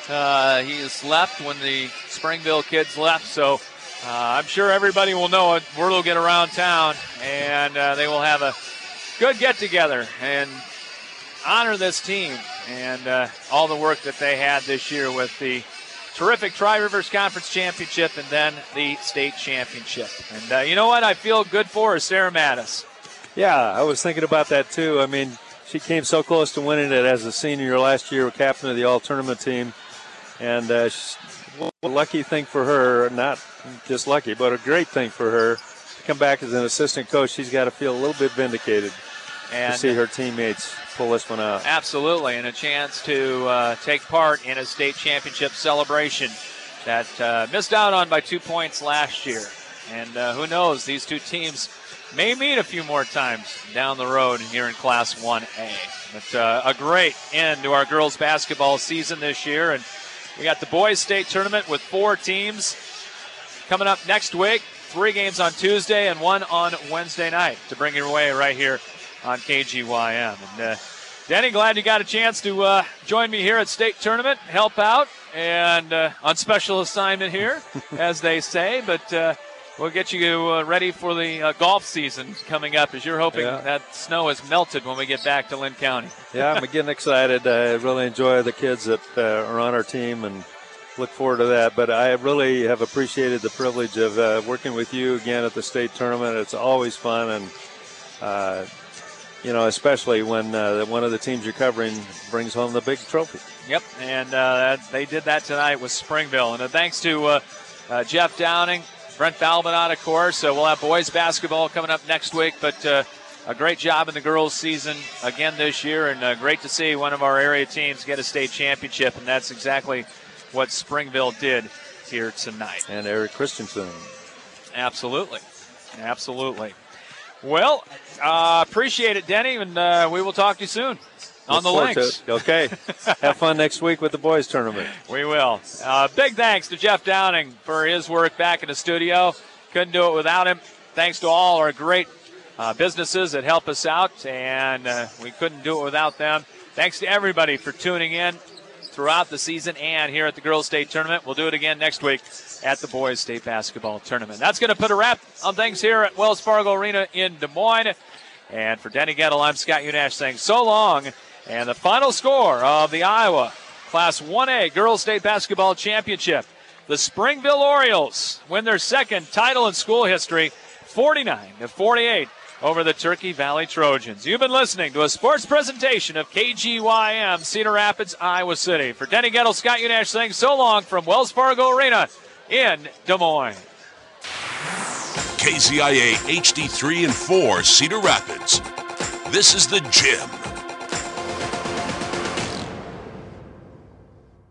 uh, he has left when the Springville kids left, so Uh, I'm sure everybody will know it. Word will get around town, and uh, they will have a good get-together and honor this team and uh, all the work that they had this year with the terrific Tri-Rivers Conference Championship and then the state championship. And uh, you know what I feel good for is Sarah Mattis. Yeah, I was thinking about that too. I mean, she came so close to winning it as a senior last year, captain of the all-tournament team. And uh, a lucky thing for her, not just lucky, but a great thing for her to come back as an assistant coach. She's got to feel a little bit vindicated and to see her teammates pull this one out. Absolutely, and a chance to uh, take part in a state championship celebration that uh, missed out on by two points last year. And uh, who knows, these two teams may meet a few more times down the road here in Class one A. But uh, a great end to our girls basketball season this year. And we got the boys state tournament with four teams coming up next week. Three games on Tuesday and one on Wednesday night to bring your way right here on K G Y M. And uh, Denny, glad you got a chance to uh, join me here at state tournament, help out, and uh, on special assignment here, as they say. But uh, we'll get you uh, ready for the uh, golf season coming up, as you're hoping yeah. that snow is melted when we get back to Lynn County. Yeah, I'm getting excited. I really enjoy the kids that uh, are on our team and look forward to that. But I really have appreciated the privilege of uh, working with you again at the state tournament. It's always fun, and uh, you know, especially when uh, one of the teams you're covering brings home the big trophy. Yep, and uh, they did that tonight with Springville. And uh, thanks to uh, uh, Jeff Downing, Brent Balbinot, of course. Uh, we'll have boys basketball coming up next week, but uh, a great job in the girls' season again this year, and uh, great to see one of our area teams get a state championship, and that's exactly what Springville did here tonight. And Eric Christensen. Absolutely. Absolutely. Well, uh, appreciate it, Denny, and uh, we will talk to you soon on the links. Okay. Have fun next week with the boys tournament. We will. Uh, big thanks to Jeff Downing for his work back in the studio. Couldn't do it without him. Thanks to all our great uh, businesses that help us out, and uh, we couldn't do it without them. Thanks to everybody for tuning in throughout the season and here at the Girls State Tournament. We'll do it again next week at the Boys State Basketball Tournament. That's going to put a wrap on things here at Wells Fargo Arena in Des Moines. And for Denny Gettle, I'm Scott Unash saying so long. And the final score of the Iowa Class one A Girls State Basketball Championship. The Springville Orioles win their second title in school history, forty-nine to forty-eight over the Turkey Valley Trojans. You've been listening to a sports presentation of K G Y M, Cedar Rapids, Iowa City. For Denny Gettle, Scott Unash saying so long from Wells Fargo Arena in Des Moines. K Z I A H D three and four, Cedar Rapids. This is The Gym.